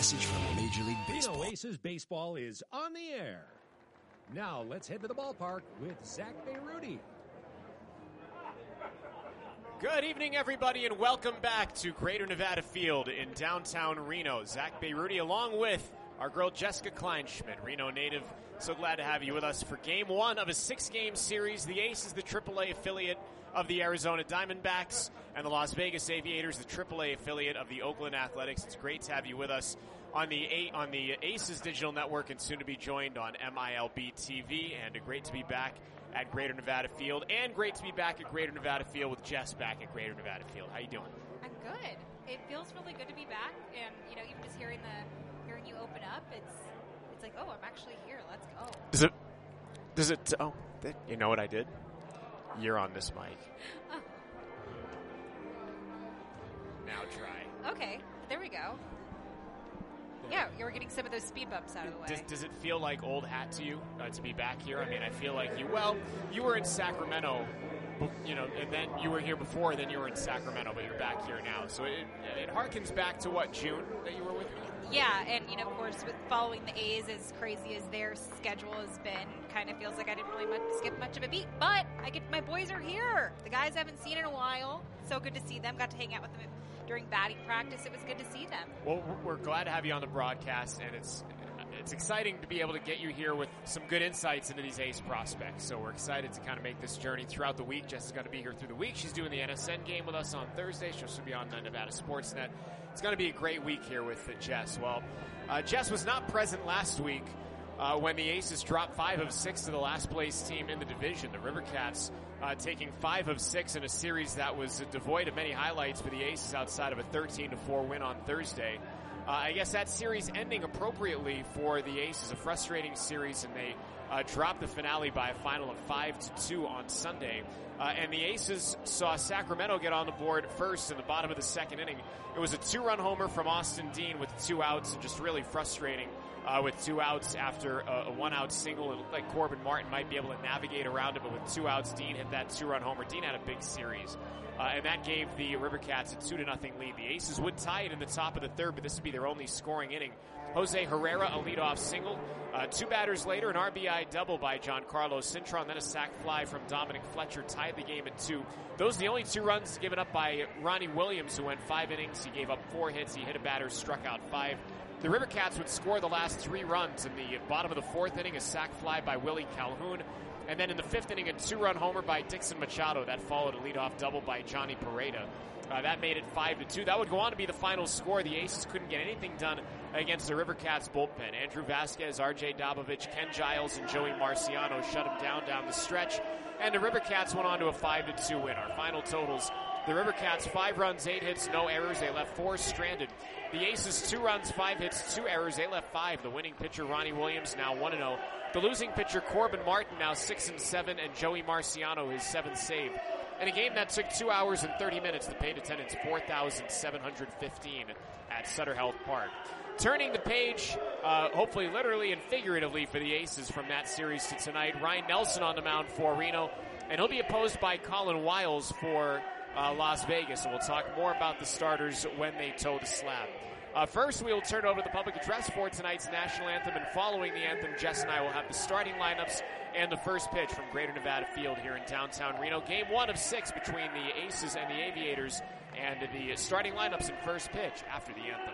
message from Major League Baseball. Reno Aces baseball is on the air. Now let's head to the ballpark with Zach Beirudi. Good evening, everybody, and welcome back to Greater Nevada Field in downtown Reno. Zach Beirudi along with our girl Jessica Kleinschmidt, Reno native. So glad to have you with us for Game 1 of a 6-game series. The Aces, the AAA affiliate of the Arizona Diamondbacks, and the Las Vegas Aviators, the AAA affiliate of the Oakland Athletics. It's great to have you with us on the Aces Digital Network and soon to be joined on MILB TV. And great to be back at Greater Nevada Field, and great to be back at Greater Nevada Field with Jess back at Greater Nevada Field. How you doing? I'm good. It feels really good to be back, and even just hearing you open up, it's like, oh, I'm actually here. Let's go. Does it? Oh, you know what I did? You're on this mic. Oh. Now try. Okay, there we go. Yeah, you were getting some of those speed bumps out of the way. Does it feel like old hat to you to be back here? I mean, I feel like you were in Sacramento, and then you were here before, then you were in Sacramento, but you're back here now. So it harkens back to what, June, that you were with me? Yeah, and of course, with following the A's as crazy as their schedule has been, kind of feels like I didn't really skip much of a beat. But my boys are here. The guys I haven't seen in a while. So good to see them. Got to hang out with them during batting practice. It was good to see them. Well, we're glad to have you on the broadcast, and it's exciting to be able to get you here with some good insights into these Ace prospects. So we're excited to kind of make this journey throughout the week. Jess is going to be here through the week. She's doing the NSN game with us on Thursday. She'll also be on the Nevada Sportsnet. It's going to be a great week here with Jess. Well, Jess was not present last week when the Aces dropped 5 of 6 to the last place team in the division, the Rivercats, taking 5 of 6 in a series that was devoid of many highlights for the Aces outside of a 13-4 win on Thursday. I guess that series ending appropriately for the Aces, a frustrating series, and they dropped the finale by a final of 5-2 on Sunday. And the Aces saw Sacramento get on the board first in the bottom of the second inning. It was a 2-run homer from Austin Dean with 2 outs, and just really frustrating with 2 outs after a 1-out single. It looked like Corbin Martin might be able to navigate around it, but with 2 outs, Dean hit that 2-run homer. Dean had a big series. And that gave the Rivercats a 2-0 lead. The Aces would tie it in the top of the third, but this would be their only scoring inning. Jose Herrera, a leadoff single. 2 batters later, an RBI double by Giancarlo Cintron, then a sac fly from Dominic Fletcher tied the game at 2. Those are the only 2 runs given up by Ronnie Williams, who went 5 innings. He gave up 4 hits. He hit a batter, struck out 5. The Rivercats would score the last 3 runs in the bottom of the 4th inning, a sac fly by Willie Calhoun. And then in the 5th inning, a 2-run homer by Dixon Machado. That followed a leadoff double by Johnny Pareda. That made it 5-2. That would go on to be the final score. The Aces couldn't get anything done against the Rivercats bullpen. Andrew Vasquez, RJ Dobovich, Ken Giles, and Joey Marciano shut him down the stretch. And the Rivercats went on to a 5-2 win. Our final totals: the Rivercats 5 runs, 8 hits, no errors. They left 4 stranded. The Aces 2 runs, 5 hits, 2 errors. They left 5. The winning pitcher, Ronnie Williams, now 1-0. The losing pitcher, Corbin Martin, now 6-7, and Joey Marciano, his 7th save. In a game that took 2 hours and 30 minutes, the paid attendance 4,715 at Sutter Health Park. Turning the page, hopefully literally and figuratively for the Aces from that series to tonight, Ryan Nelson on the mound for Reno, and he'll be opposed by Colin Wiles for Las Vegas, and we'll talk more about the starters when they toe the slab. First, we will turn over the public address for tonight's national anthem, and following the anthem, Jess and I will have the starting lineups and the first pitch from Greater Nevada Field here in downtown Reno. Game 1 of 6 between the Aces and the Aviators, and the starting lineups and first pitch after the anthem.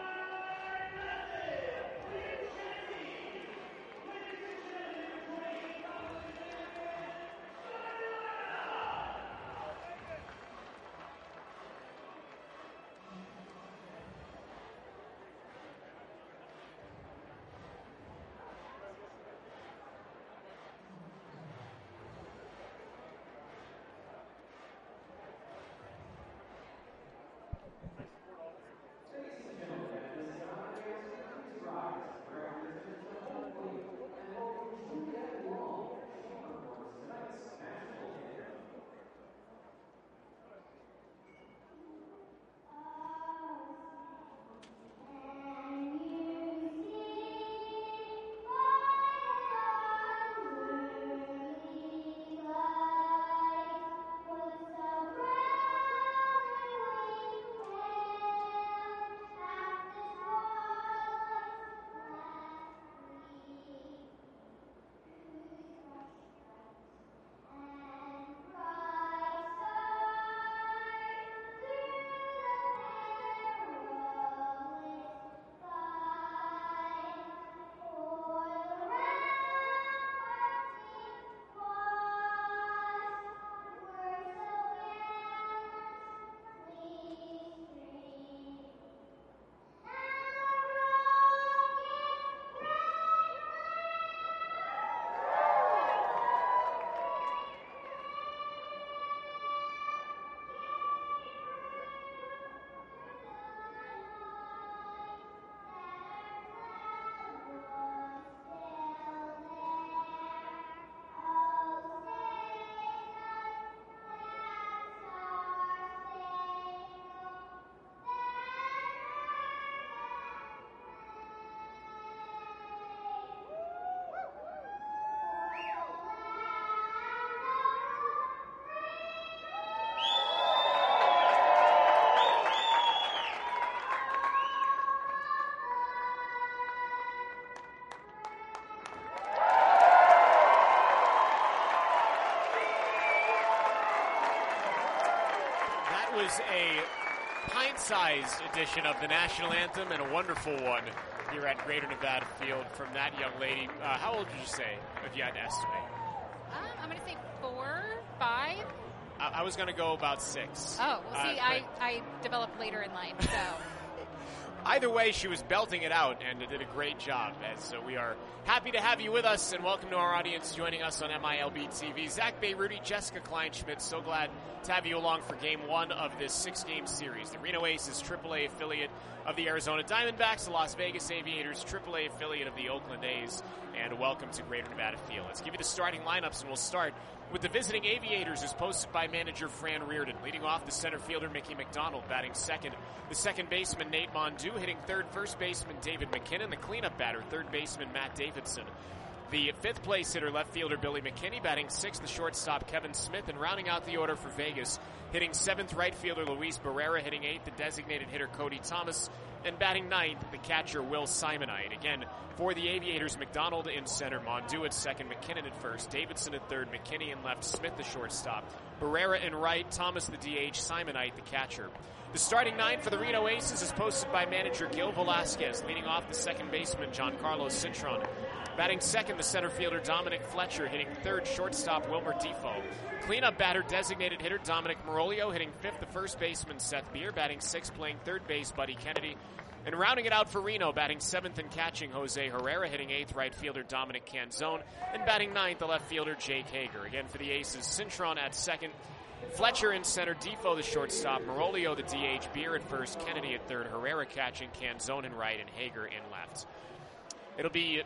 That was a pint-sized edition of the national anthem and a wonderful one here at Greater Nevada Field from that young lady. How old did you say, if you had to estimate? I'm going to say 4, 5. I was going to go about 6. Oh, well, see, I developed later in life, so. Either way, she was belting it out and did a great job. And so we are happy to have you with us, and welcome to our audience joining us on MILB TV. Zach Bayruti, Jessica Kleinschmidt, so glad to have you along for Game 1 of this 6-game series. The Reno Aces, AAA affiliate of the Arizona Diamondbacks, the Las Vegas Aviators, AAA affiliate of the Oakland A's, and welcome to Greater Nevada Field. Let's give you the starting lineups, and we'll start with the visiting Aviators, as posted by manager Fran Reardon. Leading off, the center fielder Mickey McDonald, batting second. The second baseman Nate Mondew, hitting third, first baseman David McKinnon. The cleanup batter, third baseman Matt Davidson. The fifth place hitter, left fielder Billy McKinney, batting sixth, the shortstop Kevin Smith, and rounding out the order for Vegas, hitting seventh, right fielder Luis Barrera, hitting eighth, the designated hitter Cody Thomas, and batting ninth, the catcher Will Simonite. Again, for the Aviators, McDonald in center, Mondew at second, McKinnon at first, Davidson at third, McKinney in left, Smith the shortstop, Barrera in right, Thomas the DH, Simonite the catcher. The starting nine for the Reno Aces is posted by manager Gil Velasquez, leading off the second baseman Giancarlo Cintron. Batting second, the center fielder Dominic Fletcher, hitting third, shortstop Wilmer Defoe. Cleanup batter, designated hitter Dominic Marolio, hitting fifth, the first baseman Seth Beer, batting sixth, playing third base Buddy Kennedy. And rounding it out for Reno, batting seventh and catching Jose Herrera, hitting eighth, right fielder Dominic Canzone, and batting ninth, the left fielder Jake Hager. Again for the Aces, Cintron at second, Fletcher in center, Defoe the shortstop, Marolio the DH, Beer at first, Kennedy at third, Herrera catching, Canzone in right, and Hager in left. It'll be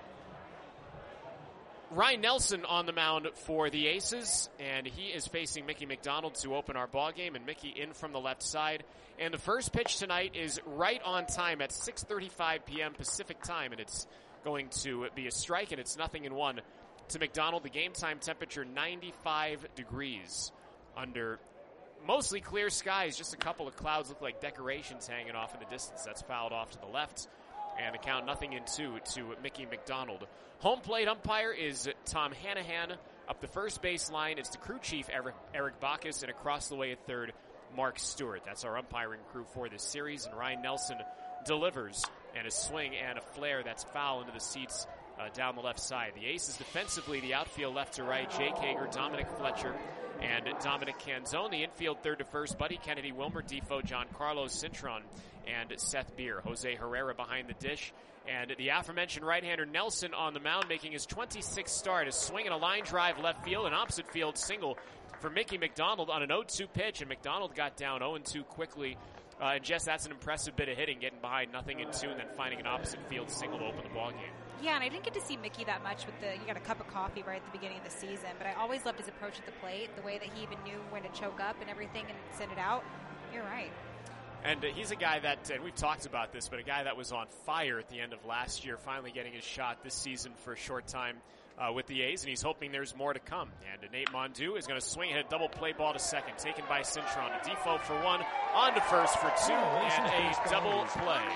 Ryan Nelson on the mound for the Aces, and he is facing Mickey McDonald to open our ball game, and Mickey in from the left side. And the first pitch tonight is right on time at 6:35 p.m. Pacific time, and it's going to be a strike, and it's 0-1 to McDonald. The game time temperature 95 degrees under mostly clear skies. Just a couple of clouds look like decorations hanging off in the distance. That's fouled off to the left. And the count 0-2 to Mickey McDonald. Home plate umpire is Tom Hanahan. Up the first base line, it's the crew chief, Eric Bacchus, and across the way at third, Mark Stewart. That's our umpiring crew for this series. And Ryan Nelson delivers, and a swing and a flare that's foul into the seats down the left side. The Aces defensively, the outfield left to right, Jake Hager, Dominic Fletcher, and Dominic Canzone. The infield third to first, Buddy Kennedy, Wilmer Defoe, Giancarlo Cintron, and Seth Beer. Jose Herrera behind the dish. And the aforementioned right-hander Nelson on the mound, making his 26th start. A swing and a line drive left field, an opposite field single for Mickey McDonald on an 0-2 pitch, and McDonald got down 0-2 quickly. And Jess, that's an impressive bit of hitting, getting behind 0-2 and then finding an opposite field single to open the ball game. Yeah, and I didn't get to see Mickey that much with you got a cup of coffee right at the beginning of the season, but I always loved his approach at the plate, the way that he even knew when to choke up and everything and send it out. You're right. And he's a guy that, and we've talked about this, but a guy that was on fire at the end of last year, finally getting his shot this season for a short time with the A's, and he's hoping there's more to come. And Nate Mondew is going to swing and hit a double play ball to second, taken by Cintron. A Defoe for one, on to first for two, and a double play.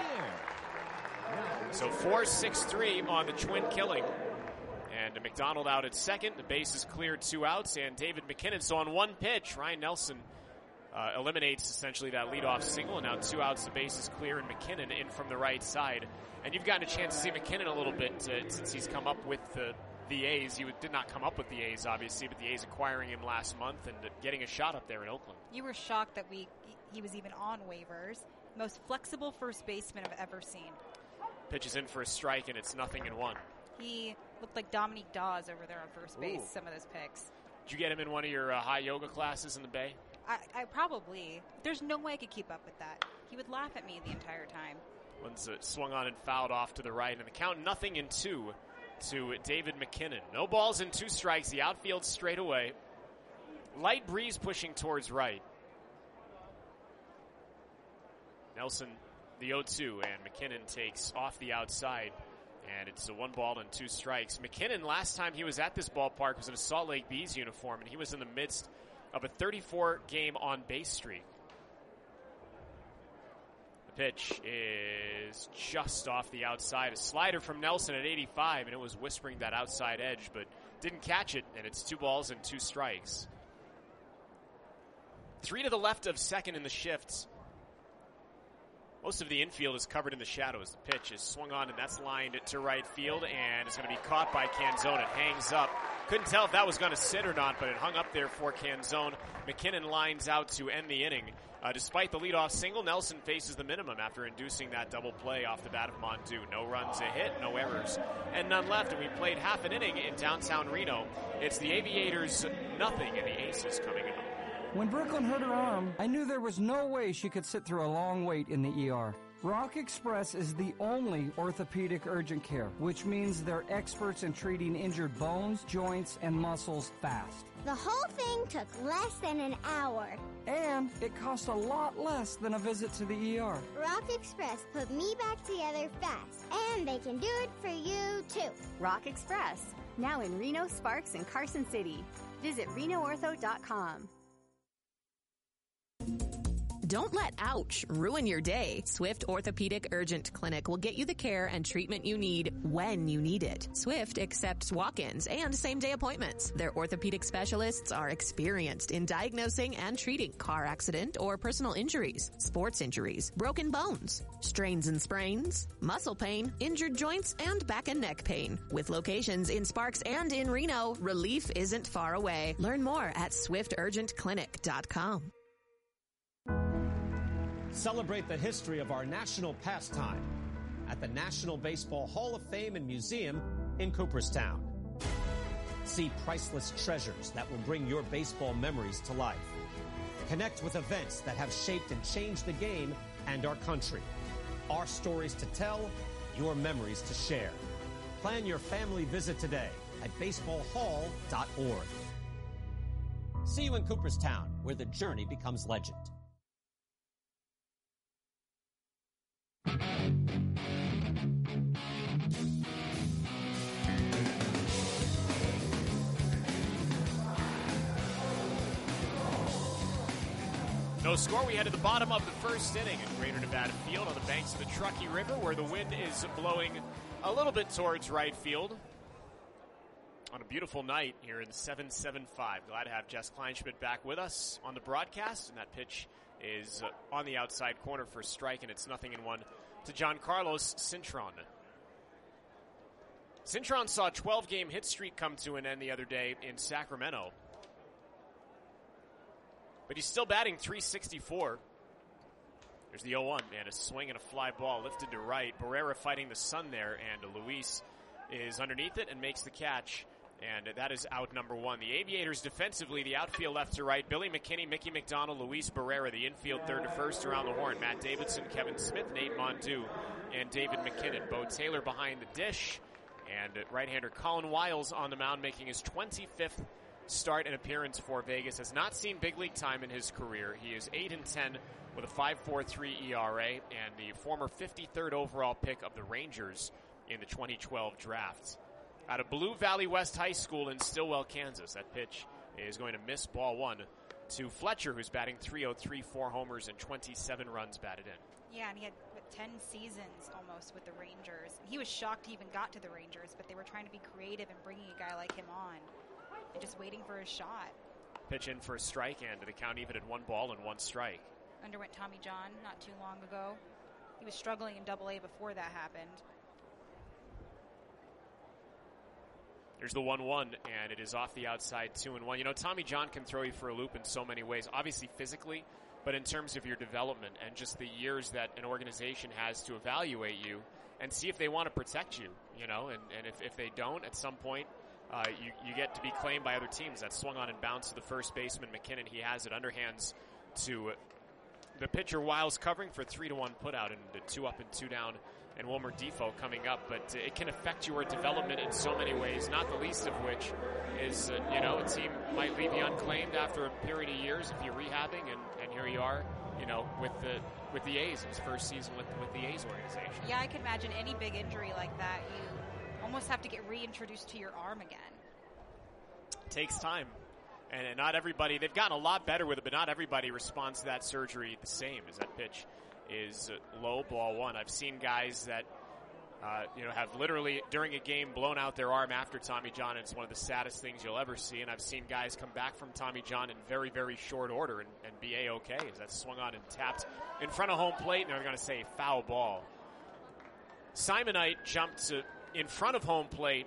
So 4-6-3 on the twin killing. And McDonald out at second. The base is cleared, 2 outs, and David McKinnon. So on one pitch, Ryan Nelson eliminates essentially that leadoff single, and now 2 outs, the base is clear, and McKinnon in from the right side. And you've gotten a chance to see McKinnon a little bit since he's come up with the A's. He did not come up with the A's, obviously, but the A's acquiring him last month and getting a shot up there in Oakland. You were shocked that he was even on waivers. Most flexible first baseman I've ever seen. Pitches in for a strike, and it's 0-1. He looked like Dominique Dawes over there on first base, some of those picks. Did you get him in one of your high yoga classes in the Bay? I probably. There's no way I could keep up with that. He would laugh at me the entire time. One's swung on and fouled off to the right, and the count 0-2 to David McKinnon. No balls and 2 strikes. The outfield straight away. Light breeze pushing towards right. Nelson, the 0-2, and McKinnon takes off the outside. And it's a 1 ball and 2 strikes. McKinnon, last time he was at this ballpark, was in a Salt Lake Bees uniform, and he was in the midst of a 34-game on-base streak. The pitch is just off the outside. A slider from Nelson at 85, and it was whispering that outside edge, but didn't catch it, and it's 2 balls and 2 strikes. Three to the left of second in the shifts. Most of the infield is covered in the shadows. The pitch is swung on, and that's lined to right field, and is going to be caught by Canzone. It hangs up. Couldn't tell if that was going to sit or not, but it hung up there for Canzone. McKinnon lines out to end the inning. Despite the leadoff single, Nelson faces the minimum after inducing that double play off the bat of Mondu. No runs, a hit, no errors, and none left. And we played half an inning in downtown Reno. It's the Aviators nothing, and the Aces coming up. When Brooklyn hurt her arm, I knew there was no way she could sit through a long wait in the ER. Rock Express is the only orthopedic urgent care, which means they're experts in treating injured bones, joints, and muscles fast. The whole thing took less than an hour. And it cost a lot less than a visit to the ER. Rock Express put me back together fast, and they can do it for you, too. Rock Express, now in Reno, Sparks, and Carson City. Visit RenoOrtho.com. Don't let ouch ruin your day. Swift Orthopedic Urgent Clinic will get you the care and treatment you need when you need it. Swift accepts walk-ins and same-day appointments. Their orthopedic specialists are experienced in diagnosing and treating car accident or personal injuries, sports injuries, broken bones, strains and sprains, muscle pain, injured joints, and back and neck pain. With locations in Sparks and in Reno, relief isn't far away. Learn more at SwiftUrgentClinic.com. Celebrate the history of our national pastime at the National Baseball Hall of Fame and Museum in Cooperstown. See priceless treasures that will bring your baseball memories to life. Connect with events that have shaped and changed the game and our country. Our stories to tell, your memories to share. Plan your family visit today at baseballhall.org. See you in Cooperstown, where the journey becomes legend. No score. We head to the bottom of the first inning at Greater Nevada Field on the banks of the Truckee River, where the wind is blowing a little bit towards right field on a beautiful night here in the 7-7-5. Glad to have Jess Kleinschmidt back with us on the broadcast, and that pitch is on the outside corner for a strike, and it's 0-1 to Giancarlos Cintron. Cintron saw a 12-game hit streak come to an end the other day in Sacramento. But he's still batting .364. There's the 0-1, and a swing and a fly ball lifted to right. Barrera fighting the sun there, and Luis is underneath it and makes the catch. And that is out number one. The Aviators defensively, the outfield left to right. Billy McKinney, Mickey McDonald, Luis Barrera. The infield third to first around the horn. Matt Davidson, Kevin Smith, Nate Mondu, and David McKinnon. Bo Taylor behind the dish. And right-hander Colin Wiles on the mound, making his 25th start and appearance for Vegas. Has not seen big league time in his career. He is 8-10 with a 5.43 ERA and the former 53rd overall pick of the Rangers in the 2012 draft. Out of Blue Valley West High School in Stillwell, Kansas. That pitch is going to miss ball one to Fletcher, who's batting .303, 4 homers, and 27 runs batted in. Yeah, and he had 10 seasons almost with the Rangers. He was shocked he even got to the Rangers, but they were trying to be creative and bringing a guy like him on and just waiting for his shot. Pitch in for a strike, and the count even at 1 ball and 1 strike. Underwent Tommy John not too long ago. He was struggling in Double-A before that happened. There's the 1-1, and it is off the outside, 2-1. You know, Tommy John can throw you for a loop in so many ways, obviously physically, but in terms of your development and just the years that an organization has to evaluate you and see if they want to protect you, you know, and if they don't, at some point, you get to be claimed by other teams. That swung on and bounced to the first baseman, McKinnon. He has it underhands to the pitcher, Wiles covering for 3-1 putout, and 2 up and 2 down. And Wilmer Defoe coming up, but it can affect your development in so many ways, not the least of which is, a team might leave you unclaimed after a period of years if you're rehabbing, and here you are, with the A's, his first season with the A's organization. Yeah, I can imagine any big injury like that, you almost have to get reintroduced to your arm again. Takes time. And not everybody, they've gotten a lot better with it, but not everybody responds to that surgery the same as that pitch is low, ball one. I've seen guys that have literally during a game blown out their arm after Tommy John. It's one of the saddest things you'll ever see, and I've seen guys come back from Tommy John in very, very short order and be A-okay as that's swung on and tapped in front of home plate, and they're going to say foul ball. Simonite jumped in front of home plate,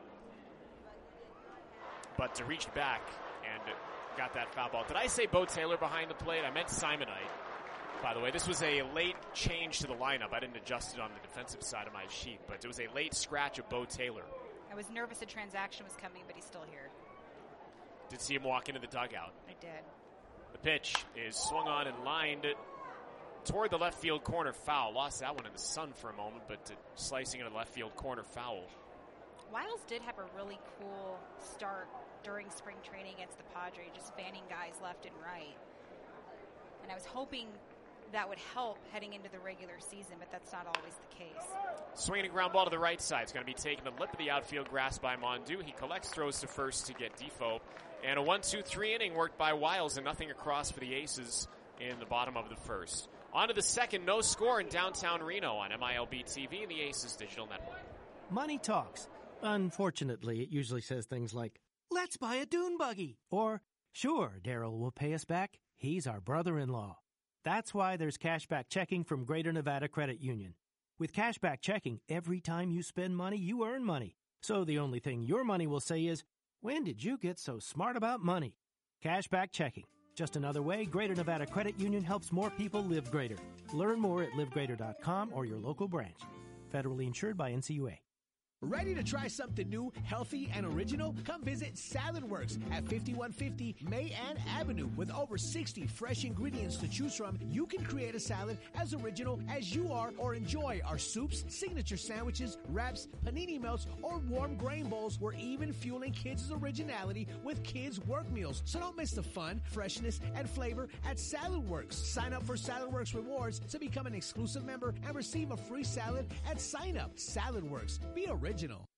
but reached back and got that foul ball. Did I say Bo Taylor behind the plate? I meant Simonite. By the way, this was a late change to the lineup. I didn't adjust it on the defensive side of my sheet, but it was a late scratch of Bo Taylor. I was nervous a transaction was coming, but he's still here. Did see him walk into the dugout. I did. The pitch is swung on and lined toward the left field corner, foul. Lost that one in the sun for a moment, but slicing into the left field corner, foul. Wiles did have a really cool start during spring training against the Padres, just fanning guys left and right. And I was hoping that would help heading into the regular season, but that's not always the case. Swinging a ground ball to the right side. It's going to be taken to the lip of the outfield grass by Mondu. He collects, throws to first to get Defoe. And a 1-2-3 inning worked by Wiles, and nothing across for the Aces in the bottom of the first. On to the second, no score in downtown Reno on MILB TV and the Aces Digital Network. Money talks. Unfortunately, it usually says things like, "Let's buy a dune buggy," or, "Sure, Daryl will pay us back. He's our brother-in-law." That's why there's cashback checking from Greater Nevada Credit Union. With cashback checking, every time you spend money, you earn money. So the only thing your money will say is, "When did you get so smart about money?" Cashback checking. Just another way Greater Nevada Credit Union helps more people live greater. Learn more at livegreater.com or your local branch. Federally insured by NCUA. Ready to try something new, healthy, and original? Come visit Salad Works at 5150 Mayan Avenue. With over 60 fresh ingredients to choose from, you can create a salad as original as you are or enjoy our soups, signature sandwiches, wraps, panini melts, or warm grain bowls. We're even fueling kids' originality with kids' work meals. So don't miss the fun, freshness, and flavor at Salad Works. Sign up for Salad Works Rewards to become an exclusive member and receive a free salad at sign up. Salad Works. Be original.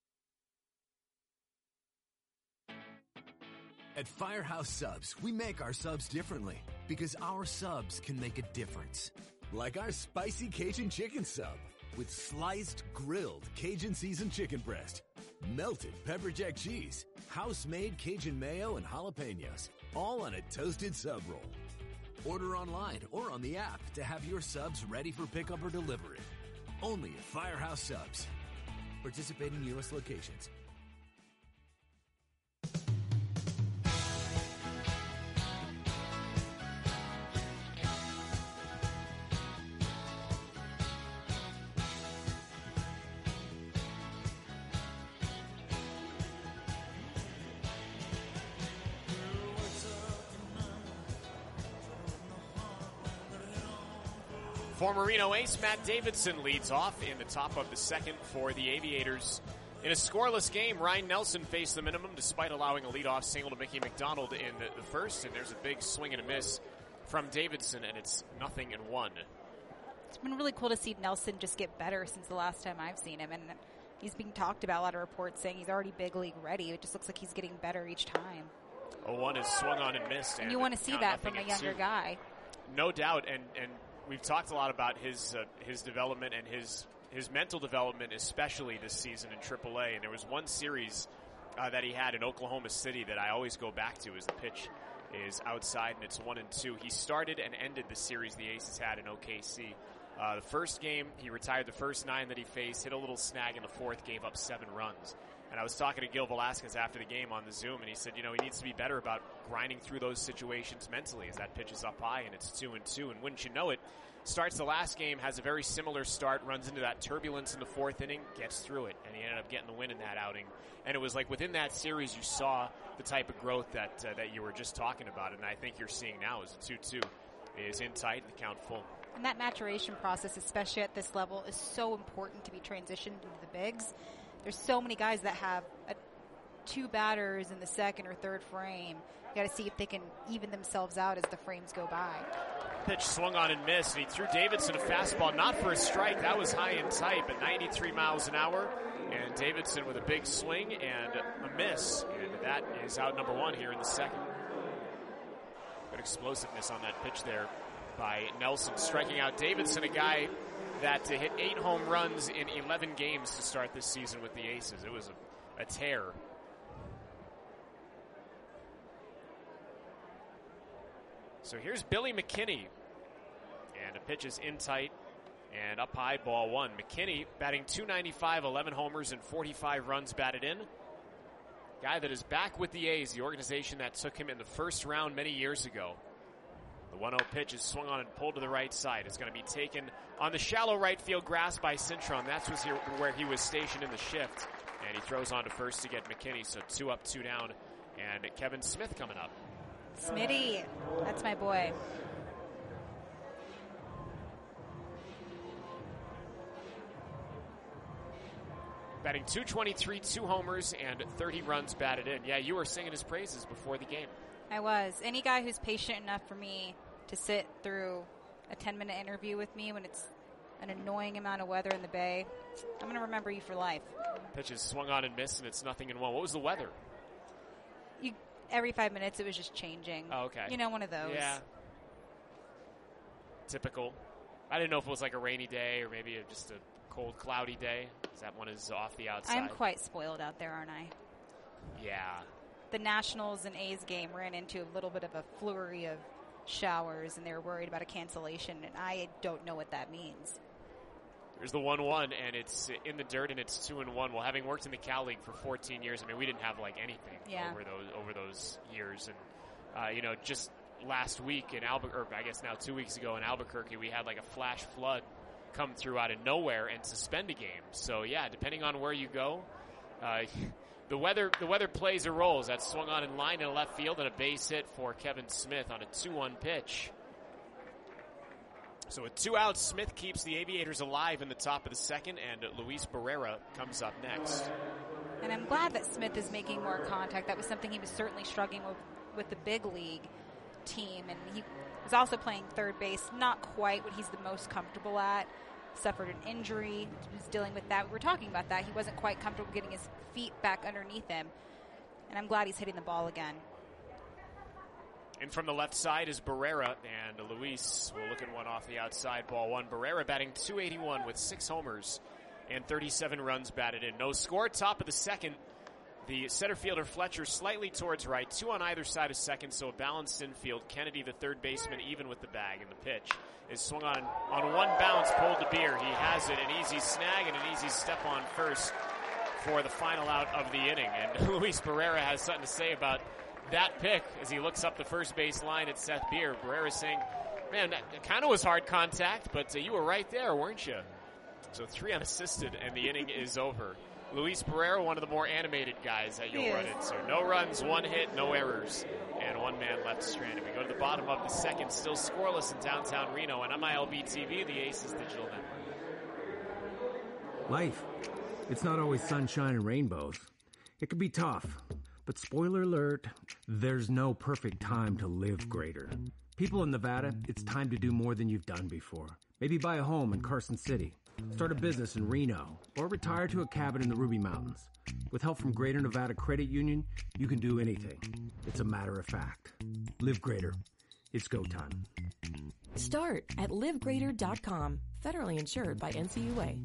At Firehouse Subs, we make our subs differently because our subs can make a difference. Like our spicy Cajun chicken sub with sliced, grilled Cajun seasoned chicken breast, melted pepper jack cheese, house-made Cajun mayo and jalapenos, all on a toasted sub roll. Order online or on the app to have your subs ready for pickup or delivery. Only at Firehouse Subs. Participating U.S. locations. Former Reno ace Matt Davidson leads off in the top of the second for the Aviators. In a scoreless game, Ryan Nelson faced the minimum despite allowing a leadoff single to Mickey McDonald in the first, and there's a big swing and a miss from Davidson, and it's 0-1. It's been really cool to see Nelson just get better since the last time I've seen him, and he's being talked about. A lot of reports saying he's already big league ready. It just looks like he's getting better each time. 0-1 is swung on and missed. And you want to see that from a younger guy. No doubt, and we've talked a lot about his development and his mental development, especially this season in AAA. And there was one series that he had in Oklahoma City that I always go back to as the pitch is outside and it's 1-2. He started and ended the series the Aces had in OKC. The first game, he retired the first 9 that he faced, hit a little snag in the fourth, gave up 7 runs. And I was talking to Gil Velasquez after the game on the Zoom, and he said, he needs to be better about grinding through those situations mentally as that pitch is up high and it's 2-2. And wouldn't you know it, starts the last game, has a very similar start, runs into that turbulence in the fourth inning, gets through it, and he ended up getting the win in that outing. And it was like within that series you saw the type of growth that you were just talking about, and I think you're seeing now is the 2-2 is in tight and the count full. And that maturation process, especially at this level, is so important to be transitioned into the bigs. There's so many guys that have 2 batters in the second or third frame. You got to see if they can even themselves out as the frames go by. Pitch swung on and missed, and he threw Davidson a fastball, not for a strike. That was high and tight, but 93 miles an hour. And Davidson with a big swing and a miss. And that is out number 1 here in the second. Good explosiveness on that pitch there by Nelson, striking out Davidson, a guy that hit 8 home runs in 11 games to start this season with the Aces. It was a tear. So here's Billy McKinney. And the pitch is in tight and up high, ball 1. McKinney batting .295, 11 homers and 45 runs batted in. Guy that is back with the A's, the organization that took him in the first round many years ago. The 1-0 pitch is swung on and pulled to the right side. It's going to be taken on the shallow right field grass by Cintron. That's where he was stationed in the shift. And he throws on to first to get McKinney. So 2 up, 2 down. And Kevin Smith coming up. Smitty, that's my boy. Batting .223, 2 homers, and 30 runs batted in. Yeah, you were singing his praises before the game. I was. Any guy who's patient enough for me to sit through a 10-minute interview with me when it's an annoying amount of weather in the Bay, I'm going to remember you for life. Pitch is swung on and missed, and it's 0-1. What was the weather? Every 5 minutes, it was just changing. Oh, okay. You know, one of those. Yeah. Typical. I didn't know if it was like a rainy day or maybe just a cold, cloudy day. That one is off the outside. I'm quite spoiled out there, aren't I? Yeah. The Nationals and A's game ran into a little bit of a flurry of showers, and they were worried about a cancellation, and I don't know what that means. There's the 1-1, and it's in the dirt, and it's 2-1. Well, having worked in the Cal League for 14 years, I mean, we didn't have like anything over those years. And just last week in Albuquerque, or I guess now 2 weeks ago in Albuquerque, we had like a flash flood come through out of nowhere and suspend a game. So yeah, depending on where you go, the weather plays a role. That's swung on in line in left field and a base hit for Kevin Smith on a 2-1 pitch. So with 2 outs, Smith keeps the Aviators alive in the top of the second, and Luis Barrera comes up next. And I'm glad that Smith is making more contact. That was something he was certainly struggling with the big league team, and he was also playing third base, not quite what he's the most comfortable at. Suffered an injury, was dealing with that. We were talking about that. He wasn't quite comfortable getting his feet back underneath him, and I'm glad he's hitting the ball again. And from the left side is Barrera, and Luis will look at one off the outside, ball 1. Barrera batting .281 with 6 homers and 37 runs batted in. No score, top of the second. The center fielder Fletcher slightly towards right, 2 on either side of second, so a balanced infield. Kennedy, the third baseman, even with the bag, and the pitch is swung on one bounce, pulled to Beer. He has it, an easy snag and an easy step on first for the final out of the inning. And Luis Barrera has something to say about that pick as he looks up the first base line at Seth Beer. Barrera saying, man, that kind of was hard contact, but you were right there, weren't you? So 3 unassisted, and the inning is over. Luis Barrera, one of the more animated guys that you'll run into. No runs, 1 hit, no errors, and 1 man left stranded. We go to the bottom of the second, still scoreless in downtown Reno, and on MILB TV, the Aces Digital Network. Life. It's not always sunshine and rainbows. It can be tough. But spoiler alert, there's no perfect time to live greater. People in Nevada, it's time to do more than you've done before. Maybe buy a home in Carson City, start a business in Reno, or retire to a cabin in the Ruby Mountains. With help from Greater Nevada Credit Union, you can do anything. It's a matter of fact. Live greater. It's go time. Start at livegreater.com. Federally insured by NCUA.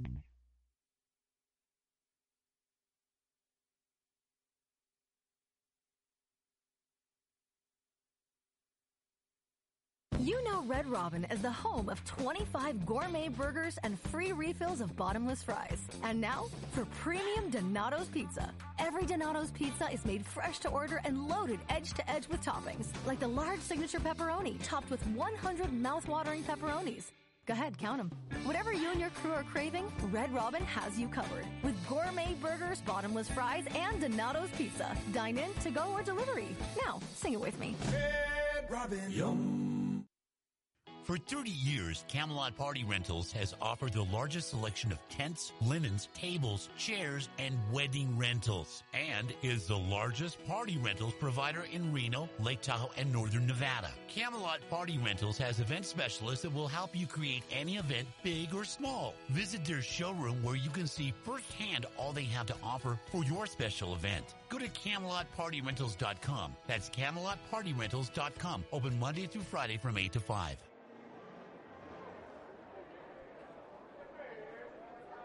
You know Red Robin is the home of 25 gourmet burgers and free refills of bottomless fries. And now, for premium Donato's Pizza. Every Donato's Pizza is made fresh to order and loaded edge to edge with toppings, like the large signature pepperoni topped with 100 mouth-watering pepperonis. Go ahead, count them. Whatever you and your crew are craving, Red Robin has you covered. With gourmet burgers, bottomless fries, and Donato's Pizza. Dine in, to go, or delivery. Now, sing it with me. Red Robin. Yum. For 30 years, Camelot Party Rentals has offered the largest selection of tents, linens, tables, chairs, and wedding rentals, and is the largest party rentals provider in Reno, Lake Tahoe, and Northern Nevada. Camelot Party Rentals has event specialists that will help you create any event, big or small. Visit their showroom where you can see firsthand all they have to offer for your special event. Go to CamelotPartyRentals.com. That's CamelotPartyRentals.com. Open Monday through Friday from 8 to 5.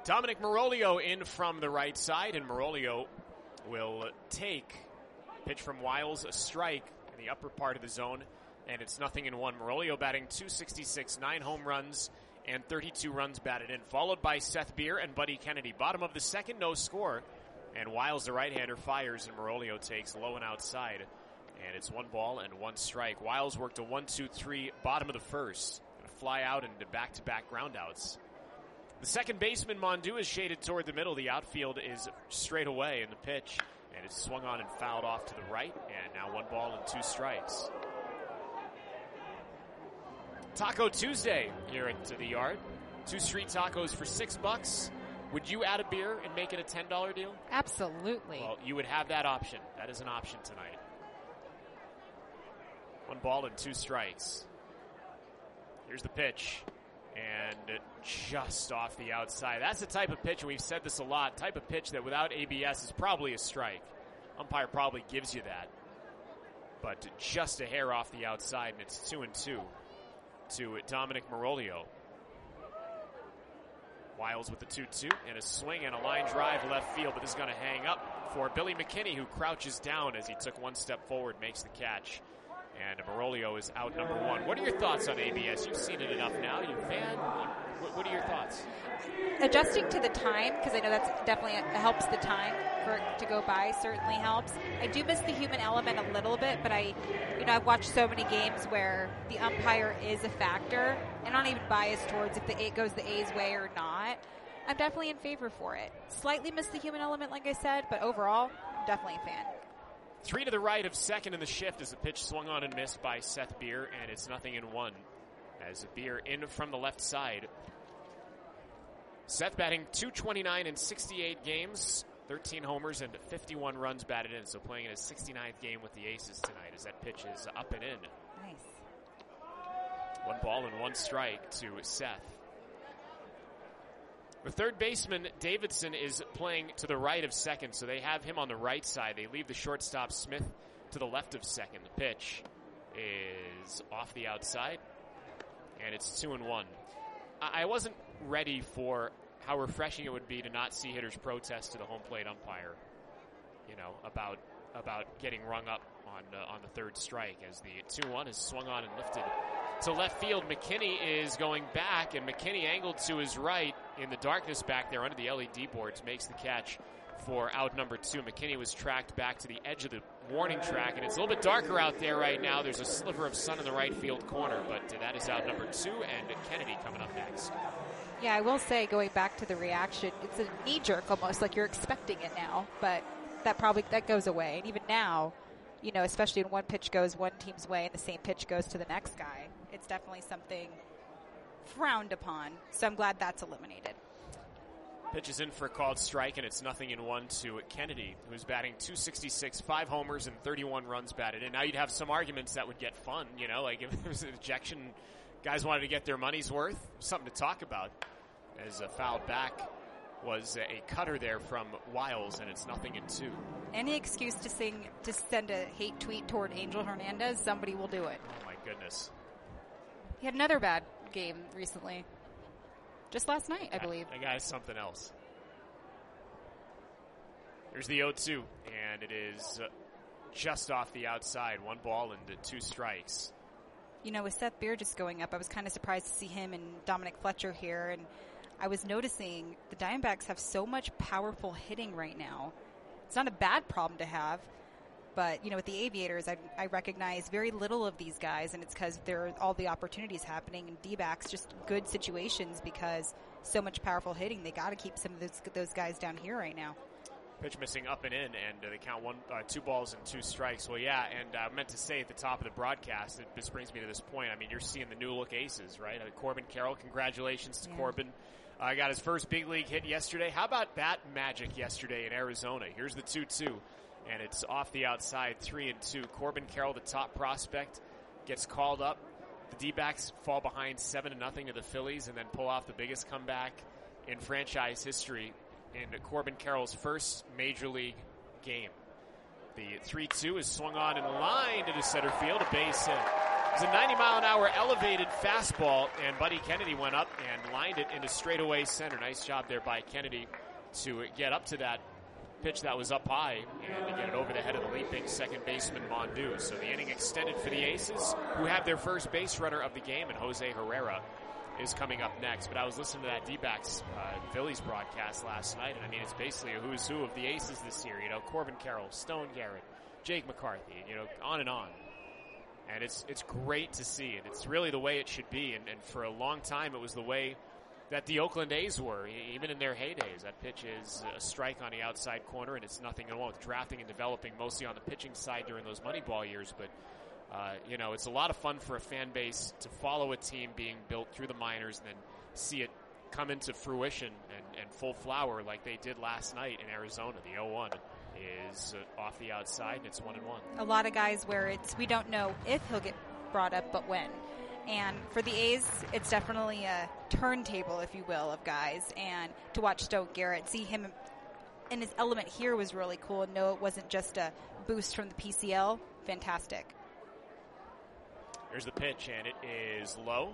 Dominic Marolio in from the right side, and Marolio will take pitch from Wiles, a strike in the upper part of the zone, and it's 0-1. Marolio batting .266, 9 home runs, and 32 runs batted in, followed by Seth Beer and Buddy Kennedy. Bottom of the second, no score, and Wiles, the right-hander, fires, and Marolio takes low and outside, and it's 1 ball and 1 strike. Wiles worked a 1-2-3 bottom of the first, gonna fly out into back-to-back groundouts. The second baseman, Mondu, is shaded toward the middle. The outfield is straight away in the pitch, and it's swung on and fouled off to the right, and now 1 ball and 2 strikes. Taco Tuesday here at the Yard. 2 street tacos for $6. Would you add a beer and make it a $10 deal? Absolutely. Well, you would have that option. That is an option tonight. 1 ball and 2 strikes. Here's the pitch. And just off the outside. That's the type of pitch, and we've said this a lot, type of pitch that without ABS is probably a strike. Umpire probably gives you that. But just a hair off the outside, and it's 2-2 to Dominic Marolio. Wiles with the 2-2 and a swing and a line drive left field, but this is going to hang up for Billy McKinney, who crouches down as he took 1 step forward, makes the catch. And Marolio is out number 1. What are your thoughts on ABS? You've seen it enough now. You a fan? What are your thoughts? Adjusting to the time, because I know that's definitely helps the time for it to go by, certainly helps. I do miss the human element a little bit, but I've watched so many games where the umpire is a factor, and I'm not even biased towards if it goes the A's way or not. I'm definitely in favor for it. Slightly miss the human element, like I said, but overall, I'm definitely a fan. 3 to the right of second in the shift as the pitch swung on and missed by Seth Beer, and it's 0-1 as Beer in from the left side. Seth batting .229 in 68 games, 13 homers and 51 runs batted in, so playing in his 69th game with the Aces tonight as that pitch is up and in. Nice. 1 ball and 1 strike to Seth. The third baseman, Davidson, is playing to the right of second, so they have him on the right side. They leave the shortstop, Smith, to the left of second. The pitch is off the outside, and it's 2-1. I wasn't ready for how refreshing it would be to not see hitters protest to the home plate umpire, about getting rung up on the third strike as the 2-1 is swung on and lifted to left field. McKinney is going back, and McKinney angled to his right in the darkness back there under the LED boards makes the catch for out number 2. McKinney was tracked back to the edge of the warning track, and it's a little bit darker out there right now. There's a sliver of sun in the right field corner, but that is out number 2, and Kennedy coming up next. Yeah, I will say, going back to the reaction, it's a knee-jerk almost, like you're expecting it now, but that goes away. And even now, especially when one pitch goes one team's way and the same pitch goes to the next guy, it's definitely something frowned upon. So I'm glad that's eliminated. Pitch is in for a called strike, and it's 0-1 to Kennedy, who's batting .266, 5 homers and 31 runs batted in. Now you'd have some arguments that would get fun, like if there was an ejection, guys wanted to get their money's worth, something to talk about. As a foul back was a cutter there from Wiles, and it's 0-2. Any excuse to send a hate tweet toward Angel Hernandez, somebody will do it. Oh my goodness. He had another bad game recently. Just last night, I believe. That guy's something else. Here's the 0-2, and it is just off the outside. 1 ball and 2 strikes. With Seth Beer just going up, I was kind of surprised to see him and Dominic Fletcher here, and I was noticing the Diamondbacks have so much powerful hitting right now. It's not a bad problem to have, but, with the Aviators, I recognize very little of these guys, and it's because there are all the opportunities happening, and D-backs just good situations because so much powerful hitting. They got to keep some of those guys down here right now. Pitch missing up and in, and they count 2 balls and 2 strikes. Well, yeah, and I meant to say at the top of the broadcast, this brings me to this point. I mean, you're seeing the new-look aces, right? Corbin Carroll, congratulations to Corbin. Got his first big league hit yesterday. How about that magic yesterday in Arizona? Here's the 2-2, and it's off the outside, 3-2. Corbin Carroll, the top prospect, gets called up. The D-backs fall behind 7-0 to the Phillies and then pull off the biggest comeback in franchise history in Corbin Carroll's first major league game. The 3-2 is swung on and lined into center field, a base hit. It was a 90-mile-an-hour elevated fastball, and Buddy Kennedy went up and lined it into straightaway center. Nice job there by Kennedy to get up to that pitch that was up high and to get it over the head of the leaping second baseman Mondu. So the inning extended for the Aces, who have their first base runner of the game, and Jose Herrera is coming up next. But I was listening to that D-backs Phillies broadcast last night, and I mean, it's basically a who's who of the Aces this year. You know, Corbin Carroll, Stone Garrett, Jake McCarthy, you know, on and on. And it's great to see, and it's really the way it should be. And for a long time, it was the way that the Oakland A's were, even in their heydays. That pitch is a strike on the outside corner, and it's nothing at all with drafting and developing mostly on the pitching side during those Moneyball years. But, you know, it's a lot of fun for a fan base to follow a team being built through the minors and then see it come into fruition and full flower like they did last night in Arizona. The 0-1 is off the outside, and it's 1-1. A lot of guys where we don't know if he'll get brought up, but when. And for the A's, it's definitely a turntable, if you will, of guys. And to watch Stone Garrett, see him in his element here was really cool. No, it wasn't just a boost from the PCL. Fantastic. Here's the pitch, and it is low.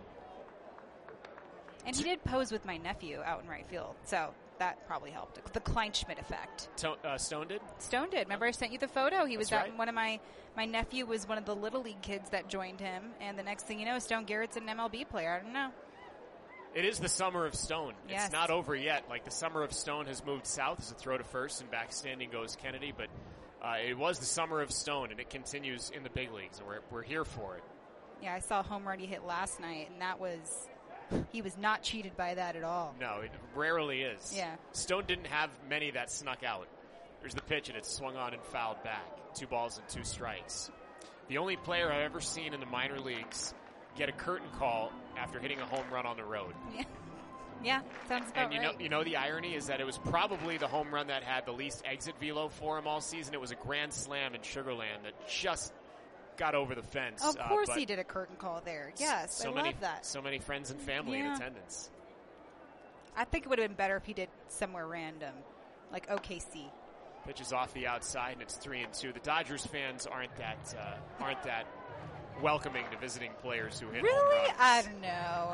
And he did pose with my nephew out in right field, so that probably helped. The Kleinschmidt effect. Stone did? Stone did. Remember I sent you the photo? He was That's out. right. One of my nephew was one of the Little League kids that joined him, and the next thing you know, Stone Garrett's an MLB player. I don't know. It is the summer of Stone. Yes. It's not over yet. Like, the summer of Stone has moved south as a throw to first, and back standing goes Kennedy, but it was the summer of Stone, and it continues in the big leagues, and we're here for it. Yeah, I saw a home run he hit last night, and he was not cheated by that at all. No, it rarely is. Yeah. Stone didn't have many that snuck out. There's the pitch, and it's swung on and fouled back. 2 balls and 2 strikes. The only player I've ever seen in the minor leagues get a curtain call after hitting a home run on the road. Yeah, yeah, sounds about and right. you know the irony is that it was probably the home run that had the least exit velo for him all season. It was a grand slam in Sugar Land that just got over the fence. Of course he did a curtain call there. Yes, I love that. So many friends and family in attendance. I think it would have been better if he did somewhere random, like OKC. Pitch is off the outside, and it's 3-2. The Dodgers fans aren't that welcoming to visiting players who hit home Really? runs. I don't know.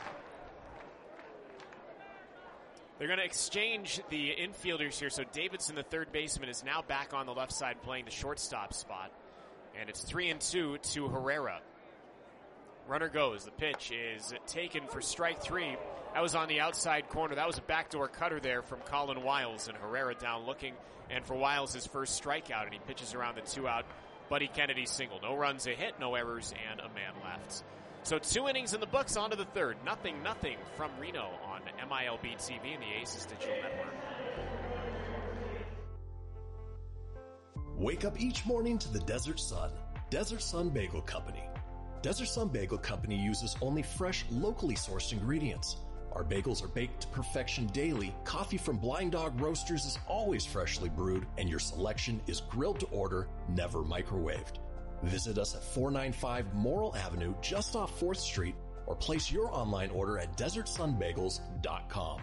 They're going to exchange the infielders here. So Davidson, the third baseman, is now back on the left side playing the shortstop spot. And it's 3-2 to Herrera. Runner goes. The pitch is taken for strike 3. That was on the outside corner. That was a backdoor cutter there from Colin Wiles, and Herrera down looking. And for Wiles, his first strikeout, and he pitches around the 2-out Buddy Kennedy single. No runs, a hit, no errors, and a man left. So 2 innings in the books, on to the third. 0-0 from Reno on MILB TV and the Aces Digital Network. Wake up each morning to the Desert Sun. Desert Sun Bagel Company. Desert Sun Bagel Company uses only fresh, locally sourced ingredients. Our bagels are baked to perfection daily, coffee from Blind Dog Roasters is always freshly brewed, and your selection is grilled to order, never microwaved. Visit us at 495 Morrill Avenue, just off 4th Street, or place your online order at DesertSunBagels.com.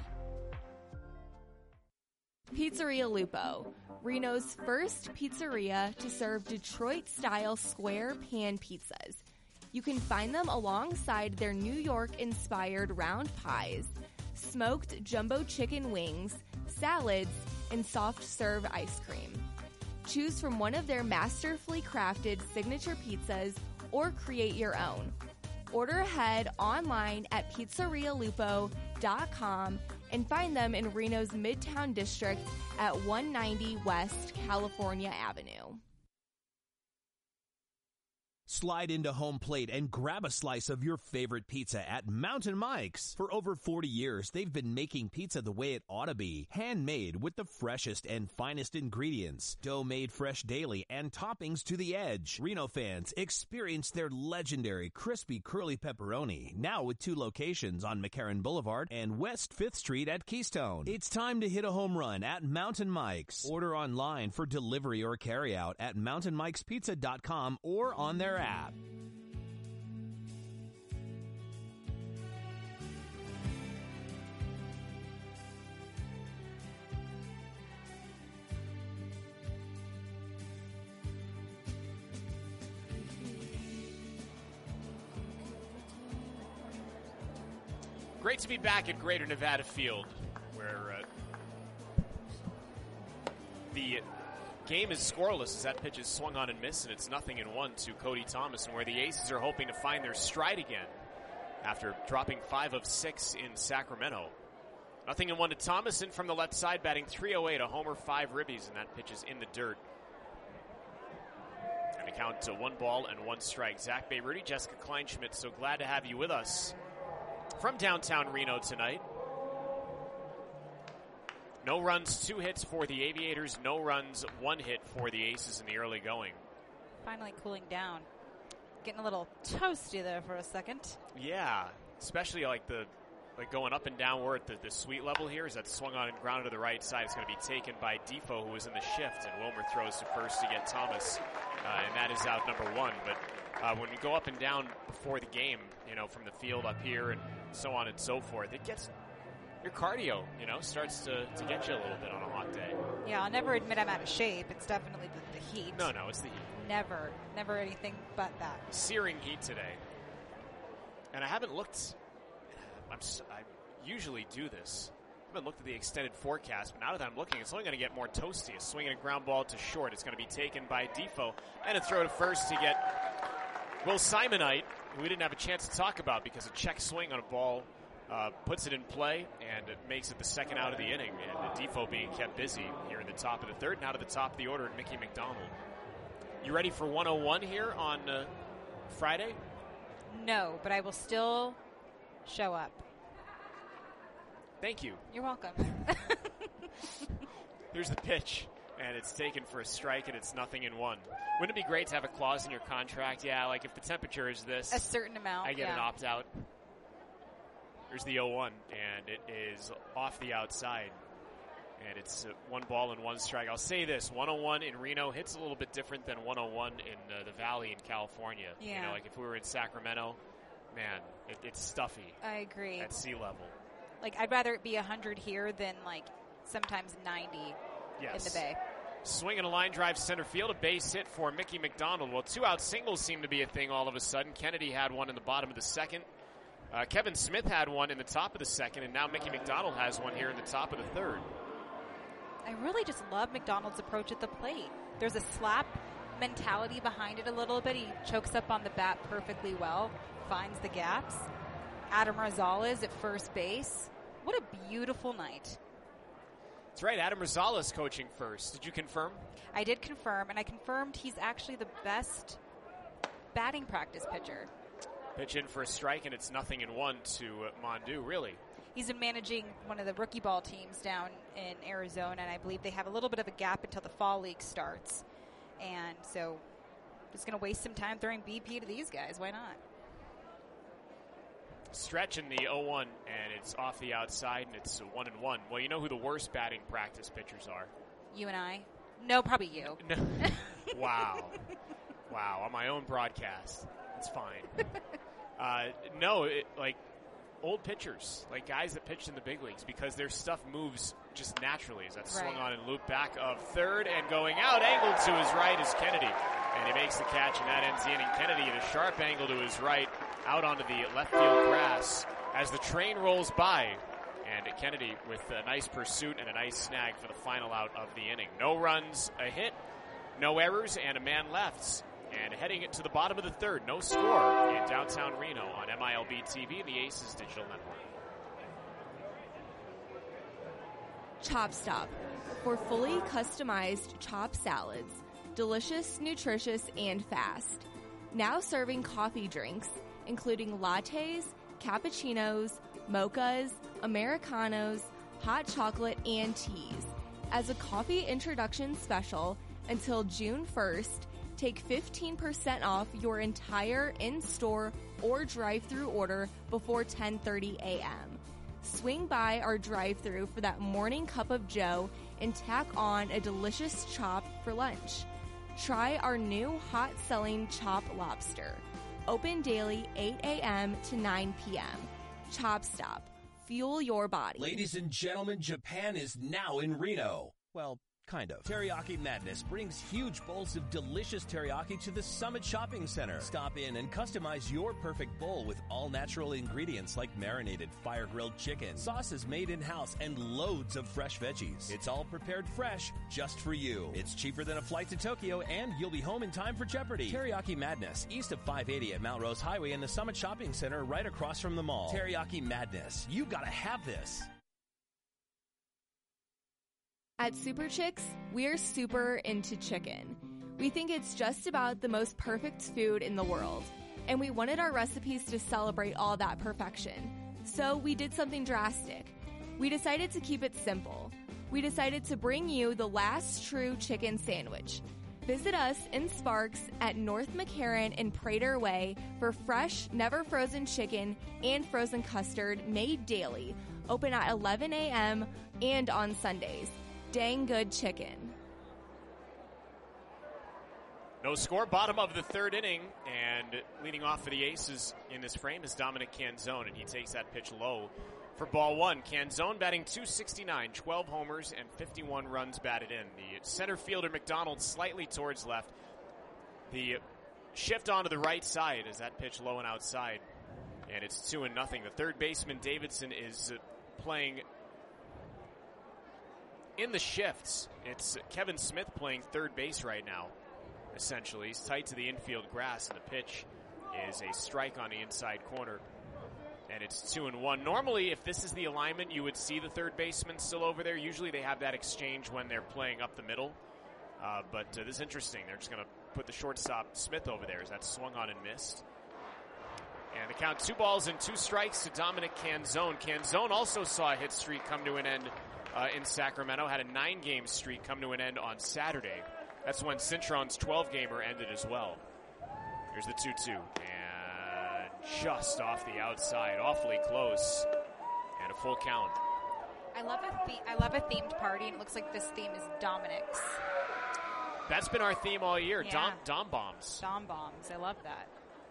Pizzeria Lupo, Reno's first pizzeria to serve Detroit-style square pan pizzas. You can find them alongside their New York-inspired round pies, smoked jumbo chicken wings, salads, and soft-serve ice cream. Choose from one of their masterfully crafted signature pizzas or create your own. Order ahead online at pizzerialupo.com and find them in Reno's Midtown District at 190 West California Avenue. Slide into home plate and grab a slice of your favorite pizza at Mountain Mike's. For over 40 years, they've been making pizza the way it ought to be. Handmade with the freshest and finest ingredients. Dough made fresh daily and toppings to the edge. Reno fans, experience their legendary crispy curly pepperoni. Now with 2 locations on McCarran Boulevard and West 5th Street at Keystone. It's time to hit a home run at Mountain Mike's. Order online for delivery or carryout at mountainmikespizza.com or on their app. Great to be back at Greater Nevada Field, where the game is scoreless as that pitch is swung on and missed, and it's 0-1 to Cody Thomas, and where the Aces are hoping to find their stride again after dropping 5 of 6 in Sacramento. 0-1 to Thomason from the left side, batting .308, a homer, 5 ribbies, and that pitch is in the dirt. And a count to 1 ball and 1 strike. Zach Bayrudy, Jessica Kleinschmidt, so glad to have you with us from downtown Reno tonight. No runs, 2 hits for the Aviators. No runs, 1 hit for the Aces in the early going. Finally cooling down. Getting a little toasty there for a second. Yeah, especially like going up and down. We're at the sweet level here. As that swung on and grounded to the right side, it's going to be taken by Defoe, who was in the shift, and Wilmer throws to first to get Thomas, and that is out number 1. But when you go up and down before the game, from the field up here and so on and so forth, it gets your cardio, starts to get you a little bit on a hot day. Yeah, I'll never admit I'm out of shape. It's definitely the heat. No, it's the heat. Never anything but that. Searing heat today. And I haven't looked. I usually do this. I haven't looked at the extended forecast, but now that I'm looking, it's only going to get more toasty. A swing and a ground ball to short. It's going to be taken by Defoe, and a throw to first to get Will Simonite, who we didn't have a chance to talk about because a check swing on a ball puts it in play, and it makes it the second out of the inning. And Defoe being kept busy here in the top of the third, and out of the top of the order, Mickey McDonald. You ready for 101 here on Friday? No, but I will still show up. Thank you. You're welcome. Here's the pitch, and it's taken for a strike, and it's 0-1. Wouldn't it be great to have a clause in your contract? Yeah, like if the temperature is this, a certain amount, I get an opt-out. There's the 0-1, and it is off the outside. And it's 1 ball and 1 strike. I'll say this, 101 in Reno hits a little bit different than 101 in the Valley in California. Yeah. Like if we were in Sacramento, man, it's stuffy. I agree. At sea level. Like, I'd rather it be 100 here than, sometimes 90 in the Bay. Swing and a line drive center field, a base hit for Mickey McDonald. Well, 2-out singles seem to be a thing all of a sudden. Kennedy had one in the bottom of the second. Kevin Smith had one in the top of the second, and now Mickey McDonald has one here in the top of the third. I really just love McDonald's approach at the plate. There's a slap mentality behind it a little bit. He chokes up on the bat perfectly well, finds the gaps. Adam Rosales at first base. What a beautiful night. That's right, Adam Rosales coaching first. Did you confirm? I did confirm, and I confirmed he's actually the best batting practice pitcher. Pitch in for a strike, and it's 0-1 to Mondu, really. He's been managing one of the rookie ball teams down in Arizona, and I believe they have a little bit of a gap until the fall league starts. And so just going to waste some time throwing BP to these guys. Why not? Stretch in the 0-1, and it's off the outside, and it's 1-1. Well, you know who the worst batting practice pitchers are? You and I? No, probably you. No. Wow. Wow, on my own broadcast. It's fine. Old pitchers, like guys that pitched in the big leagues, because their stuff moves just naturally. As that swung on and loop back of third and going out, angled to his right is Kennedy. And he makes the catch, and that ends the inning. Kennedy at a sharp angle to his right, out onto the left field grass as the train rolls by. And Kennedy with a nice pursuit and a nice snag for the final out of the inning. No runs, a hit, no errors, and a man left. And heading it to the bottom of the third, no score in downtown Reno on MILB TV and the Aces Digital Network. Chop Stop, for fully customized chopped salads, delicious, nutritious, and fast. Now serving coffee drinks, including lattes, cappuccinos, mochas, Americanos, hot chocolate, and teas. As a coffee introduction special until June 1st, take 15% off your entire in-store or drive-through order before 10:30 a.m. Swing by our drive-through for that morning cup of joe and tack on a delicious chop for lunch. Try our new hot-selling Chop Lobster. Open daily 8 a.m. to 9 p.m. Chop Stop. Fuel your body. Ladies and gentlemen, Japan is now in Reno. Well, Kind of. Teriyaki Madness brings huge bowls of delicious teriyaki to the Summit Shopping Center. Stop in and customize your perfect bowl with all-natural ingredients like marinated fire-grilled chicken, sauces made in-house, and loads of fresh veggies. It's all prepared fresh just for you. It's cheaper than a flight to Tokyo, and you'll be home in time for Jeopardy! Teriyaki Madness, east of 580 at Mount Rose Highway in the Summit Shopping Center right across from the mall. Teriyaki Madness. You gotta have this. At Super Chicks, we're super into chicken. We think it's just about the most perfect food in the world, and we wanted our recipes to celebrate all that perfection. So we did something drastic. We decided to keep it simple. We decided to bring you the last true chicken sandwich. Visit us in Sparks at North McCarran and Prater Way for fresh, never frozen chicken and frozen custard made daily, open at 11 a.m. and on Sundays. Dang good chicken. No score, bottom of the third inning, and leading off for the Aces in this frame is Dominic Canzone, and he takes that pitch low for ball one. Canzone batting .269, 12 homers and 51 runs batted in. The center fielder McDonald slightly towards left. The shift onto the right side is that pitch low and outside, and it's 2-0. The third baseman Davidson is playing in the shifts. It's Kevin Smith playing third base right now, essentially. He's tight to the infield grass, and the pitch is a strike on the inside corner. And it's 2-1. Normally, if this is the alignment, you would see the third baseman still over there. Usually they have that exchange when they're playing up the middle. But this is interesting. They're just going to put the shortstop Smith over there as that swung on and missed. And the count 2 balls and 2 strikes to Dominic Canzone. Canzone also saw a hit streak come to an end in Sacramento, had a 9-game streak come to an end on Saturday. That's when Cintron's 12-gamer ended as well. Here's the 2-2, and just off the outside, awfully close, and a full count. I love a themed party, and it looks like this theme is Dominic's. That's been our theme all year, Yeah. Dom Bombs. Dom Bombs, I love that.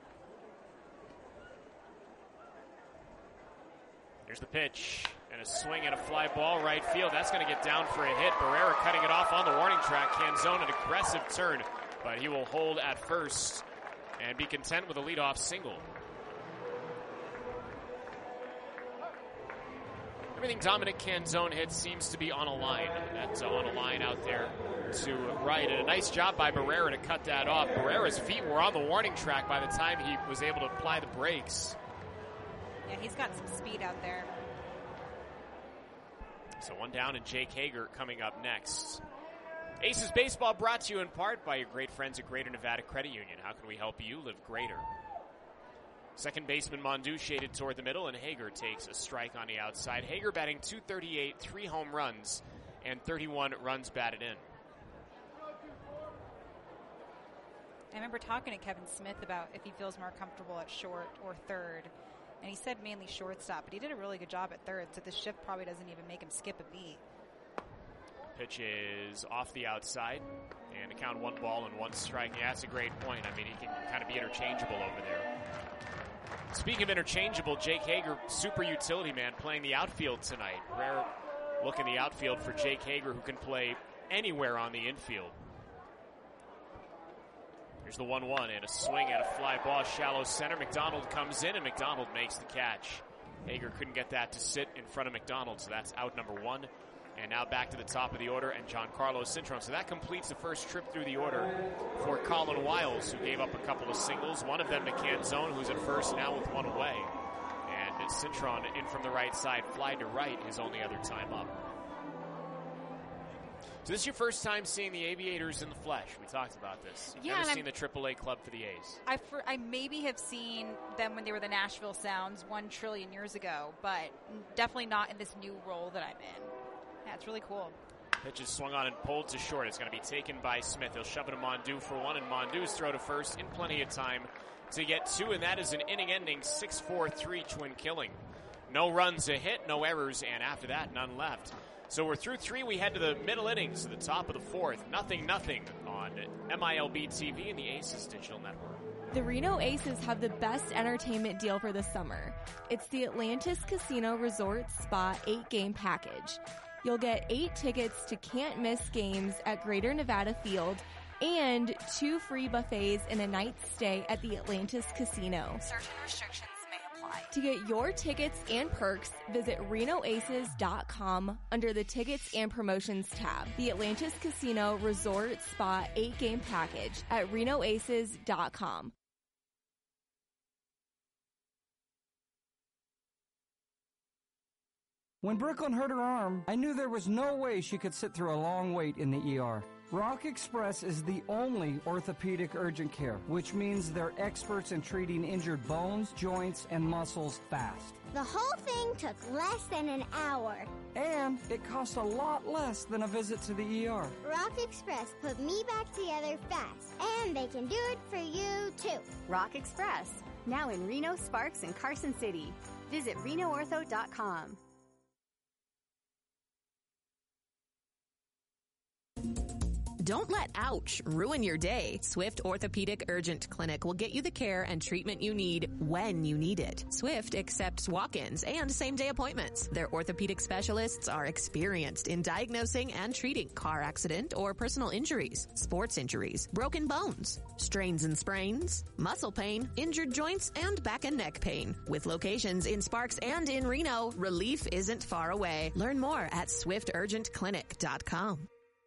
Here's the pitch, and a swing and a fly ball right field. That's going to get down for a hit. Barrera cutting it off on the warning track. Canzone, an aggressive turn, but he will hold at first and be content with a leadoff single. Everything Dominic Canzone hits seems to be on a line. That's on a line out there to right. And a nice job by Barrera to cut that off. Barrera's feet were on the warning track by the time he was able to apply the brakes. Yeah, he's got some speed out there. So one down, and Jake Hager coming up next. Aces Baseball brought to you in part by your great friends at Greater Nevada Credit Union. How can we help you live greater? Second baseman Mondu shaded toward the middle, and Hager takes a strike on the outside. Hager batting .238, 3 home runs, and 31 runs batted in. I remember talking to Kevin Smith about if he feels more comfortable at short or third. And he said mainly shortstop, but he did a really good job at third, so this shift probably doesn't even make him skip a beat. Pitch is off the outside, and to count 1 ball and 1 strike. Yeah, that's a great point. I mean, he can kind of be interchangeable over there. Speaking of interchangeable, Jake Hager, super utility man, playing the outfield tonight. Rare look in the outfield for Jake Hager, who can play anywhere on the infield. Here's the 1-1, and a swing at a fly ball, shallow center. McDonald comes in, and McDonald makes the catch. Hager couldn't get that to sit in front of McDonald, so that's out number 1. And now back to the top of the order, and Giancarlo Cintron. So that completes the first trip through the order for Colin Wiles, who gave up a couple of singles. One of them to Canzone, who's at first now with 1 away. And Cintron in from the right side, fly to right, his only other time up. So this is your first time seeing the Aviators in the flesh. We talked about this. You've never seen the AAA club for the A's. I maybe have seen them when they were the Nashville Sounds 1 trillion years ago, but definitely not in this new role that I'm in. Yeah, it's really cool. Pitch is swung on and pulled to short. It's going to be taken by Smith. He'll shove it to Mondu for 1, and Mondu's throw to first in plenty of time to get 2, and that is an inning-ending 6-4-3 twin killing. No runs a hit, no errors, and after that, none left. So we're through 3. We head to the middle innings, to the top of the 4th. 0-0 on MILB TV and the Aces Digital Network. The Reno Aces have the best entertainment deal for the summer. It's the Atlantis Casino Resort Spa 8-game package. You'll get 8 tickets to can't-miss games at Greater Nevada Field and 2 free buffets and a night's stay at the Atlantis Casino. Certain restrictions may apply. To get your tickets and perks, visit RenoAces.com under the Tickets and Promotions tab. The Atlantis Casino Resort Spa 8-game package at RenoAces.com. When Brooklyn hurt her arm, I knew there was no way she could sit through a long wait in the ER. Rock Express is the only orthopedic urgent care, which means they're experts in treating injured bones, joints, and muscles fast. The whole thing took less than an hour. And it cost a lot less than a visit to the ER. Rock Express put me back together fast, and they can do it for you too. Rock Express, now in Reno, Sparks, and Carson City. Visit RenoOrtho.com. Don't let ouch ruin your day. Swift Orthopedic Urgent Clinic will get you the care and treatment you need when you need it. Swift accepts walk-ins and same-day appointments. Their orthopedic specialists are experienced in diagnosing and treating car accident or personal injuries, sports injuries, broken bones, strains and sprains, muscle pain, injured joints, and back and neck pain. With locations in Sparks and in Reno, relief isn't far away. Learn more at SwiftUrgentClinic.com.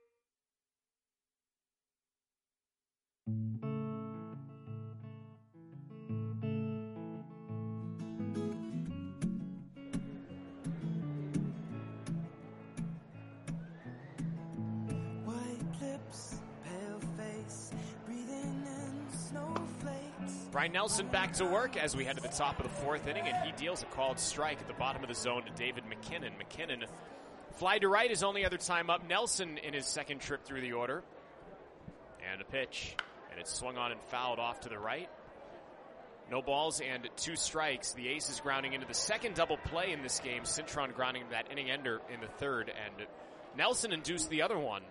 Brian Nelson back to work as we head to the top of the 4th inning, and he deals a called strike at the bottom of the zone to David McKinnon. McKinnon fly to right his only other time up. Nelson in his second trip through the order. And a pitch, and it's swung on and fouled off to the right. No balls and 2 strikes. The Aces grounding into the second double play in this game. Cintron grounding that inning ender in the third, and Nelson induced the other one.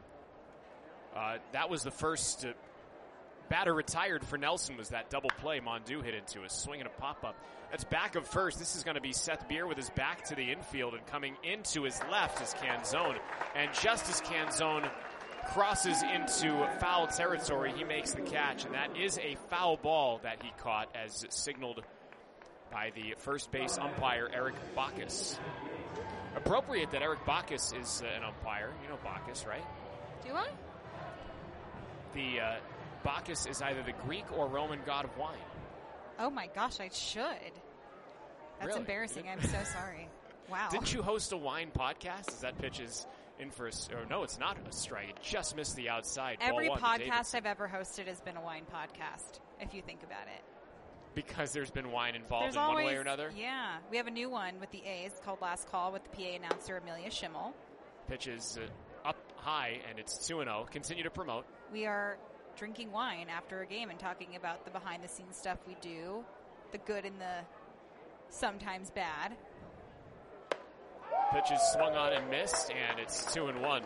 That was the first batter retired for Nelson, was that double play Mondew hit into, a swing and a pop-up. That's back of first. This is going to be Seth Beer with his back to the infield, and coming into his left is Canzone. And just as Canzone crosses into foul territory, he makes the catch, and that is a foul ball that he caught as signaled by the first base umpire, Eric Bacchus. Appropriate that Eric Bacchus is an umpire. You know Bacchus, right? Do I? The Bacchus is either the Greek or Roman god of wine. Oh my gosh, I should. That's Really? embarrassing. I'm so sorry. Wow. Didn't you host a wine podcast? As that pitch is in for no, it's not a strike. It just missed the outside. Every Ball 1 to podcast Davidson. I've ever hosted has been a wine podcast, if you think about it. Because there's been wine involved There's in always, one way or another? Yeah. We have a new one with the A's called Last Call with the PA announcer Amelia Schimmel. Pitch is up high, and it's 2-0. Continue to promote. We are drinking wine after a game and talking about the behind-the-scenes stuff we do, the good and the sometimes bad. Pitch is swung on and missed, and it's 2-1.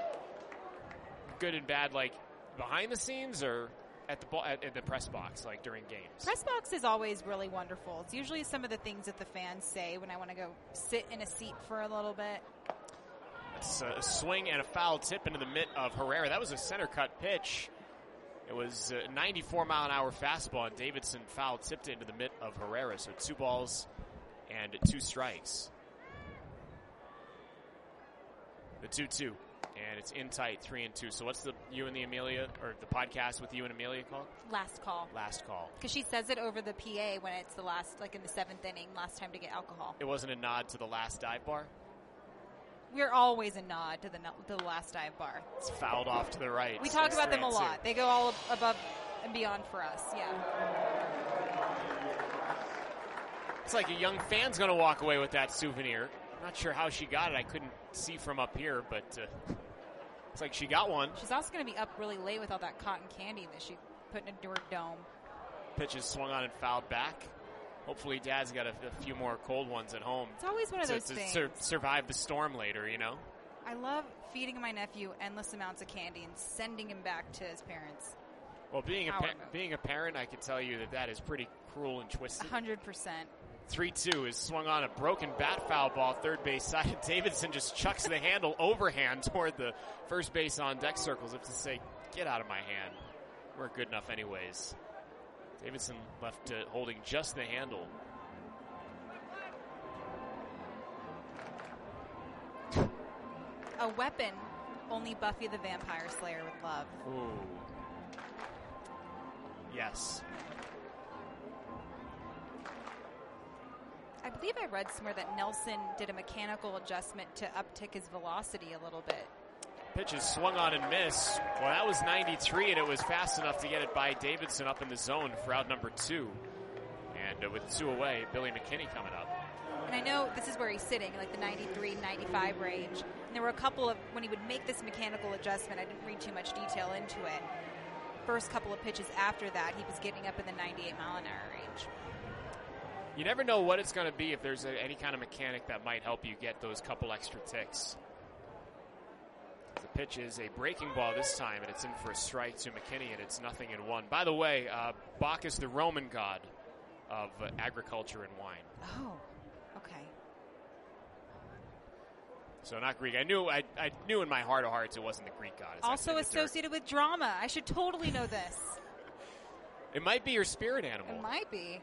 Good and bad, like behind the scenes or at the press box, like during games? Press box is always really wonderful. It's usually some of the things that the fans say when I want to go sit in a seat for a little bit. It's a swing and a foul tip into the mitt of Herrera. That was a center cut pitch. It was a 94-mile-an-hour fastball, and Davidson foul tipped it into the mitt of Herrera. So 2 balls and 2 strikes. The 2-2, and it's in tight, 3-2. So what's the you and the Amelia, or the podcast with you and Amelia called? Last Call. Last Call. Because she says it over the PA when it's the last, like in the 7th inning, last time to get alcohol. It wasn't a nod to the last dive bar? We're always a nod to the last dive bar. It's fouled off to the right. We talk about them a lot. They go all above and beyond for us, yeah. It's like a young fan's going to walk away with that souvenir. I'm not sure how she got it. I couldn't see from up here, but it's like she got one. She's also going to be up really late with all that cotton candy that she put into her dome. Pitch is swung on and fouled back. Hopefully Dad's got a few more cold ones at home. It's always one of those things. To survive the storm later, you know? I love feeding my nephew endless amounts of candy and sending him back to his parents. Well, being a parent, I can tell you that is pretty cruel and twisted. 100%. 3-2 is swung on a broken bat foul ball, third base side. Davidson just chucks the handle overhand toward the first base on deck circles, as if to say, get out of my hand. We're good enough anyways. Davidson left holding just the handle. A weapon only Buffy the Vampire Slayer would love. Ooh. Yes. I believe I read somewhere that Nelson did a mechanical adjustment to uptick his velocity a little bit. Pitch is swung on and missed. Well, that was 93, and it was fast enough to get it by Davidson up in the zone for out number 2. And with 2 away, Billy McKinney coming up. And I know this is where he's sitting, like the 93, 95 range. And there were a couple of, when he would make this mechanical adjustment, I didn't read too much detail into it. First couple of pitches after that, he was getting up in the 98 mile an hour range. You never know what it's going to be if there's any kind of mechanic that might help you get those couple extra ticks. The pitch is a breaking ball this time, and it's in for a strike to McKinney, and it's 0-1. By the way, Bacchus, the Roman god of agriculture and wine. Oh, okay. So not Greek. I knew in my heart of hearts it wasn't the Greek god. Also associated with drama. I should totally know this. It might be your spirit animal. It might be.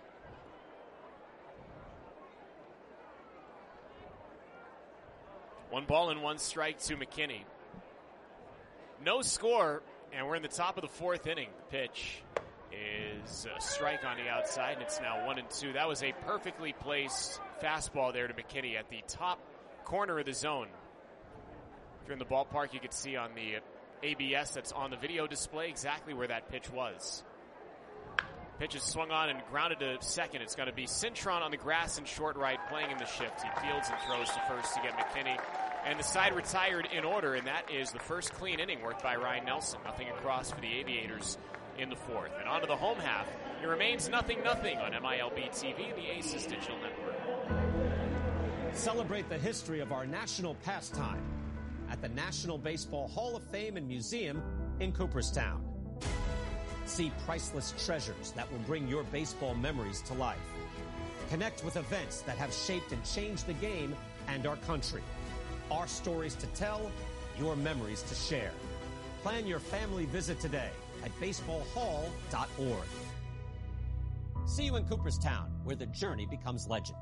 One ball and one strike to McKinney. No score, and we're in the top of the 4th inning. The pitch is a strike on the outside, and it's now 1-2. That was a perfectly placed fastball there to McKinney at the top corner of the zone. If you're in the ballpark, you can see on the ABS that's on the video display exactly where that pitch was. Pitch is swung on and grounded to second. It's going to be Cintron on the grass in short right, playing in the shift. He fields and throws to first to get McKinney. And the side retired in order, and that is the first clean inning worked by Ryan Nelson. Nothing across for the Aviators in the 4th. And on to the home half. It remains 0-0 on MILB TV, the Aces Digital Network. Celebrate the history of our national pastime at the National Baseball Hall of Fame and Museum in Cooperstown. See priceless treasures that will bring your baseball memories to life. Connect with events that have shaped and changed the game and our country. Our stories to tell, your memories to share. Plan your family visit today at baseballhall.org. See you in Cooperstown, where the journey becomes legend.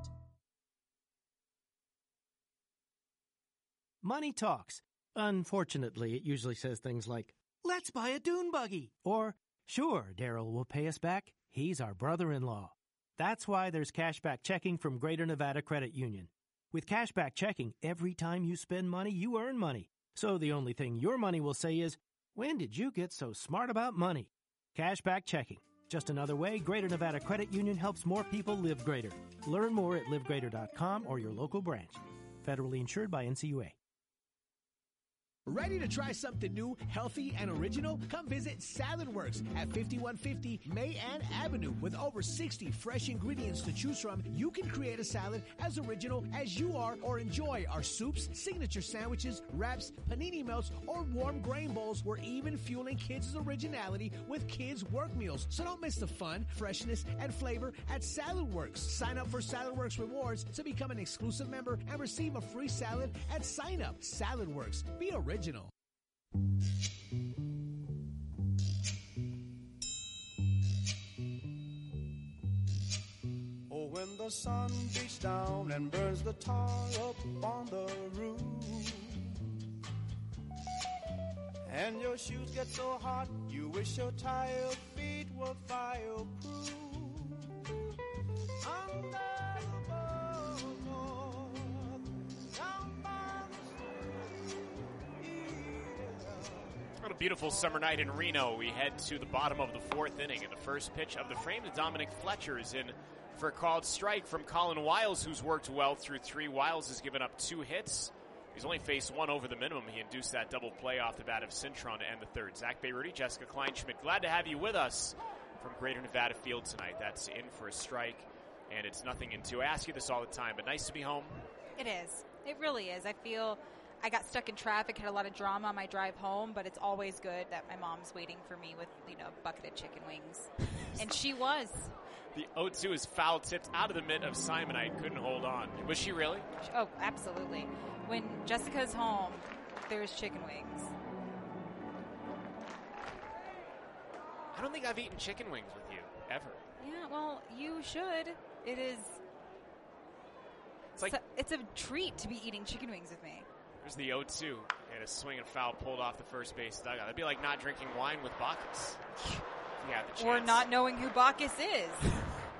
Money talks. Unfortunately, it usually says things like, let's buy a dune buggy, or sure, Daryl will pay us back. He's our brother-in-law. That's why there's cashback checking from Greater Nevada Credit Union. With cashback checking, every time you spend money, you earn money. So the only thing your money will say is, when did you get so smart about money? Cashback checking. Just another way Greater Nevada Credit Union helps more people live greater. Learn more at livegreater.com or your local branch. Federally insured by NCUA. Ready to try something new, healthy, and original? Come visit SaladWorks at 5150 Mayan Avenue. With over 60 fresh ingredients to choose from, you can create a salad as original as you are, or enjoy our soups, signature sandwiches, wraps, panini melts, or warm grain bowls. We're even fueling kids' originality with kids' work meals. So don't miss the fun, freshness, and flavor at SaladWorks. Sign up for SaladWorks Rewards to become an exclusive member and receive a free salad at sign up. SaladWorks. Be original. Oh, when the sun beats down and burns the tar up on the roof, and your shoes get so hot you wish your tired feet were fireproof. Under the boardwalk, down by What a beautiful summer night in Reno. We head to the bottom of the 4th inning, and the first pitch of the frame to Dominic Fletcher is in for a called strike from Colin Wiles, who's worked well through 3. Wiles has given up 2 hits. He's only faced 1 over the minimum. He induced that double play off the bat of Cintron to end the 3rd. Zach Bayruti, Jessica Kleinschmidt, glad to have you with us from Greater Nevada Field tonight. That's in for a strike, and it's 0-2. I ask you this all the time, but nice to be home. It is. It really is. I feel I got stuck in traffic, had a lot of drama on my drive home, but it's always good that my mom's waiting for me with, a bucket of chicken wings. And she was. The 0-2 is foul tipped out of the mitt of Simonite. Couldn't hold on. Was she really? Oh, absolutely. When Jessica's home, there's chicken wings. I don't think I've eaten chicken wings with you, ever. Yeah, well, you should. It is. It's a treat to be eating chicken wings with me. There's the 0-2. And a swing and foul pulled off the first base dugout. That'd be like not drinking wine with Bacchus. Yeah, the chance. Or not knowing who Bacchus is.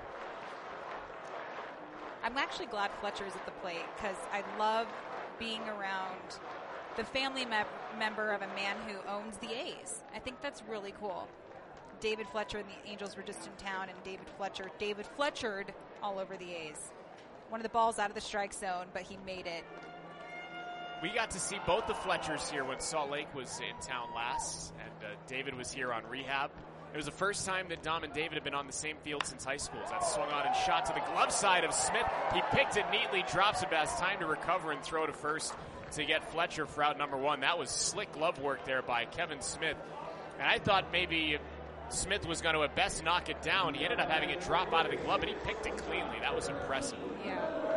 I'm actually glad Fletcher's at the plate because I love being around the family member of a man who owns the A's. I think that's really cool. David Fletcher and the Angels were just in town, and David Fletchered all over the A's. One of the balls out of the strike zone, but he made it. We got to see both the Fletchers here when Salt Lake was in town last, and David was here on rehab. It was the first time that Dom and David have been on the same field since high school. That swung on and shot to the glove side of Smith. He picked it neatly, drops it, but has time to recover and throw to first to get Fletcher for out number one. That was slick glove work there by Kevin Smith. And I thought maybe Smith was going to at best knock it down. He ended up having it drop out of the glove, and he picked it cleanly. That was impressive. Yeah.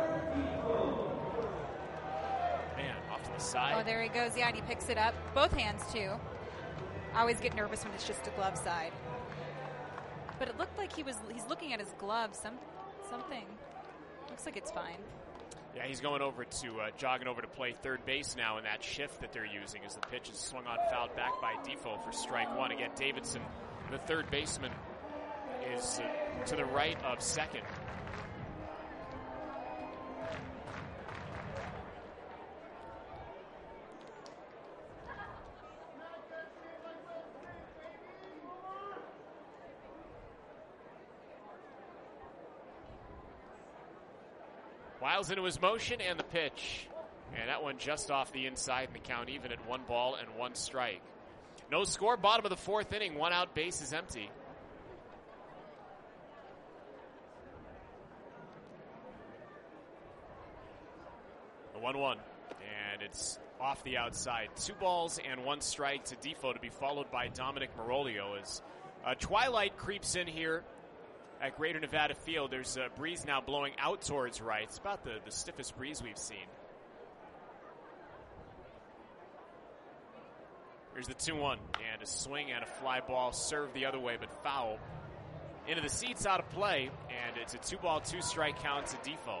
Man, off to the side. Oh, there he goes. Yeah, and he picks it up. Both hands, too. I always get nervous when it's just a glove side. But it looked like he's looking at his glove. Something. Looks like it's fine. Yeah, he's going over to, jogging over to play third base now in that shift that they're using as the pitch is swung on, fouled back by Defoe for strike one. Again, Davidson, the third baseman, is to the right of second. Wiles into his motion and the pitch. And that one just off the inside, and the count even at 1 ball and 1 strike. No score, bottom of the fourth inning, 1 out, base is empty. The 1-1, and it's off the outside. 2 balls and 1 strike to Defoe, to be followed by Dominic Meroglio as twilight creeps in here at Greater Nevada Field. There's a breeze now blowing out towards right. It's about the stiffest breeze we've seen. Here's the 2-1, and a swing and a fly ball served the other way, but foul. Into the seats, out of play, and it's a 2-ball, 2-strike count to Defoe.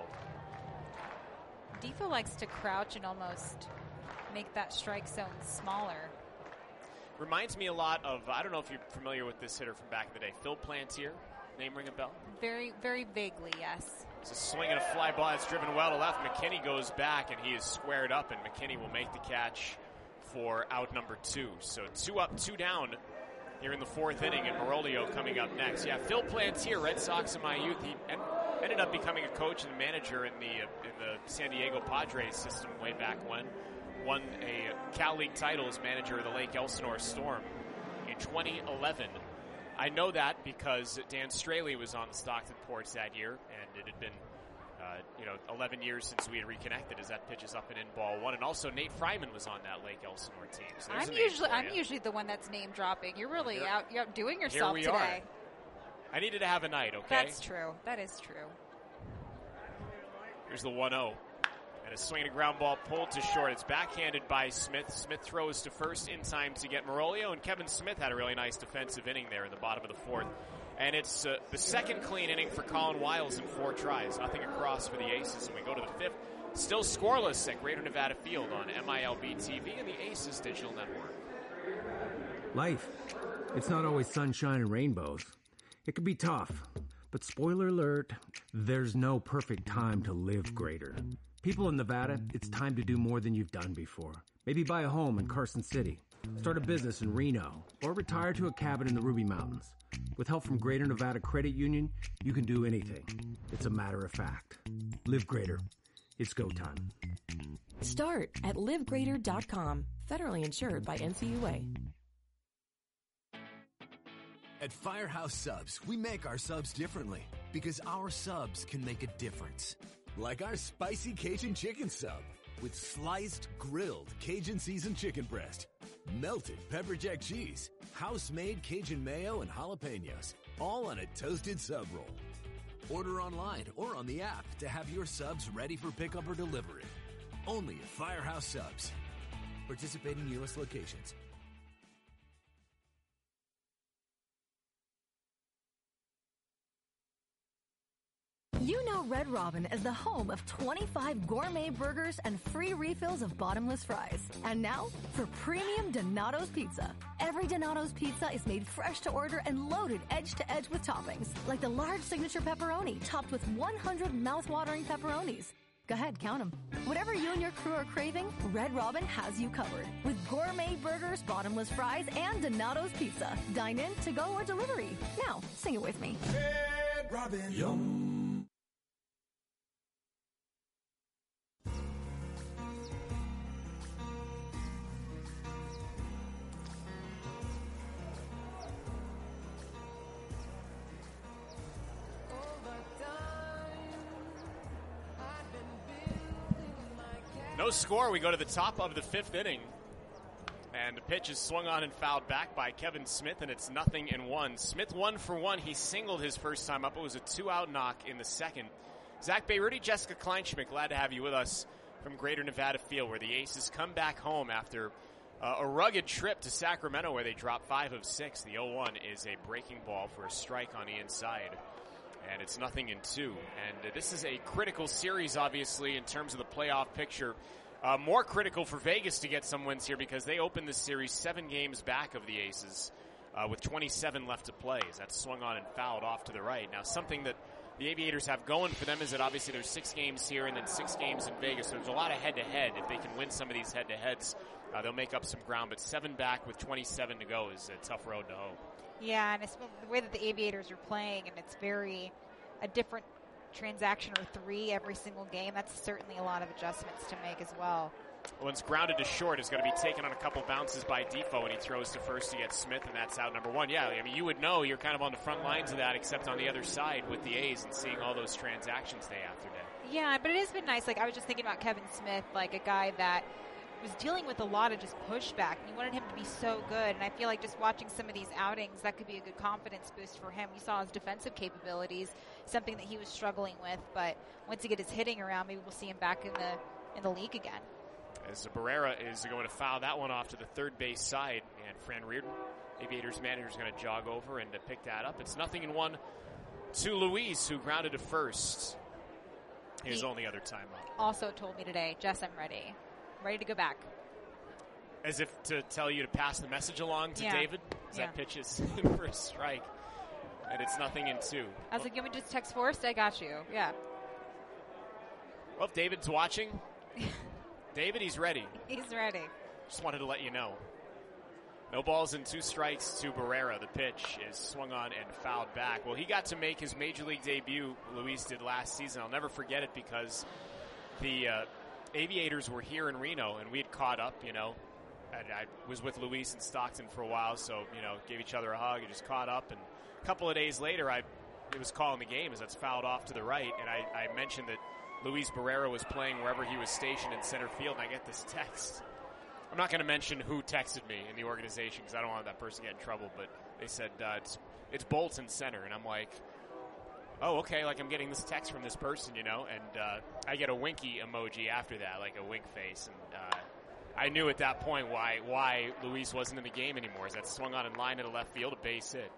Defoe likes to crouch and almost make that strike zone smaller. Reminds me a lot of, I don't know if you're familiar with this hitter from back in the day, Phil Plantier. Name ring a bell? Very, very vaguely, yes. It's a swing and a fly ball. It's driven well to left. McKinney goes back, and he is squared up, and McKinney will make the catch for out number 2. So 2 up, 2 down here in the fourth inning, and Meroglio coming up next. Yeah, Phil Plantier, Red Sox in my youth. He ended up becoming a coach and manager in the San Diego Padres system way back when. Won a Cal League title as manager of the Lake Elsinore Storm in 2011. I know that because Dan Straley was on the Stockton Ports that year, and it had been 11 years since we had reconnected as that pitch is up and in ball 1. And also Nate Fryman was on that Lake Elsinore team. So I'm usually the one that's name dropping. You're really outdoing yourself today. Are. I needed to have a night, okay? That's true. That is true. Here's the 1-0. And a swing and a ground ball pulled to short. It's backhanded by Smith. Smith throws to first in time to get Meroglio, and Kevin Smith had a really nice defensive inning there in the bottom of the fourth. And it's the second clean inning for Colin Wiles in 4 tries. Nothing across for the Aces. And we go to the 5th. Still scoreless at Greater Nevada Field on MILB TV and the Aces Digital Network. Life. It's not always sunshine and rainbows. It can be tough. But spoiler alert, there's no perfect time to live greater. People in Nevada, it's time to do more than you've done before. Maybe buy a home in Carson City, start a business in Reno, or retire to a cabin in the Ruby Mountains. With help from Greater Nevada Credit Union, you can do anything. It's a matter of fact. Live greater. It's go time. Start at livegreater.com. Federally insured by NCUA. At Firehouse Subs, we make our subs differently because our subs can make a difference. Like our spicy Cajun chicken sub. with sliced, grilled Cajun seasoned chicken breast, melted pepper jack cheese, house-made Cajun mayo and jalapenos, all on a toasted sub roll. Order online or on the app to have your subs ready for pickup or delivery. Only at Firehouse Subs. Participating U.S. locations. You know Red Robin as the home of 25 gourmet burgers and free refills of bottomless fries. And now, for premium Donato's Pizza. Every Donato's Pizza is made fresh to order and loaded edge to edge with toppings, like the large signature pepperoni topped with 100 mouth-watering pepperonis. Go ahead, count them. Whatever you and your crew are craving, Red Robin has you covered. With gourmet burgers, bottomless fries, and Donato's Pizza. Dine in, to go, or delivery. Now, sing it with me. Red Robin. Yum. No score. We go to the top of the 5th inning. And the pitch is swung on and fouled back by Kevin Smith, and it's 0-1. Smith 1 for 1. He singled his first time up. It was a 2-out knock in the second. Zach Bayruti, Jessica Kleinschmidt, glad to have you with us from Greater Nevada Field, where the Aces come back home after a rugged trip to Sacramento, where they dropped 5 of 6. The 0-1 is a breaking ball for a strike on the inside. And it's 0-2. And this is a critical series, obviously, in terms of the playoff picture. More critical for Vegas to get some wins here because they opened this series 7 games back of the Aces with 27 left to play. That's swung on and fouled off to the right. Now, something that the Aviators have going for them is that obviously there's 6 games here and then 6 games in Vegas. So there's a lot of head-to-head. If they can win some of these head-to-heads, they'll make up some ground. But 7 back with 27 to go is a tough road to hoe. Yeah, and it's the way that the Aviators are playing, and it's very a different transaction or 3 every single game. That's certainly a lot of adjustments to make as well. Once grounded to short, is going to be taken on a couple bounces by Defoe, and he throws to first to get Smith, and that's out number 1. Yeah, I mean, you would know you're kind of on the front lines of that, except on the other side with the A's and seeing all those transactions day after day. Yeah, but it has been nice. Like, I was just thinking about Kevin Smith, like a guy that was dealing with a lot of just pushback. You wanted him to be so good, and I feel like just watching some of these outings, that could be a good confidence boost for him. We saw his defensive capabilities, something that he was struggling with, but once he gets his hitting around, maybe we'll see him back in the league again. As Barrera is going to foul that one off to the third base side, and Fran Reardon, Aviators manager, is going to jog over and pick that up. It's 0-1 to Luis, who grounded to first. His only other time up. Also told me today, Jess, I'm ready. Ready to go back. As if to tell you to pass the message along to David. That pitch is in for a strike. And it's 0-2. I was like, you want me to just text Forrest? I got you. Yeah. Well, if David's watching, David, he's ready. He's ready. Just wanted to let you know. No balls and 2 strikes to Barrera. The pitch is swung on and fouled back. Well, he got to make his Major League debut, Luis did last season. I'll never forget it because the Aviators were here in Reno, and we had caught up, you know. I was with Luis in Stockton for a while, so, you know, gave each other a hug and just caught up. And a couple of days later, it was calling the game as that's fouled off to the right, and I mentioned that Luis Barrera was playing wherever he was stationed in center field, and I get this text. I'm not going to mention who texted me in the organization because I don't want that person to get in trouble, but they said it's Bolton Center, and I'm like, oh, okay, like I'm getting this text from this person, you know, and I get a winky emoji after that, like a wink face, and I knew at that point why Luis wasn't in the game anymore, as that swung on in line at a left field, a base hit.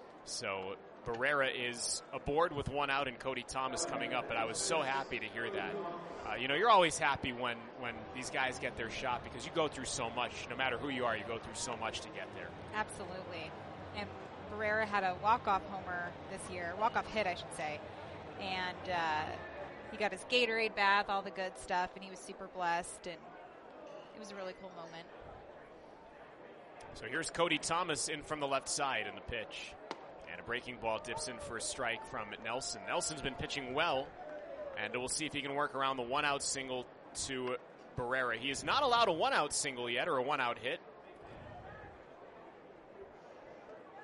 So Barrera is aboard with 1 out and Cody Thomas coming up, but I was so happy to hear that. You know, you're always happy when these guys get their shot because you go through so much. No matter who you are, you go through so much to get there. Absolutely. And Barrera had a walk-off homer this year, walk-off hit, I should say. And he got his Gatorade bath, all the good stuff, and he was super blessed, and it was a really cool moment. So here's Cody Thomas in from the left side in the pitch. And a breaking ball dips in for a strike from Nelson. Nelson's been pitching well, and we'll see if he can work around the 1-out single to Barrera. He is not allowed a 1-out single yet, or a 1-out hit.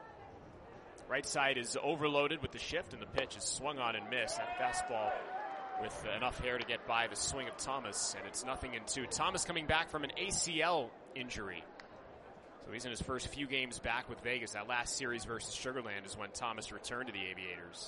Right side is overloaded with the shift, and the pitch is swung on and missed. That fastball with enough hair to get by the swing of Thomas, and it's 0-2. Thomas coming back from an ACL injury. So he's in his first few games back with Vegas. That last series versus Sugar Land is when Thomas returned to the Aviators.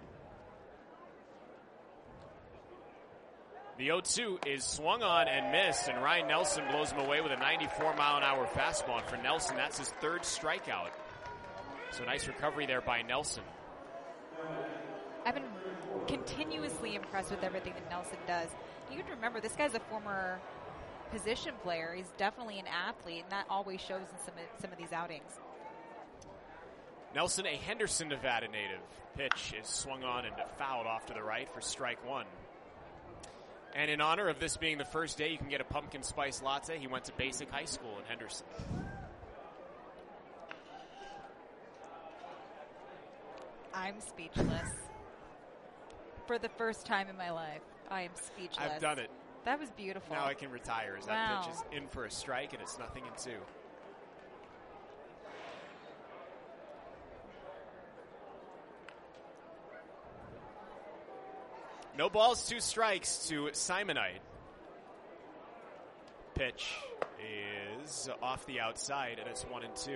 The 0-2 is swung on and missed, and Ryan Nelson blows him away with a 94-mile-an-hour fastball. And for Nelson, that's his third strikeout. So nice recovery there by Nelson. I've been continuously impressed with everything that Nelson does. You have to remember, this guy's a former position player. He's definitely an athlete, and that always shows in some of these outings. Nelson, a Henderson, Nevada native. Pitch is swung on and fouled off to the right for strike one. And in honor of this being the first day you can get a pumpkin spice latte, he went to Basic High School in Henderson. I'm speechless. For the first time in my life, I am speechless. I've done it. That was beautiful. Now I can retire as that pitch is in for a strike, and it's 0-2. No balls, 2 strikes to Simonite. Pitch is off the outside, and it's 1-2.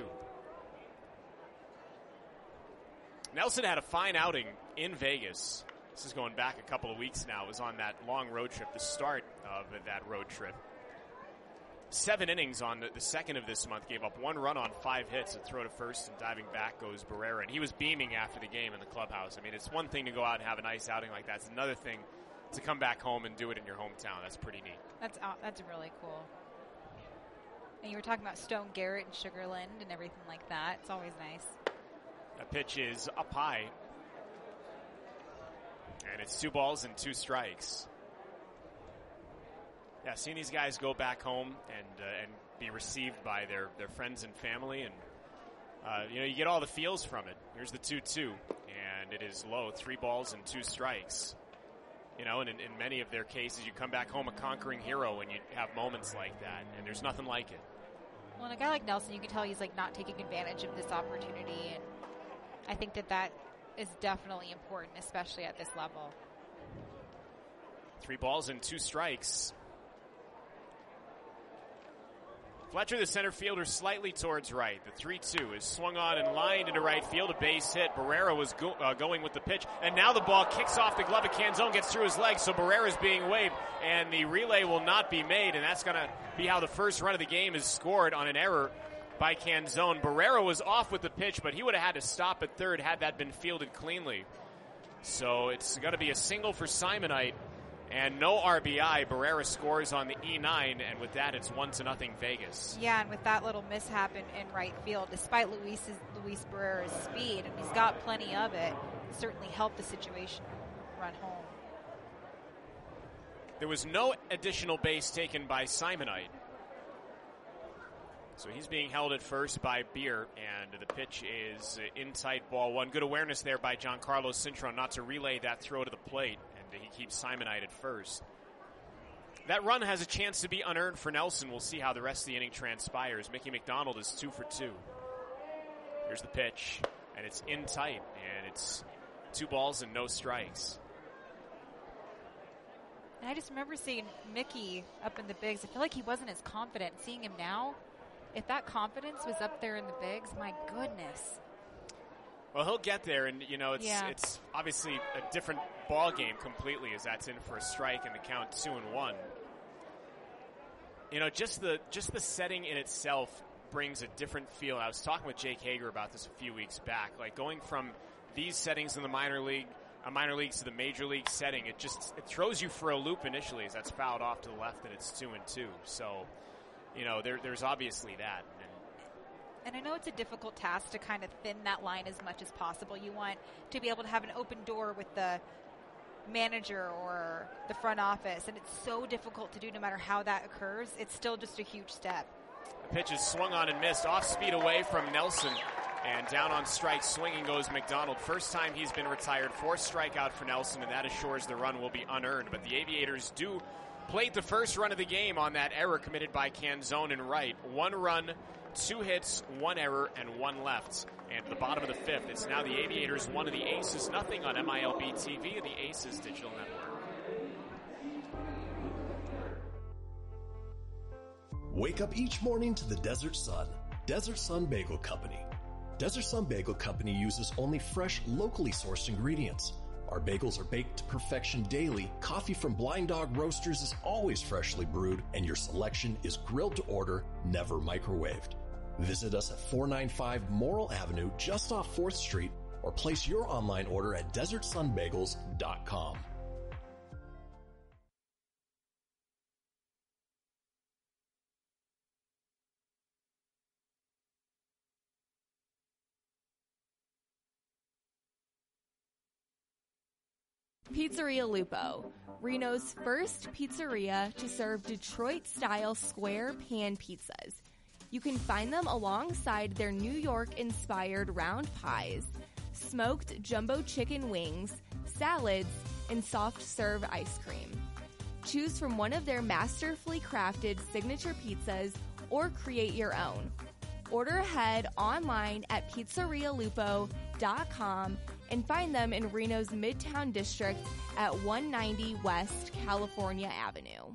Nelson had a fine outing in Vegas. This is going back a couple of weeks now. It was on that long road trip, the start of that road trip. 7 innings on the second of this month. Gave up 1 run on 5 hits. A throw to first, and diving back goes Barrera. And he was beaming after the game in the clubhouse. I mean, it's one thing to go out and have a nice outing like that. It's another thing to come back home and do it in your hometown. That's pretty neat. That's really cool. And you were talking about Stone Garrett and Sugar Land and everything like that. It's always nice. That pitch is up high. And it's 2 balls and 2 strikes. Yeah, seeing these guys go back home and be received by their friends and family, and you get all the feels from it. Here's the 2-2, and it is low, 3 balls and 2 strikes. And in many of their cases, you come back home a conquering hero when you have moments like that, and there's nothing like it. Well, and a guy like Nelson, you can tell he's not taking advantage of this opportunity, and I think that is definitely important, especially at this level. 3 balls and 2 strikes. Fletcher, the center fielder, slightly towards right. The 3-2 is swung on and lined into right field. A base hit. Barrera was going with the pitch. And now the ball kicks off the glove of Canzone, gets through his legs, so Barrera's being waved. And the relay will not be made, and that's going to be how the first run of the game is scored on an error by Canzone. Barrera was off with the pitch, but he would have had to stop at third had that been fielded cleanly. So it's going to be a single for Simonite. And no RBI. Barrera scores on the E9, and with that, it's 1-0 Vegas. Yeah, and with that little mishap in right field, despite Luis Barrera's speed, and he's got plenty of it, certainly helped the situation run home. There was no additional base taken by Simonite. So he's being held at first by Beer, and the pitch is in tight, ball 1. Good awareness there by Giancarlo Cintron not to relay that throw to the plate. He keeps Simonite at first. That run has a chance to be unearned for Nelson. We'll see how the rest of the inning transpires. Mickey McDonald is 2 for 2. Here's the pitch, and it's in tight, and it's 2 balls and no strikes. And I just remember seeing Mickey up in the bigs. I feel like he wasn't as confident. Seeing him now, if that confidence was up there in the bigs, my goodness. Well, he'll get there, and it's obviously a different ball game completely, as that's in for a strike and the count 2-1. Just the setting in itself brings a different feel. I was talking with Jake Hager about this a few weeks back. Like going from these settings in the minor leagues to the major league setting, it throws you for a loop initially, as that's fouled off to the left and it's 2-2. So, there's obviously that. And I know it's a difficult task to kind of thin that line as much as possible. You want to be able to have an open door with the manager or the front office, and it's so difficult to do no matter how that occurs. It's still just a huge step. The pitch is swung on and missed. Off speed away from Nelson, and down on strike, swinging goes McDonald. First time he's been retired. 4th strikeout for Nelson, and that assures the run will be unearned. But the Aviators do plate the first run of the game on that error committed by Canzone and Wright. 1 run, 2 hits, 1 error, and 1 left. And at the bottom of the 5th, it's now the Aviators 1 of the Aces, nothing on MILB TV and the Aces Digital Network. Wake up each morning to the Desert Sun. Desert Sun Bagel Company. Desert Sun Bagel Company uses only fresh, locally sourced ingredients. Our bagels are baked to perfection daily, coffee from Blind Dog Roasters is always freshly brewed, and your selection is grilled to order, never microwaved. Visit us at 495 Morrill Avenue, just off 4th Street, or place your online order at DesertSunBagels.com. Pizzeria Lupo, Reno's first pizzeria to serve Detroit-style square pan pizzas. You can find them alongside their New York-inspired round pies, smoked jumbo chicken wings, salads, and soft-serve ice cream. Choose from one of their masterfully crafted signature pizzas or create your own. Order ahead online at pizzerialupo.com and find them in Reno's Midtown District at 190 West California Avenue.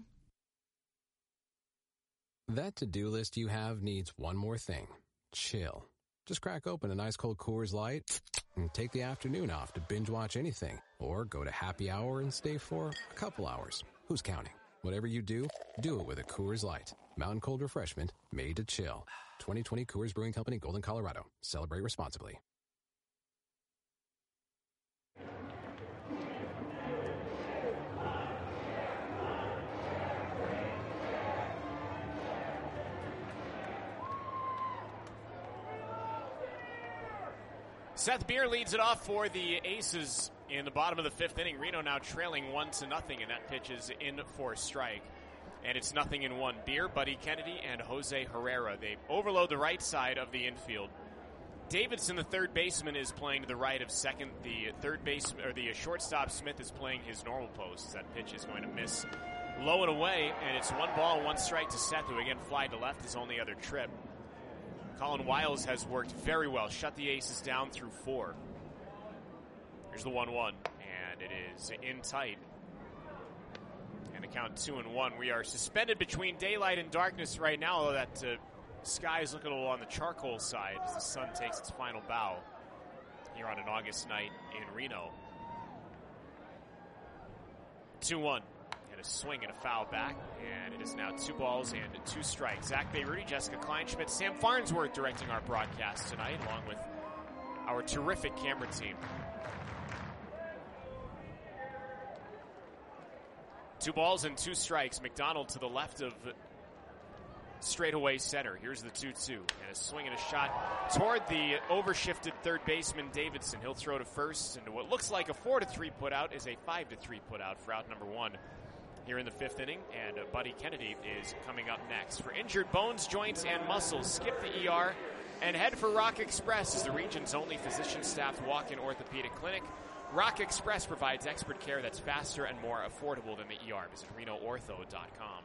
That to-do list you have needs one more thing. Chill. Just crack open an ice-cold Coors Light and take the afternoon off to binge-watch anything. Or go to happy hour and stay for a couple hours. Who's counting? Whatever you do it with a Coors Light. Mountain cold refreshment made to chill. 2020 Coors Brewing Company, Golden, Colorado. Celebrate responsibly. Seth Beer leads it off for the Aces in the bottom of the 5th inning. Reno now trailing 1-0, and that pitch is in for strike. And it's 0-1. Beer, Buddy Kennedy, and Jose Herrera. They overload the right side of the infield. Davidson, the third baseman, is playing to the right of second. The third baseman, or the shortstop Smith, is playing his normal post. That pitch is going to miss low and away, and it's 1 ball, 1 strike to Seth, who again fly to left his only other trip. Colin Wiles has worked very well, shut the Aces down through 4. Here's the 1-1, and it is in tight. And the count 2-1. We are suspended between daylight and darkness right now, although that sky is looking a little on the charcoal side as the sun takes its final bow here on an August night in Reno. 2-1. A swing and a foul back, and it is now 2 balls and 2 strikes. Zach Bayruti, Jessica Kleinschmidt, Sam Farnsworth directing our broadcast tonight, along with our terrific camera team. 2 balls and 2 strikes. McDonald to the left of straightaway center. Here's the 2-2, and a swing and a shot toward the overshifted third baseman Davidson. He'll throw to first, and what looks like a 4-3 putout is a 5-3 putout for out number 1. Here in the 5th inning, and Buddy Kennedy is coming up next. For injured bones, joints, and muscles, skip the ER and head for Rock Express as the region's only physician-staffed walk-in orthopedic clinic. Rock Express provides expert care that's faster and more affordable than the ER. Visit RenoOrtho.com.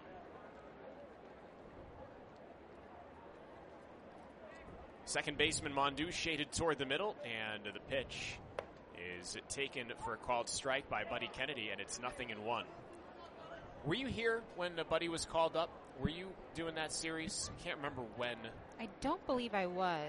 Second baseman Mondu shaded toward the middle, and the pitch is taken for a called strike by Buddy Kennedy, and it's 0-1. Were you here when Buddy was called up? Were you doing that series? I can't remember when. I don't believe I was.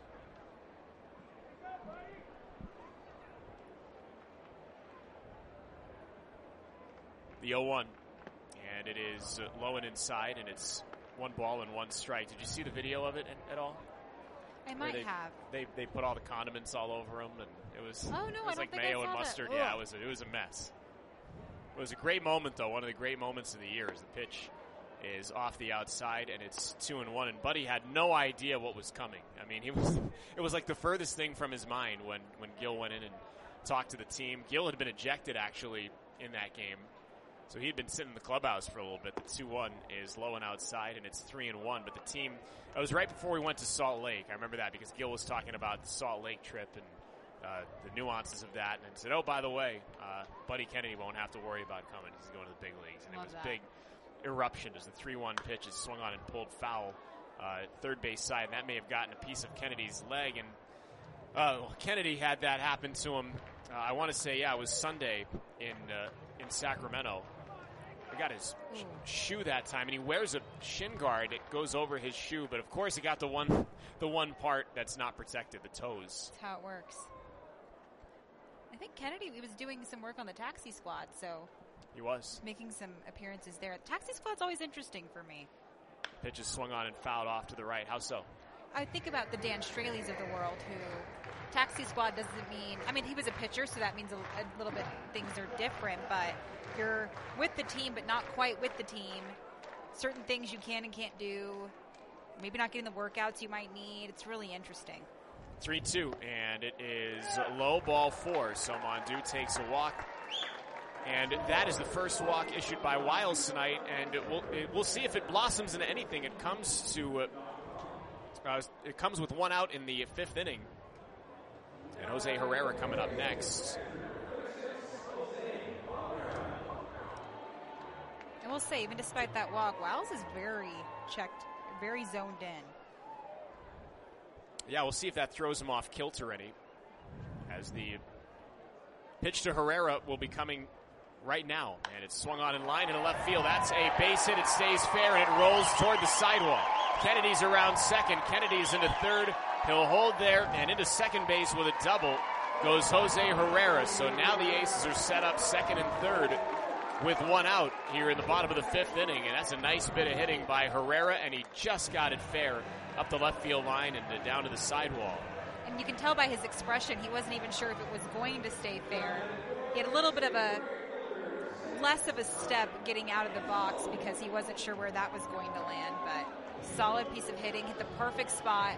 The 0-1. And it is low and inside, and it's 1 ball and 1 strike. Did you see the video of it at all? I might have. They put all the condiments all over him, and it was, oh, no, it was like mayo and mustard. That. Yeah, it was a mess. It was a great moment, though. One of the great moments of the year as the pitch is off the outside, and it's 2-1. And Buddy had no idea what was coming. I mean, it was like the furthest thing from his mind when Gil went in and talked to the team. Gil had been ejected, actually, in that game. So he'd been sitting in the clubhouse for a little bit. The 2-1 is low and outside, and it's 3-1. But the team, it was right before we went to Salt Lake. I remember that because Gil was talking about the Salt Lake trip and the nuances of that, and said, oh, by the way, Buddy Kennedy won't have to worry about coming. He's going to the big leagues. And it was a big eruption as the 3-1 pitch is swung on and pulled foul third base side, and that may have gotten a piece of Kennedy's leg. And Kennedy had that happen to him, I want to say, it was Sunday in Sacramento. He got his shoe that time, and he wears a shin guard. It goes over his shoe, but of course he got the one part that's not protected, the toes. That's how it works. I think Kennedy was doing some work on the taxi squad, so he was making some appearances there. Taxi squad's always interesting for me. Pitch is swung on and fouled off to the right. How so? I think about the Dan Straley's of the world, who taxi squad doesn't mean. I mean, he was a pitcher, so that means a little bit things are different. But you're with the team, but not quite with the team. Certain things you can and can't do. Maybe not getting the workouts you might need. It's really interesting. 3-2, and it is low, ball 4. So Mondu takes a walk, and that is the first walk issued by Wiles tonight. And we'll see if it blossoms into anything. It comes with one out in the 5th inning, and Jose Herrera coming up next. And we'll say, even despite that walk, Wiles is very checked, very zoned in. Yeah, we'll see if that throws him off kilter any, as the pitch to Herrera will be coming right now, and it's swung on in line into left field. That's a base hit. It stays fair, and it rolls toward the sidewalk. Kennedy's around second. Kennedy's into third. He'll hold there, and into second base with a double goes Jose Herrera. So now the Aces are set up second and third with one out here in the bottom of the 5th inning, and that's a nice bit of hitting by Herrera, and he just got it fair up the left field line and down to the sidewall. And you can tell by his expression, he wasn't even sure if it was going to stay fair. He had a little bit of less of a step getting out of the box because he wasn't sure where that was going to land, but solid piece of hitting, hit the perfect spot.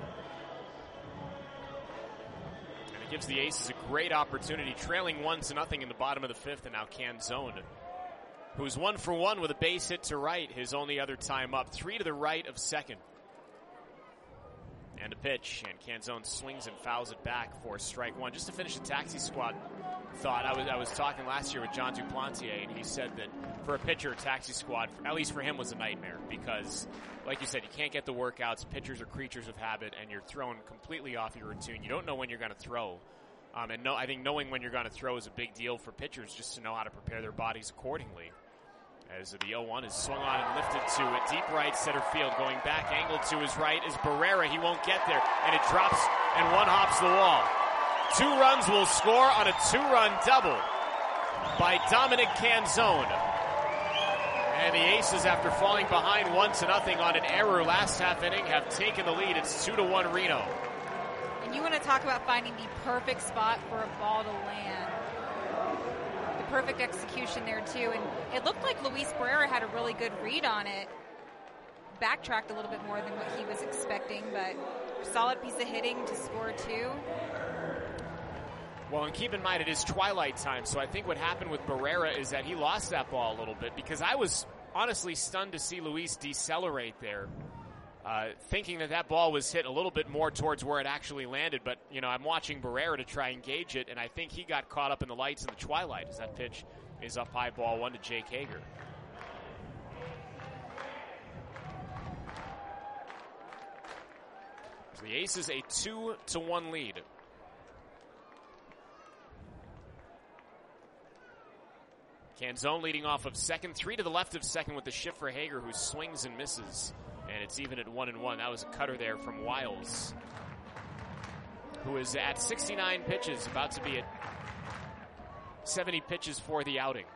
And it gives the Aces a great opportunity, trailing 1-0 in the bottom of the 5th, and now Canzone, who's 1 for 1 with a base hit to right, his only other time up. 3 to the right of second. And a pitch, and Canzone swings and fouls it back for strike 1. Just to finish the taxi squad thought, I was talking last year with John Duplantier, and he said that for a pitcher, taxi squad, at least for him, was a nightmare because, like you said, you can't get the workouts. Pitchers are creatures of habit, and you're thrown completely off your routine. You don't know when you're going to throw. I think knowing when you're going to throw is a big deal for pitchers, just to know how to prepare their bodies accordingly. As the 0-1 is swung on and lifted to a deep right center field. Going back, angled to his right is Barrera. He won't get there, and it drops, and one hops the wall. 2 runs will score on a 2-run double by Dominic Canzone. And the Aces, after falling behind 1-0 on an error last half inning, have taken the lead. It's 2-1 Reno. And you want to talk about finding the perfect spot for a ball to land. Perfect execution there too, and it looked like Luis Barrera had a really good read on it. Backtracked a little bit more than what he was expecting, but solid piece of hitting to score 2. Well, and keep in mind it is twilight time, so I think what happened with Barrera is that he lost that ball a little bit, because I was honestly stunned to see Luis decelerate there, thinking that ball was hit a little bit more towards where it actually landed. But, I'm watching Barrera to try and gauge it, and I think he got caught up in the lights in the twilight as that pitch is up high, ball 1 to Jake Hager. So the Aces a 2-1 lead. Canzone leading off of second, 3 to the left of second with the shift for Hager, who swings and misses. And it's even at 1-1. That was a cutter there from Wiles, who is at 69 pitches, about to be at 70 pitches for the outing.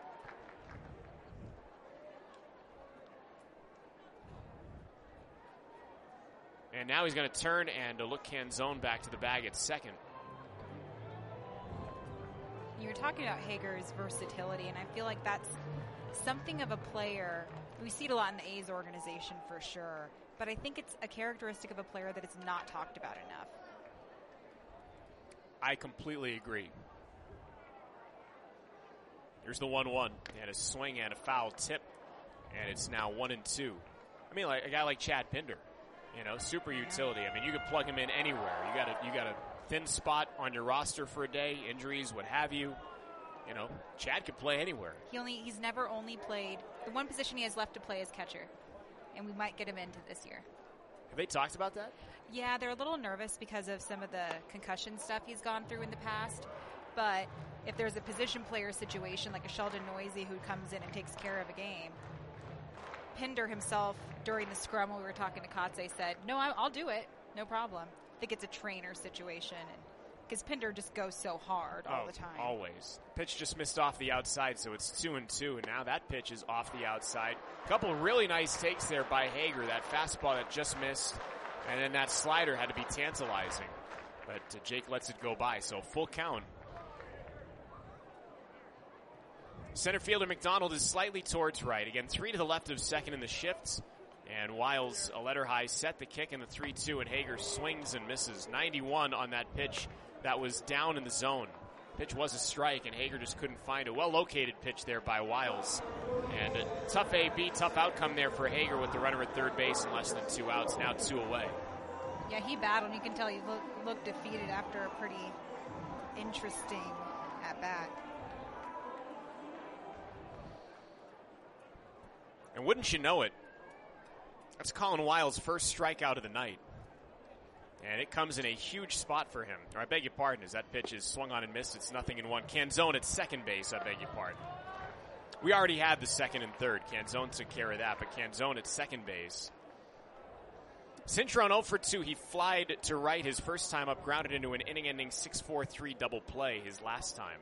And now he's going to turn and look Canzone back to the bag at second. You were talking about Hager's versatility, and I feel like that's something of a player. We see it a lot in the A's organization for sure, but I think it's a characteristic of a player that is not talked about enough. I completely agree. Here's the 1-1, and a swing and a foul tip, and it's now 1-2. I mean, like a guy like Chad Pinder, super utility. I mean, you could plug him in anywhere. You got a thin spot on your roster for a day, injuries, what have you. Chad could play anywhere. He's never only played, the one position he has left to play is catcher, and we might get him into this year. Have they talked about that? Yeah, they're a little nervous because of some of the concussion stuff he's gone through in the past, but if there's a position player situation like a Sheldon Noisy who comes in and takes care of a game. Pinder himself, during the scrum when we were talking to Kotze, said, no, I'll do it. No problem. I think it's a trainer situation. Because Pinder just goes so hard all the time. Always. Pitch just missed off the outside, so it's 2-2, and now that pitch is off the outside. A couple of really nice takes there by Hager. That fastball that just missed, and then that slider had to be tantalizing. But Jake lets it go by, so full count. Center fielder McDonald is slightly towards right. Again, 3 to the left of second in the shift. And Wiles, a letter high, set the kick in the 3-2, and Hager swings and misses. 91 on that pitch that was down in the zone. Pitch was a strike, and Hager just couldn't find a well-located pitch there by Wiles. And a tough A-B, tough outcome there for Hager with the runner at third base and less than 2 outs, now 2 away. Yeah, he battled. You can tell he looked defeated after a pretty interesting at-bat. And wouldn't you know it, that's Colin Wiles' first strikeout of the night. And it comes in a huge spot for him. Or I beg your pardon, as that pitch is swung on and missed. It's 0-1. Canzone at second base, I beg your pardon. We already had the second and third. Canzone took care of that, but Canzone at second base. Cintron 0 for 2. He flied to right his first time up, grounded into an inning-ending 6-4-3 double play his last time.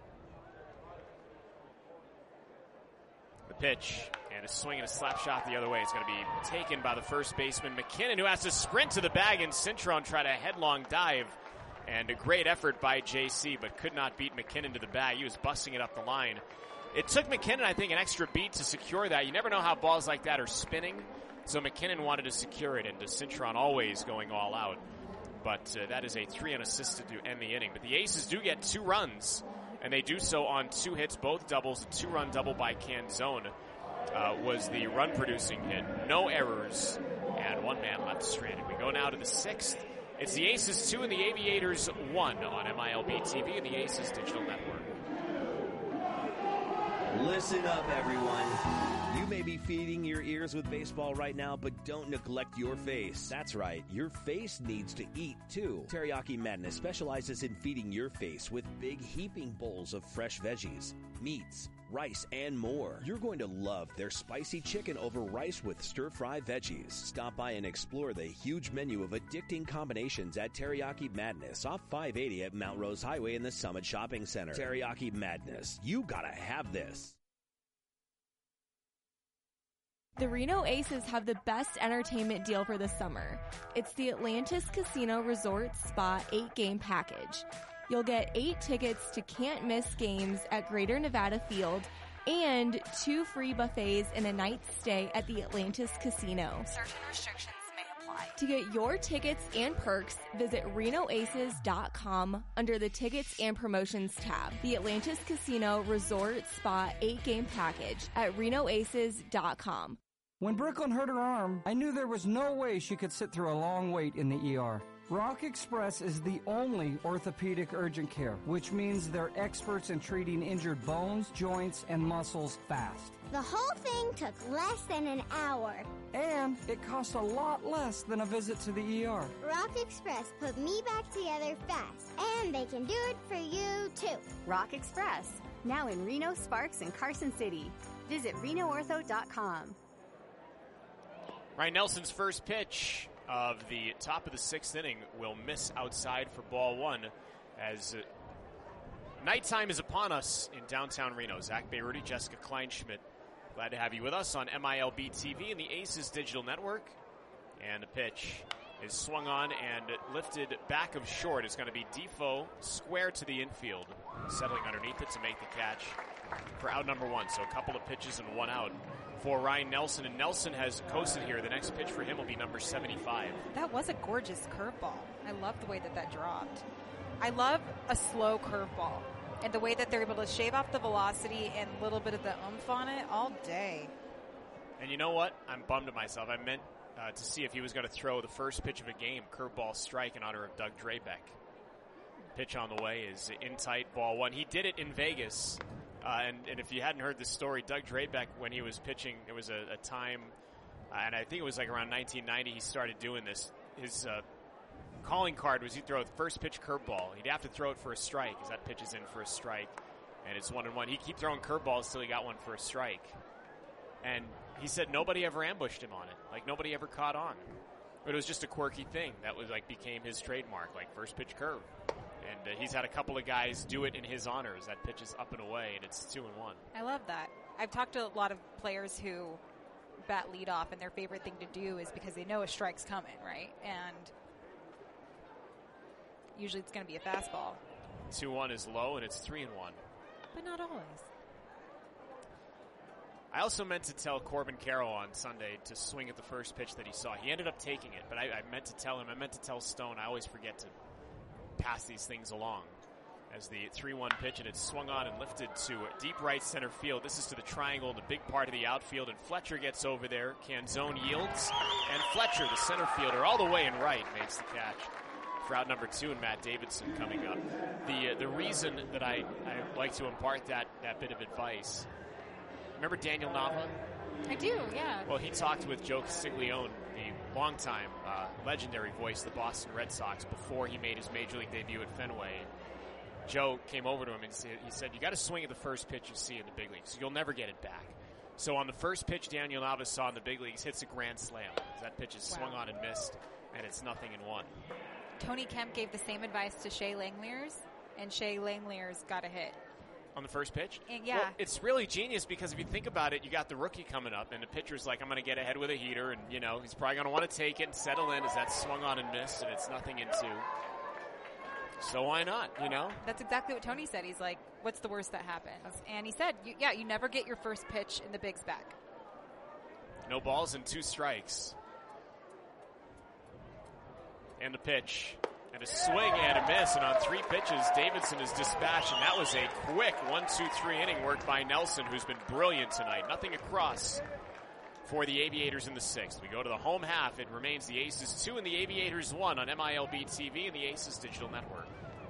The pitch, and a swing and a slap shot the other way. It's going to be taken by the first baseman, McKinnon, who has to sprint to the bag, and Cintron tried a headlong dive. And a great effort by JC, but could not beat McKinnon to the bag. He was busting it up the line. It took McKinnon, I think, an extra beat to secure that. You never know how balls like that are spinning. So McKinnon wanted to secure it, and Cintron always going all out. But that is a 3 unassisted to end the inning. But the Aces do get 2 runs, and they do so on 2 hits, both doubles. A 2-run double by Canzone was the run-producing hit. No errors, and 1 man left stranded. We go now to the 6th. It's the Aces 2 and the Aviators 1 on MILB TV and the Aces Digital Network. Listen up, everyone. You may be feeding your ears with baseball right now, but don't neglect your face. That's right, your face needs to eat, too. Teriyaki Madness specializes in feeding your face with big heaping bowls of fresh veggies, meats, rice, and more. You're going to love their spicy chicken over rice with stir-fry veggies. Stop by and explore the huge menu of addicting combinations at Teriyaki Madness off 580 at Mount Rose Highway in the Summit Shopping Center. Teriyaki Madness. You gotta have this. The Reno Aces have the best entertainment deal for the summer. It's the Atlantis Casino Resort Spa 8-game package. You'll get 8 tickets to can't-miss games at Greater Nevada Field and 2 free buffets and a night's stay at the Atlantis Casino. Certain restrictions may apply. To get your tickets and perks, visit RenoAces.com under the Tickets and Promotions tab. The Atlantis Casino Resort Spa 8-game package at RenoAces.com. When Brooklyn hurt her arm, I knew there was no way she could sit through a long wait in the ER. Rock Express is the only orthopedic urgent care, which means they're experts in treating injured bones, joints, and muscles fast. The whole thing took less than an hour. And it cost a lot less than a visit to the ER. Rock Express put me back together fast, and they can do it for you, too. Rock Express, now in Reno, Sparks, and Carson City. Visit RenoOrtho.com. Ryan Nelson's first pitch of the top of the 6th inning will miss outside for ball 1 as nighttime is upon us in downtown Reno. Zach Bayruti, Jessica Kleinschmidt, glad to have you with us on MILB TV and the Aces Digital Network. And the pitch is swung on and lifted back of short. It's going to be Defoe square to the infield, settling underneath it to make the catch for out number 1. So a couple of pitches and 1 out for Ryan Nelson, and Nelson has coasted here. The next pitch for him will be number 75. That was a gorgeous curveball. I love the way that dropped. I love a slow curveball and the way that they're able to shave off the velocity and a little bit of the oomph on it all day. And you know what? I'm bummed at myself. I meant to see if he was going to throw the first pitch of a game, curveball strike in honor of Doug Drabeck. Pitch on the way is in tight, ball 1. He did it in Vegas. And if you hadn't heard the story, Doug Drabeck, when he was pitching, there was a time, and I think it was like around 1990, he started doing this. His calling card was he'd throw the first pitch curveball. He'd have to throw it for a strike because that pitch is in for a strike. And it's 1-1. He'd keep throwing curveballs till he got one for a strike. And he said nobody ever ambushed him on it. Like, nobody ever caught on. But it was just a quirky thing that was like became his trademark, like first pitch curve. And he's had a couple of guys do it in his honors. That pitch is up and away, and it's 2-1. I love that. I've talked to a lot of players who bat leadoff, and their favorite thing to do is because they know a strike's coming, right? And usually it's going to be a fastball. 2-1 is low, and it's 3-1. But not always. I also meant to tell Corbin Carroll on Sunday to swing at the first pitch that he saw. He ended up taking it, but I meant to tell him. I meant to tell Stone. I always forget to pass these things along. As the 3-1 pitch, and it's swung on and lifted to deep right center field. This is to the triangle, the big part of the outfield, and Fletcher gets over there. Canzone yields, and Fletcher, the center fielder, all the way in right, makes the catch for out number 2, and Matt Davidson coming up. The reason that I like to impart that bit of advice, remember Daniel Nava? I do, yeah. Well, he talked with Joe Castiglione, the longtime legendary voice of the Boston Red Sox, before he made his Major League debut at Fenway. Joe came over to him and he said, you got to swing at the first pitch you see in the big leagues. You'll never get it back. So on the first pitch Daniel Navas saw in the big leagues, hits a grand slam. That pitch is swung on and missed, and it's 0-1. Tony Kemp gave the same advice to Shea Langeliers, and Shea Langeliers got a hit. On the first pitch? Yeah. Well, it's really genius because if you think about it, you got the rookie coming up, and the pitcher's like, I'm going to get ahead with a heater, and, you know, he's probably going to want to take it and settle in as that's swung on and missed, and it's 0-2. So why not, you know? That's exactly what Tony said. He's like, what's the worst that happens? And he said, you never get your first pitch in the bigs back. No balls and 2 strikes. And the pitch. And a swing and a miss. And on 3 pitches, Davidson is dispatched. And that was a quick 1-2-3 inning work by Nelson, who's been brilliant tonight. Nothing across for the Aviators in the 6th. We go to the home half. It remains the Aces 2 and the Aviators 1 on MILB TV and the Aces Digital Network.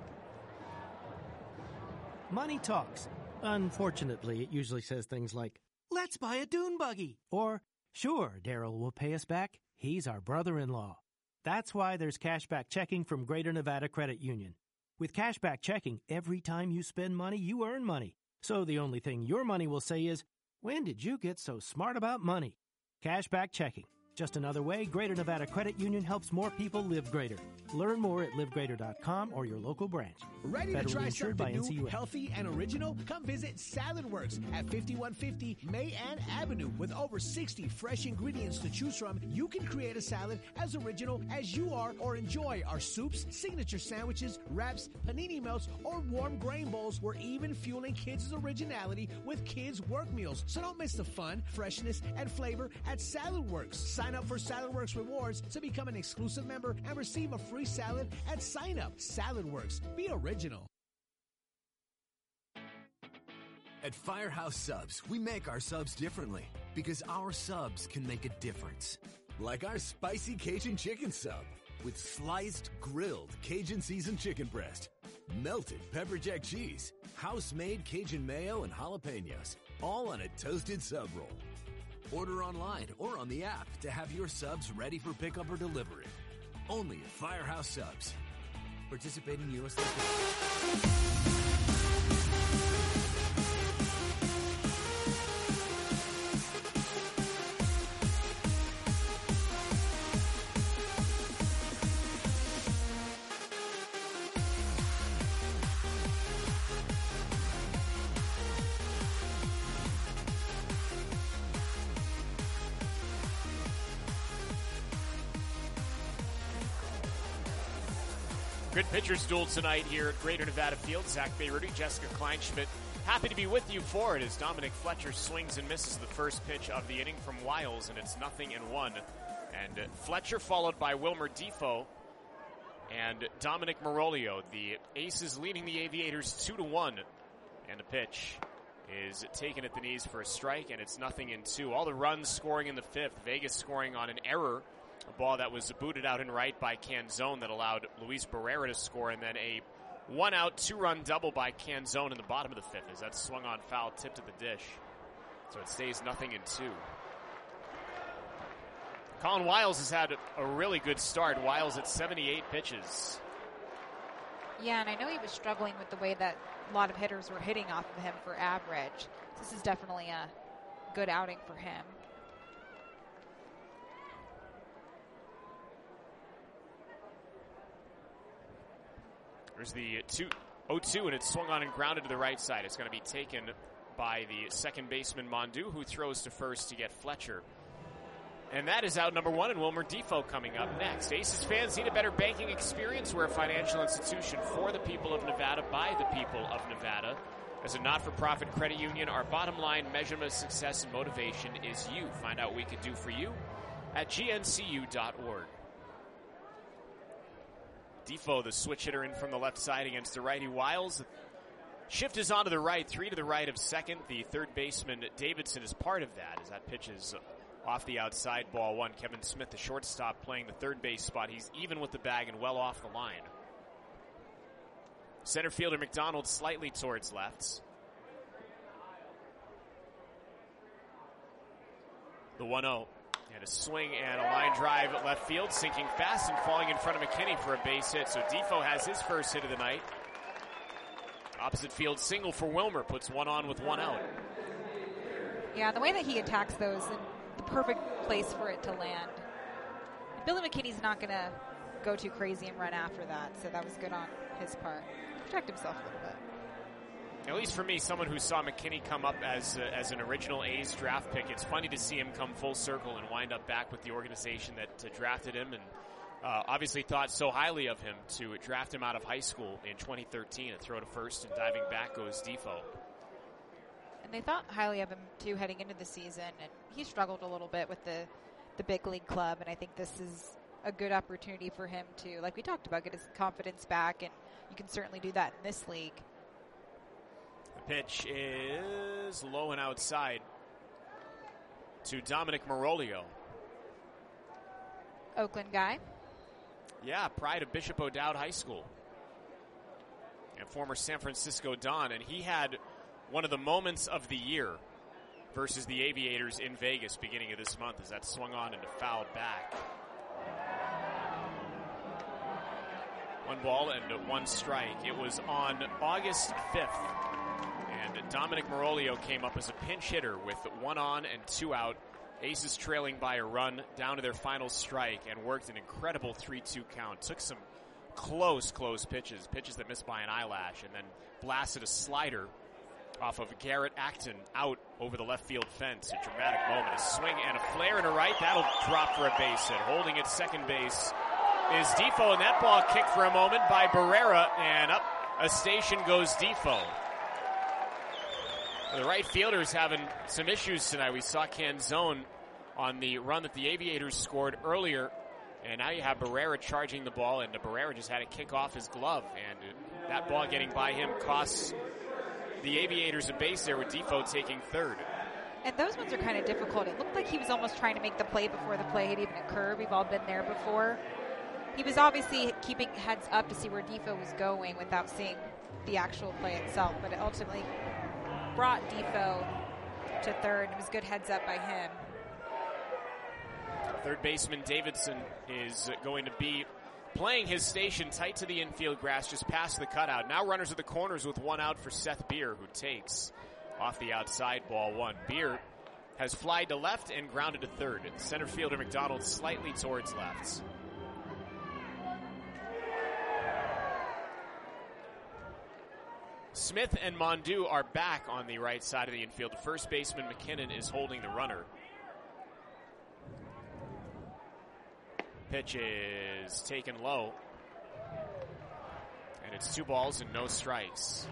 Money talks. Unfortunately, it usually says things like, let's buy a dune buggy. Or, sure, Daryl will pay us back. He's our brother-in-law. That's why there's cashback checking from Greater Nevada Credit Union. With cashback checking, every time you spend money, you earn money. So the only thing your money will say is, when did you get so smart about money? Cashback checking. Just another way Greater Nevada Credit Union helps more people live greater. Learn more at livegreater.com or your local branch. Ready to Federally try insured something by new, NCUA. healthy, and original? Come visit Salad Works at 5150 Mayan Avenue. With over 60 fresh ingredients to choose from, you can create a salad as original as you are, or enjoy our soups, signature sandwiches, wraps, panini melts, or warm grain bowls. We're even fueling kids' originality with kids' work meals. So don't miss the fun, freshness, and flavor at Salad Works. Sign up for Salad Works Rewards to become an exclusive member and receive a free salad at sign up. Salad Works. Be original. At Firehouse Subs, we make our subs differently because our subs can make a difference. Like our spicy Cajun chicken sub with sliced, grilled Cajun seasoned chicken breast, melted pepper jack cheese, house-made Cajun mayo, and jalapenos, all on a toasted sub roll. Order online or on the app to have your subs ready for pickup or delivery. Only at Firehouse Subs. Participating U.S. locations. Good pitchers duel tonight here at Greater Nevada Field. Zach Bayrudy, Jessica Kleinschmidt. Happy to be with you for it as Dominic Fletcher swings and misses the first pitch of the inning from Wiles, and it's 0-1. And Fletcher followed by Wilmer Defoe and Dominic Marolio. The Aces leading the Aviators 2-1. And the pitch is taken at the knees for a strike, and it's 0-2. All the runs scoring in the 5th. Vegas scoring on an error. A ball that was booted out in right by Canzone that allowed Luis Barrera to score, and then a 1-out, 2-run double by Canzone in the bottom of the 5th as that swung on foul, tipped at the dish. So it stays 0-2. Colin Wiles has had a really good start. Wiles at 78 pitches. Yeah, and I know he was struggling with the way that a lot of hitters were hitting off of him for average. This is definitely a good outing for him. There's the 2-0, and it's swung on and grounded to the right side. It's going to be taken by the second baseman, Mondu, who throws to first to get Fletcher. And that is out number 1, and Wilmer Defoe coming up next. Aces fans need a better banking experience. We're a financial institution for the people of Nevada, by the people of Nevada. As a not-for-profit credit union, our bottom line measurement of success and motivation is you. Find out what we can do for you at gncu.org. Defoe, the switch hitter, in from the left side against the righty Wiles. Shift is onto the right, 3 to the right of second. The third baseman, Davidson, is part of that as that pitch is off the outside, ball 1. Kevin Smith, the shortstop, playing the third base spot. He's even with the bag and well off the line. Center fielder McDonald slightly towards left. The 1-0. And a swing and a line drive at left field, sinking fast and falling in front of McKinney for a base hit. So Defoe has his first hit of the night. Opposite field single for Wilmer, puts 1 on with 1 out. Yeah, the way that he attacks those, and the perfect place for it to land. Billy McKinney's not going to go too crazy and run after that, so that was good on his part. Protect himself a little bit. At least for me, someone who saw McKinney come up as an original A's draft pick, it's funny to see him come full circle and wind up back with the organization that drafted him and obviously thought so highly of him to draft him out of high school in 2013 and throw to first, and diving back goes Defoe. And they thought highly of him, too, heading into the season, and he struggled a little bit with the big league club, and I think this is a good opportunity for him to, like we talked about, get his confidence back, and you can certainly do that in this league. The pitch is low and outside to Dominic Marolio. Oakland guy. Yeah, pride of Bishop O'Dowd High School. And former San Francisco Don, and he had one of the moments of the year versus the Aviators in Vegas beginning of this month as that swung on and fouled back. 1 ball and 1 strike. It was on August 5th. And Dominic Marolio came up as a pinch hitter with 1 on and 2 out. Aces trailing by a run down to their final strike and worked an incredible 3-2 count. Took some close pitches that missed by an eyelash, and then blasted a slider off of Garrett Acton out over the left field fence. A dramatic moment. A swing and a flare and a right. That'll drop for a base hit. Holding at second base is Defoe, and that ball kicked for a moment by Barrera, and up a station goes Defoe. The right fielder's having some issues tonight. We saw Canzone on the run that the Aviators scored earlier, and now you have Barrera charging the ball, and Barrera just had to kick off his glove, and that ball getting by him costs the Aviators a base there, with Defoe taking third. And those ones are kind of difficult. It looked like he was almost trying to make the play before the play had even occurred. We've all been there before. He was obviously keeping heads up to see where Defoe was going without seeing the actual play itself, but it ultimately brought Defoe to third. It was good heads up by him. Third baseman Davidson is going to be playing his station tight to the infield grass just past the cutout. Now runners at the corners with 1 out for Seth Beer, who takes off the outside, ball 1. Beer has flied to left and grounded to third. Center fielder McDonald slightly towards left. Smith and Mondu are back on the right side of the infield. The first baseman, McKinnon, is holding the runner. Pitch is taken low. And it's 2 balls and no strikes.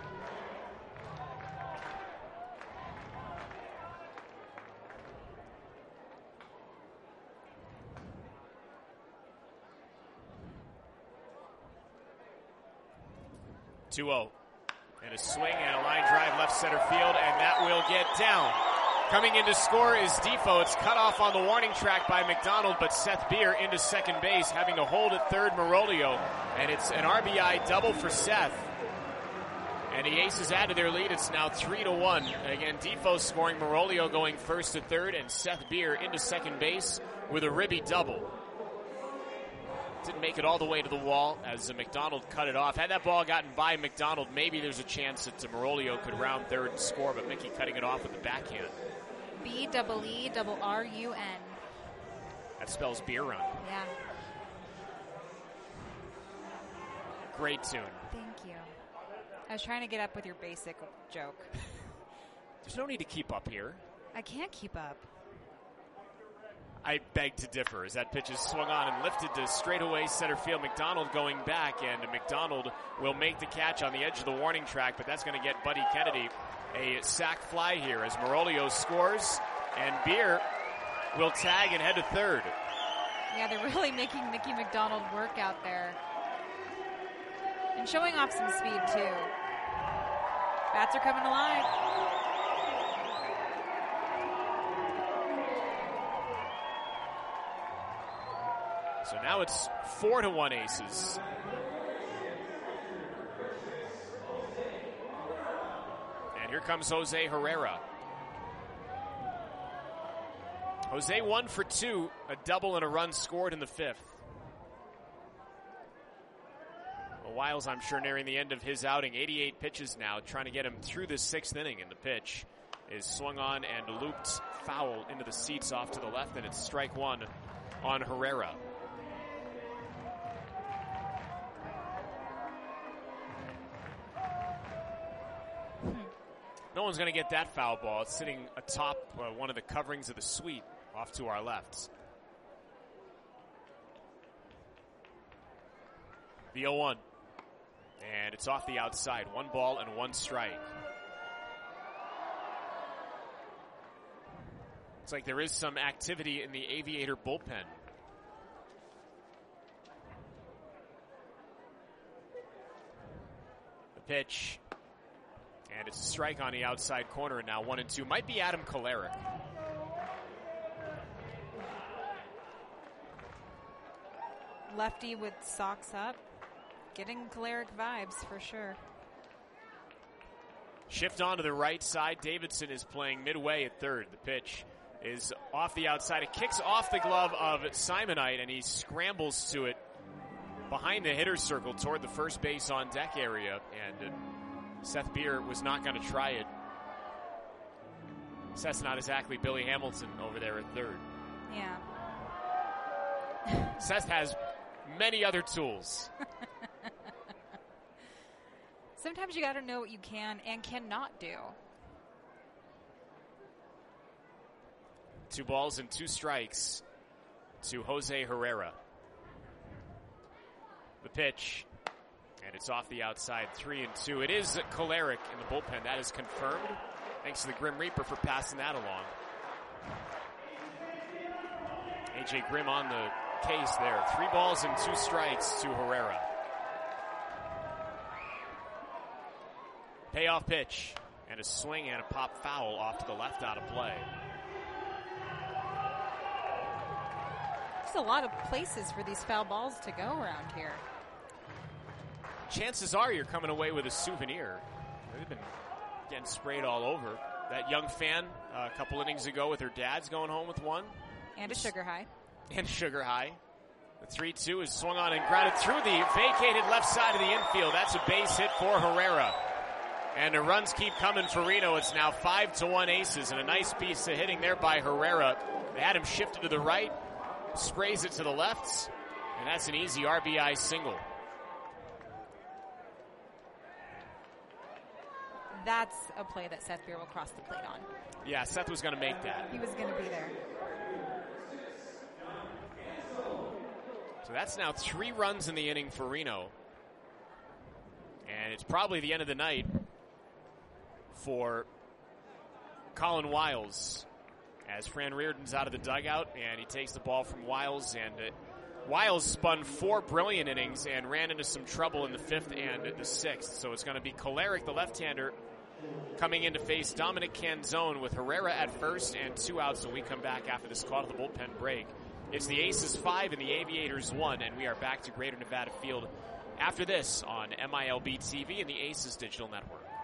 (2-0). And a swing and a line drive left center field, and that will get down. Coming in to score is Defoe. It's cut off on the warning track by McDonald, but Seth Beer into second base, having to hold at third Marolio. And it's an RBI double for Seth. And And the Aces add to their lead. It's now 3-1. Again, Defoe scoring, Marolio going first to third, and Seth Beer into second base with a ribby double. Didn't make it all the way to the wall as McDonald cut it off. Had that ball gotten by McDonald, maybe there's a chance that Marolio could round third and score, but Mickey cutting it off with the backhand. B-E-E-R-U-N. That spells beer run. Yeah. Great tune. Thank you. I was trying to get up with your basic joke. There's no need to keep up here. I can't keep up. I beg to differ as that pitch is swung on and lifted to straightaway center field. McDonald going back, and McDonald will make the catch on the edge of the warning track, but that's going to get Buddy Kennedy a sac fly here as Marolio scores, and Beer will tag and head to third. Yeah, they're really making Mickey McDonald work out there. And showing off some speed, too. Bats are coming alive. So now it's 4-1 Aces. And here comes Jose Herrera. Jose 1 for 2, a double and a run scored in the fifth. Well, Wiles, I'm sure, nearing the end of his outing. 88 pitches now, trying to get him through the sixth inning, and the pitch is swung on and looped foul into the seats off to the left, and it's strike one on Herrera. No one's going to get that foul ball. It's sitting atop one of the coverings of the suite off to our left. The 0-1. And it's off the outside. 1 ball and 1 strike. Looks like there is some activity in the Aviator bullpen. The pitch. And it's a strike on the outside corner, and now 1-2. Might be Adam Kolarek. Lefty with socks up. Getting Kolarek vibes for sure. Shift on to the right side. Davidson is playing midway at third. The pitch is off the outside. It kicks off the glove of Simonite, and he scrambles to it behind the hitter's circle toward the first base on deck area. And Seth Beer was not going to try it. Seth's not exactly Billy Hamilton over there at third. Yeah. Seth has many other tools. Sometimes you got to know what you can and cannot do. 2 balls and 2 strikes to Jose Herrera. The pitch. And it's off the outside, 3-2. It is Kolarek in the bullpen. That is confirmed. Thanks to the Grim Reaper for passing that along. A.J. Grimm on the case there. 3 balls and 2 strikes to Herrera. Payoff pitch. And a swing and a pop foul off to the left out of play. There's a lot of places for these foul balls to go around here. Chances are you're coming away with a souvenir. They've been getting sprayed all over. That young fan a couple innings ago with her dad's going home with one. And a sugar high. And sugar high. The 3-2 is swung on and grounded through the vacated left side of the infield. That's a base hit for Herrera. And the runs keep coming for Reno. It's now 5-1 Aces, and a nice piece of hitting there by Herrera. They had him shifted to the right, sprays it to the left, and that's an easy RBI single. That's a play that Seth Beer will cross the plate on. Yeah, Seth was going to make that. He was going to be there. So that's now 3 runs in the inning for Reno. And it's probably the end of the night for Colin Wiles as Fran Reardon's out of the dugout, and he takes the ball from Wiles, and Wiles spun 4 brilliant innings and ran into some trouble in the 5th and the 6th. So it's going to be Kolarek, the left-hander, coming in to face Dominic Canzone with Herrera at first and 2 outs when we come back after this call to the bullpen break. It's the Aces 5 and the Aviators 1, and we are back to Greater Nevada Field after this on MILB TV and the Aces Digital Network.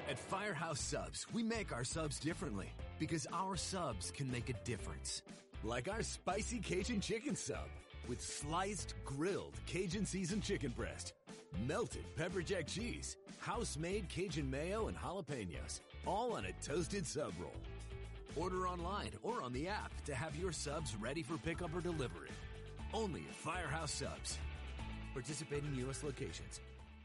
At Firehouse Subs, we make our subs differently because our subs can make a difference. Like our spicy Cajun chicken sub with sliced, grilled Cajun seasoned chicken breast, melted pepper jack cheese, house-made Cajun mayo and jalapenos, all on a toasted sub roll. Order online or on the app to have your subs ready for pickup or delivery. Only at Firehouse Subs. Participating U.S. locations.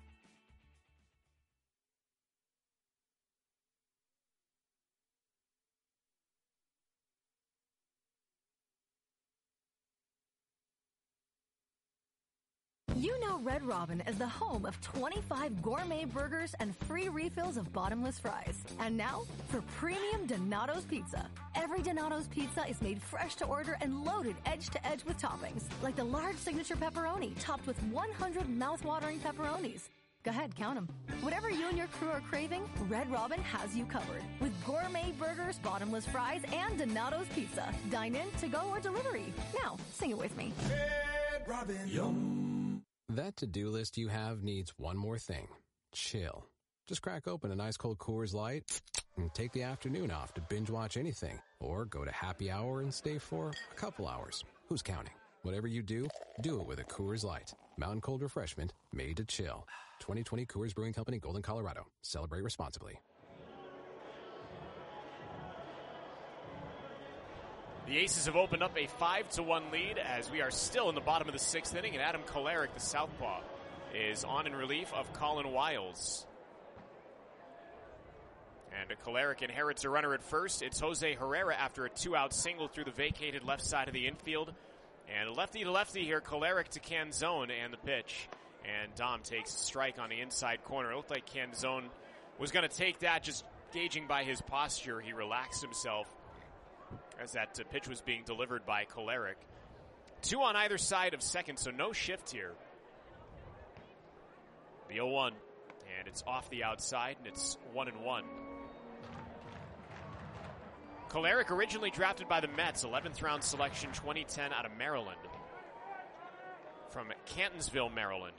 You know Red Robin as the home of 25 gourmet burgers and free refills of bottomless fries. And now, for premium Donato's Pizza. Every Donato's Pizza is made fresh to order and loaded edge to edge with toppings, like the large signature pepperoni topped with 100 mouth-watering pepperonis. Go ahead, count them. Whatever you and your crew are craving, Red Robin has you covered. With gourmet burgers, bottomless fries, and Donato's Pizza. Dine in, to go, or delivery. Now, sing it with me. Red Robin. Yum. That to-do list you have needs one more thing. Chill. Just crack open a nice cold Coors Light and take the afternoon off to binge watch anything. Or go to happy hour and stay for a couple hours. Who's counting? Whatever you do it with a Coors Light. Mountain cold refreshment made to chill. 2020 Coors Brewing Company, Golden, Colorado. Celebrate responsibly. The Aces have opened up a 5-1 lead as we are still in the bottom of the sixth inning, and Adam Kolarek, the southpaw, is on in relief of Colin Wiles. And Kolarek inherits a runner at first. It's Jose Herrera after a two-out single through the vacated left side of the infield. And lefty to lefty here, Kolarek to Canzone and the pitch. And Dom takes a strike on the inside corner. It looked like Canzone was going to take that, just gauging by his posture. He relaxed himself as that pitch was being delivered by Kolarek. Two on either side of second, so no shift here. The 0-1, and it's off the outside, and it's 1-1. Kolarek originally drafted by the Mets, 11th round selection, 2010 out of Maryland. From Cantonsville, Maryland.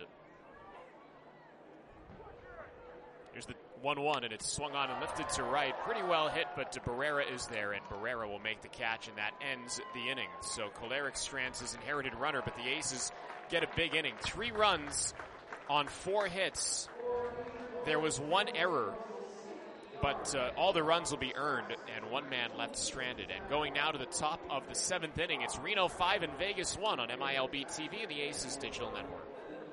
Here's the 1-1, and it's swung on and lifted to right. Pretty well hit, but Barrera is there, and Barrera will make the catch, and that ends the inning. So Kolarek strands his inherited runner, but the Aces get a big inning. 3 runs on 4 hits. There was 1 error, but all the runs will be earned, and 1 man left stranded. And going now to the top of the 7th inning, it's Reno 5 and Vegas 1 on MILB TV and the Aces Digital Network.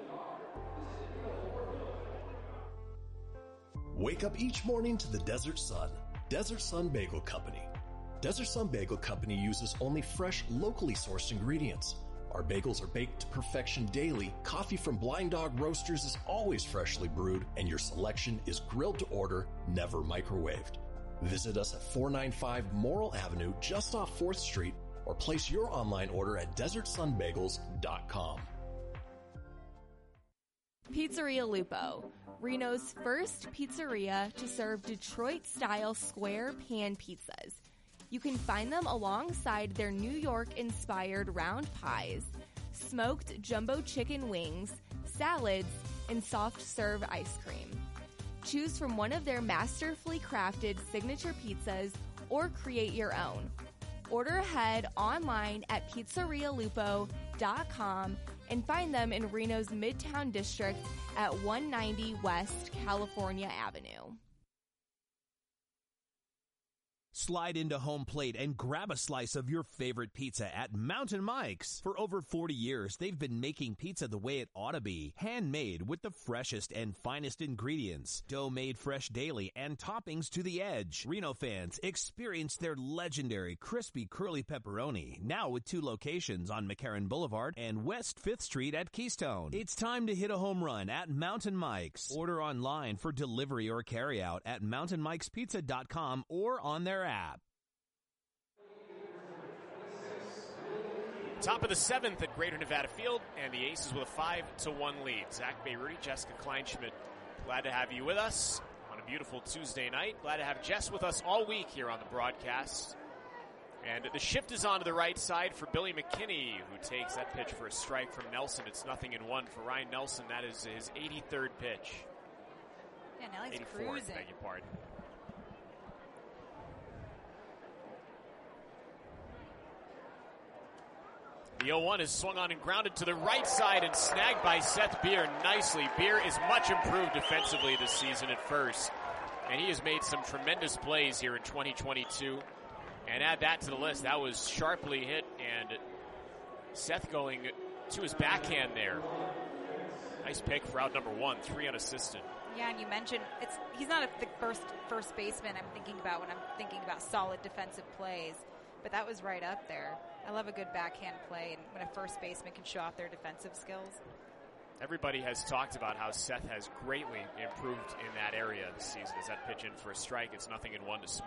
Wake up each morning to the Desert Sun. Desert Sun Bagel Company. Desert Sun Bagel Company uses only fresh, locally sourced ingredients. Our bagels are baked to perfection daily, coffee from Blind Dog Roasters is always freshly brewed, and your selection is grilled to order, never microwaved. Visit us at 495 Morrill Avenue, just off 4th Street, or place your online order at DesertSunBagels.com. Pizzeria Lupo, Reno's first pizzeria to serve Detroit-style square pan pizzas. You can find them alongside their New York-inspired round pies, smoked jumbo chicken wings, salads, and soft-serve ice cream. Choose from one of their masterfully crafted signature pizzas or create your own. Order ahead online at pizzerialupo.com and find them in Reno's Midtown District at 190 West California Avenue. Slide into home plate and grab a slice of your favorite pizza at Mountain Mike's. For over 40 years, they've been making pizza the way it ought to be. Handmade with the freshest and finest ingredients. Dough made fresh daily and toppings to the edge. Reno fans, experience their legendary crispy curly pepperoni. Now with 2 locations on McCarran Boulevard and West 5th Street at Keystone. It's time to hit a home run at Mountain Mike's. Order online for delivery or carryout at mountainmikespizza.com or on their app. Top of the 7th at Greater Nevada Field, and the Aces with a 5-1 lead. Zach Bayruti, Jessica Kleinschmidt, glad to have you with us on a beautiful Tuesday night. Glad to have Jess with us all week here on the broadcast. And the shift is on to the right side for Billy McKinney, who takes that pitch for a strike from Nelson. It's 0-1 for Ryan Nelson. That is his 83rd pitch. Yeah, Nelly's 84, cruising. beg your pardon. The 0-1 is swung on and grounded to the right side and snagged by Seth Beer nicely. Beer is much improved defensively this season at first, and he has made some tremendous plays here in 2022. And add that to the list. That was sharply hit, and Seth going to his backhand there. Nice pick for out number 1, 3 unassisted. Yeah, and you mentioned he's not the first baseman I'm thinking about when I'm thinking about solid defensive plays, but that was right up there. I love a good backhand play, and when a first baseman can show off their defensive skills. Everybody has talked about how Seth has greatly improved in that area this season. As that pitch in for a strike, it's 0-1 to Smith.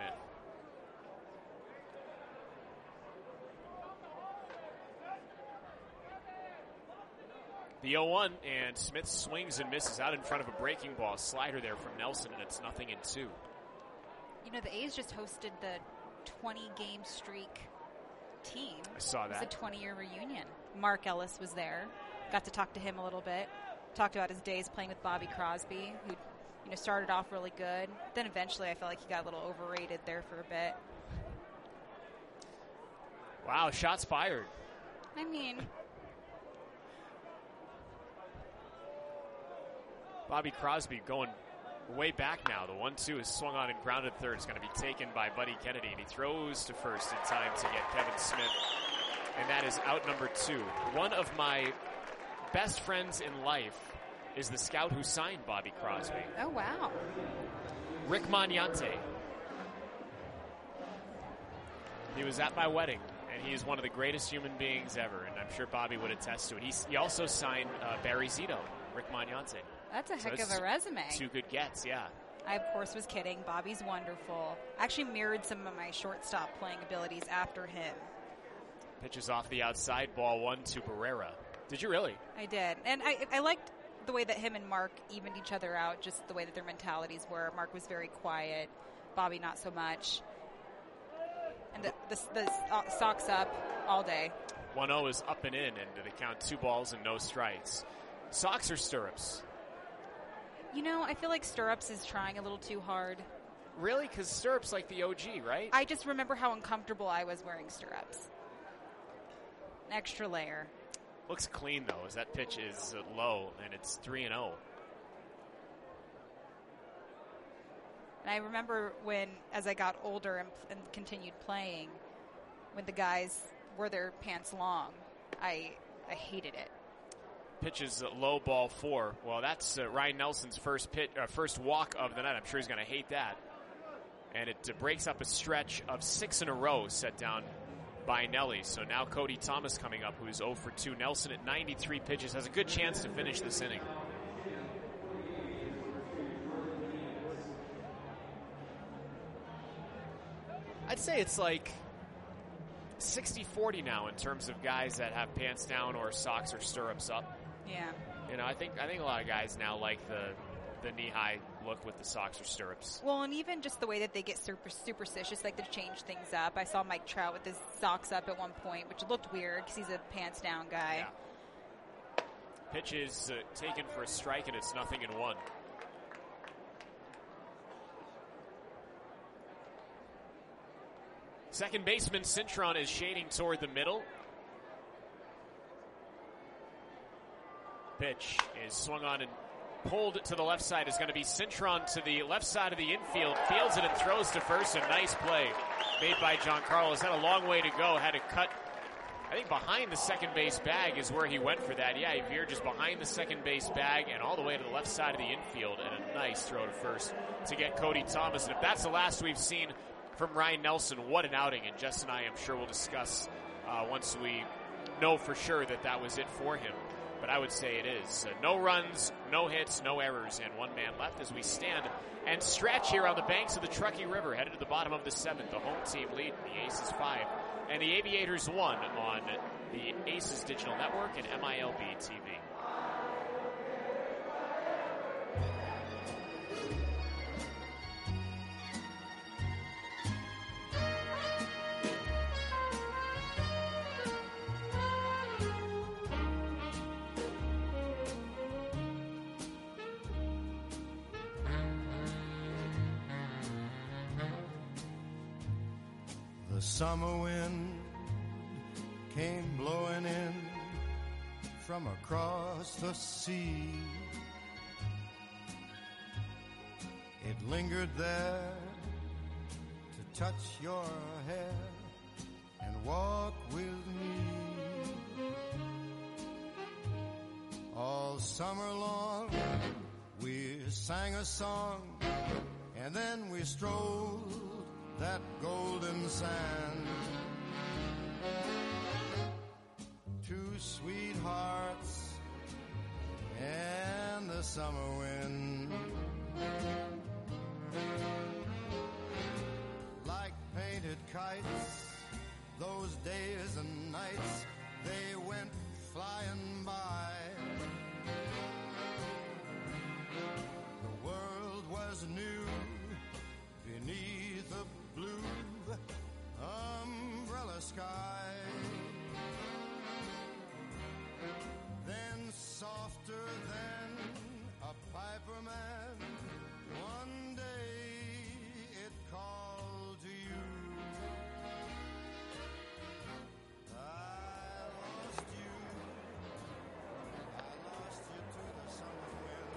The 0-1, and Smith swings and misses out in front of a breaking ball. Slider there from Nelson, and it's 0-2. You know, the A's just hosted the 20-game streak team. I saw that. It was a 20-year reunion. Mark Ellis was there. Got to talk to him a little bit. Talked about his days playing with Bobby Crosby, who started off really good. Then eventually I felt like he got a little overrated there for a bit. Wow, shots fired. I mean, Bobby Crosby going way back now. The 1-2 is swung on and grounded third. It's going to be taken by Buddy Kennedy, and he throws to first in time to get Kevin Smith. And that is out number 2. One of my best friends in life is the scout who signed Bobby Crosby. Oh, wow. Rick Magnante. He was at my wedding, and he is one of the greatest human beings ever, and I'm sure Bobby would attest to it. He also signed Barry Zito, Rick Magnante. That's a heck of a resume. 2 good gets, yeah. I, of course, was kidding. Bobby's wonderful. Actually mirrored some of my shortstop playing abilities after him. Pitches off the outside, ball 1 to Barrera. Did you really? I did. And I liked the way that him and Mark evened each other out, just the way that their mentalities were. Mark was very quiet, Bobby not so much. And the Sox up all day. 1-0 is up and in, and they count 2 balls and no strikes. Sox or Stirrups? You know, I feel like Stirrups is trying a little too hard. Really? Because Stirrups like the OG, right? I just remember how uncomfortable I was wearing Stirrups. An extra layer. Looks clean, though, as that pitch is low, and it's 3-0. And I remember when, as I got older and continued playing, when the guys wore their pants long, I hated it. Pitches low, ball 4. Well, that's Ryan Nelson's first walk of the night. I'm sure he's going to hate that. And it breaks up a stretch of 6 in a row set down by Nelly. So now Cody Thomas coming up, who's 0 for 2. Nelson at 93 pitches has a good chance to finish this inning. I'd say it's like 60-40 now in terms of guys that have pants down or socks or stirrups up. Yeah. You know, I think a lot of guys now like the knee-high look with the socks or stirrups. Well, and even just the way that they get superstitious, like to change things up. I saw Mike Trout with his socks up at one point, which looked weird because he's a pants-down guy. Yeah. Pitch is taken for a strike, and it's 0-1. Second baseman Cintron is shading toward the middle. Pitch is swung on and pulled to the left side. Is going to be Cintron to the left side of the infield. Fields it and throws to first. A nice play made by Giancarlo. Has had a long way to go. Had to cut, I think, behind the second base bag is where he went for that. Yeah, he veered just behind the second base bag and all the way to the left side of the infield. And a nice throw to first to get Cody Thomas. And if that's the last we've seen from Ryan Nelson, what an outing. And Jess and I, I'm sure, will discuss once we know for sure that was it for him. But I would say it is. No runs, no hits, no errors, and 1 man left as we stand and stretch here on the banks of the Truckee River, headed to the bottom of the 7th. The home team lead, the Aces 5, and the Aviators 1 on the Aces Digital Network and MILB TV. summer wind came blowing in from across the sea. It lingered there to touch your hair and walk with me. All summer long we sang a song, and then we strolled that golden sand. Two sweethearts and the summer wind. Like painted kites, those days and nights, they went flying by. The world was new beneath a blue umbrella sky. Then softer than a piper man, one day it called to you. I lost you to the summer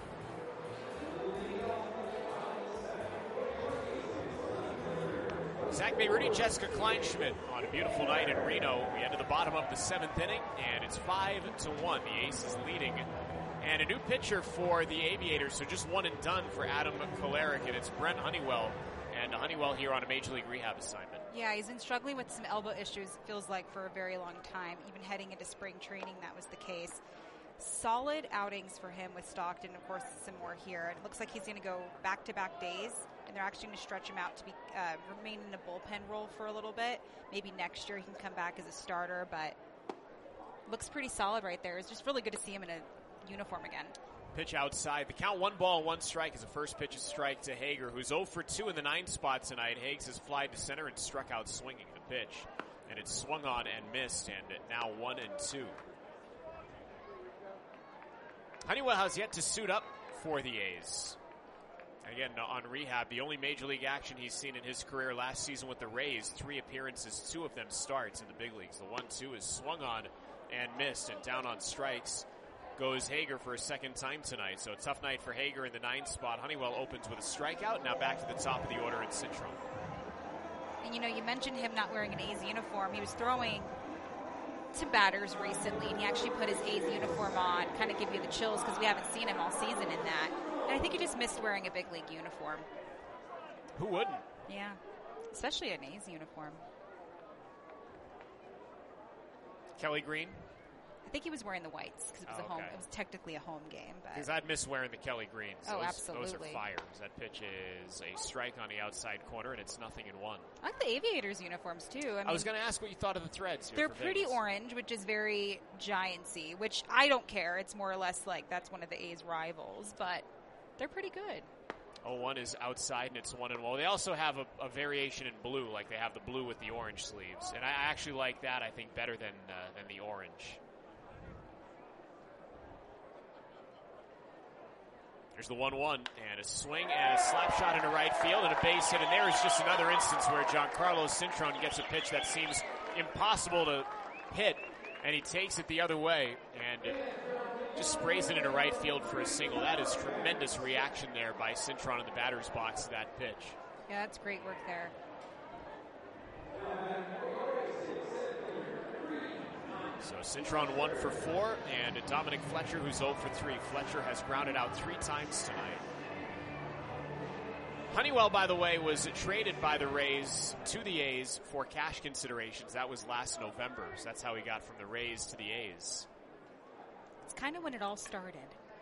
wind. Zach Mayrudy, Jessica Kleinschmidt on a beautiful night in Reno. We enter the bottom of the 7th inning, and it's 5-1. The Aces leading. And a new pitcher for the Aviators, so just one and done for Adam Kolarek, and it's Brent Honeywell. And Honeywell here on a Major League rehab assignment. Yeah, he's been struggling with some elbow issues, it feels like, for a very long time. Even heading into spring training, that was the case. Solid outings for him with Stockton, of course, some more here. It looks like he's going to go back-to-back days, and they're actually going to stretch him out to be remain in a bullpen role for a little bit. Maybe next year he can come back as a starter, but looks pretty solid right there. It's just really good to see him in a uniform again. Pitch outside. The count 1-1 as the first pitch is strike to Hager, who's 0 for 2 in the 9th spot tonight. Higgs has flied to center and struck out swinging the pitch. And it's swung on and missed, and now 1-2. Honeywell has yet to suit up for the A's. Again, on rehab, the only Major League action he's seen in his career last season with the Rays, 3 appearances, 2 of them starts in the big leagues. The 1-2 is swung on and missed, and down on strikes goes Hager for a second time tonight. So a tough night for Hager in the 9th spot. Honeywell opens with a strikeout. Now back to the top of the order in Cintron. And you mentioned him not wearing an A's uniform. He was throwing to batters recently, and he actually put his A's uniform on. Kind of give you the chills because we haven't seen him all season in that. And I think he just missed wearing a big league uniform. Who wouldn't? Yeah, especially an A's uniform. Kelly Green? I think he was wearing the whites because it was home. It was technically a home game, but because I'd miss wearing the Kelly Greens. Absolutely. Those are fires. That pitch is a strike on the outside corner, and it's 0-1. I like the Aviators uniforms too. I was going to ask what you thought of the threads. They're pretty orange, which is very Giantsy, which I don't care. It's more or less like that's one of the A's rivals, but they're pretty good. 0-1 is outside, and it's 1-1. They also have a variation in blue, like they have the blue with the orange sleeves, and I actually like that. I think better than the orange. There's the 1-1, and a swing and a slap shot into right field and a base hit. And there is just another instance where Giancarlo Cintron gets a pitch that seems impossible to hit, and he takes it the other way and just sprays it into right field for a single. That is tremendous reaction there by Cintron in the batter's box to that pitch. Yeah, that's great work there. So Cintron 1 for 4, and Dominic Fletcher, who's 0 for 3. Fletcher has grounded out 3 times tonight. Honeywell, by the way, was traded by the Rays to the A's for cash considerations. That was last November, so that's how he got from the Rays to the A's. It's kind of when it all started.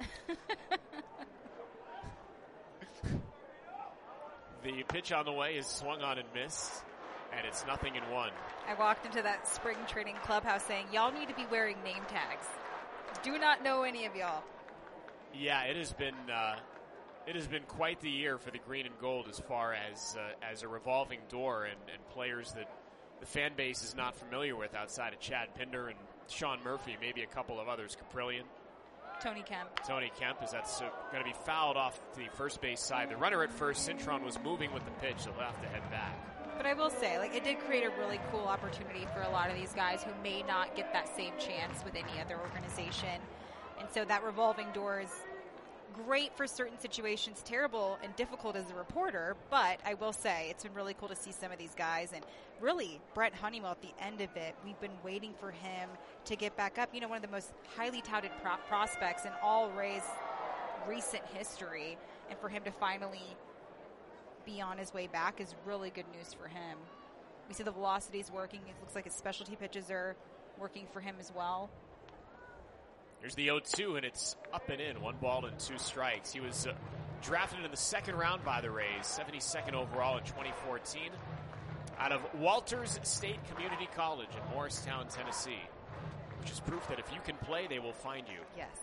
The pitch on the way is swung on and missed, and it's 0-1. I walked into that spring training clubhouse saying, y'all need to be wearing name tags. Do not know any of y'all. Yeah, it has been quite the year for the green and gold as far as a revolving door and players that the fan base is not familiar with outside of Chad Pinder and Sean Murphy, maybe a couple of others, Caprillion. Tony Kemp, as that's going to be fouled off to the first base side. The runner at first, Cintron was moving with the pitch, so he'll have to head back. But I will say, like, it did create a really cool opportunity for a lot of these guys who may not get that same chance with any other organization. And so that revolving door is great for certain situations, terrible and difficult as a reporter, but I will say it's been really cool to see some of these guys. And really, Brett Honeywell at the end of it, we've been waiting for him to get back up. You know, one of the most highly touted prospects in all Rays recent history, and for him to finally be on his way back is really good news for him. We see the velocity's working. It looks like his specialty pitches are working for him as well. Here's the 0-2, and it's up and in. 1 ball and 2 strikes. He was drafted in the second round by the Rays, 72nd overall in 2014, out of Walters State Community College in Morristown, Tennessee, which is proof that if you can play, they will find you. Yes.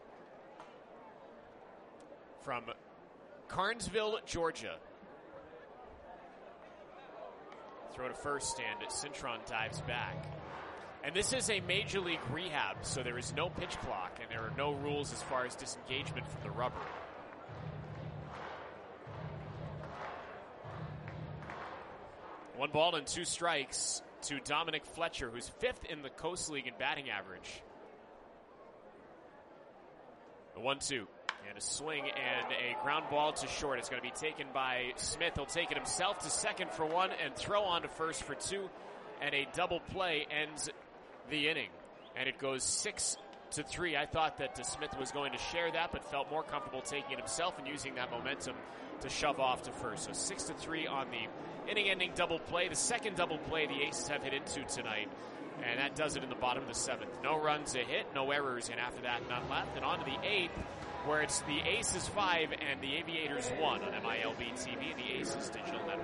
From Carnesville, Georgia. Throw to first, and Cintron dives back. And this is a major league rehab, so there is no pitch clock, and there are no rules as far as disengagement from the rubber. One ball and 2 strikes to Dominic Fletcher, who's 5th in the Coast League in batting average. The 1-2. And a swing and a ground ball to short. It's going to be taken by Smith. He'll take it himself to second for 1 and throw on to first for 2. And a double play ends the inning. And it goes 6-3. I thought that Smith was going to share that, but felt more comfortable taking it himself and using that momentum to shove off to first. So 6-3 on the inning-ending double play. The second double play the Aces have hit into tonight. And that does it in the bottom of the 7th. No runs, a hit, no errors, and after that, none left. And on to the 8th, where it's the Aces 5 and the Aviators 1 on MILB TV and the Aces Digital Network.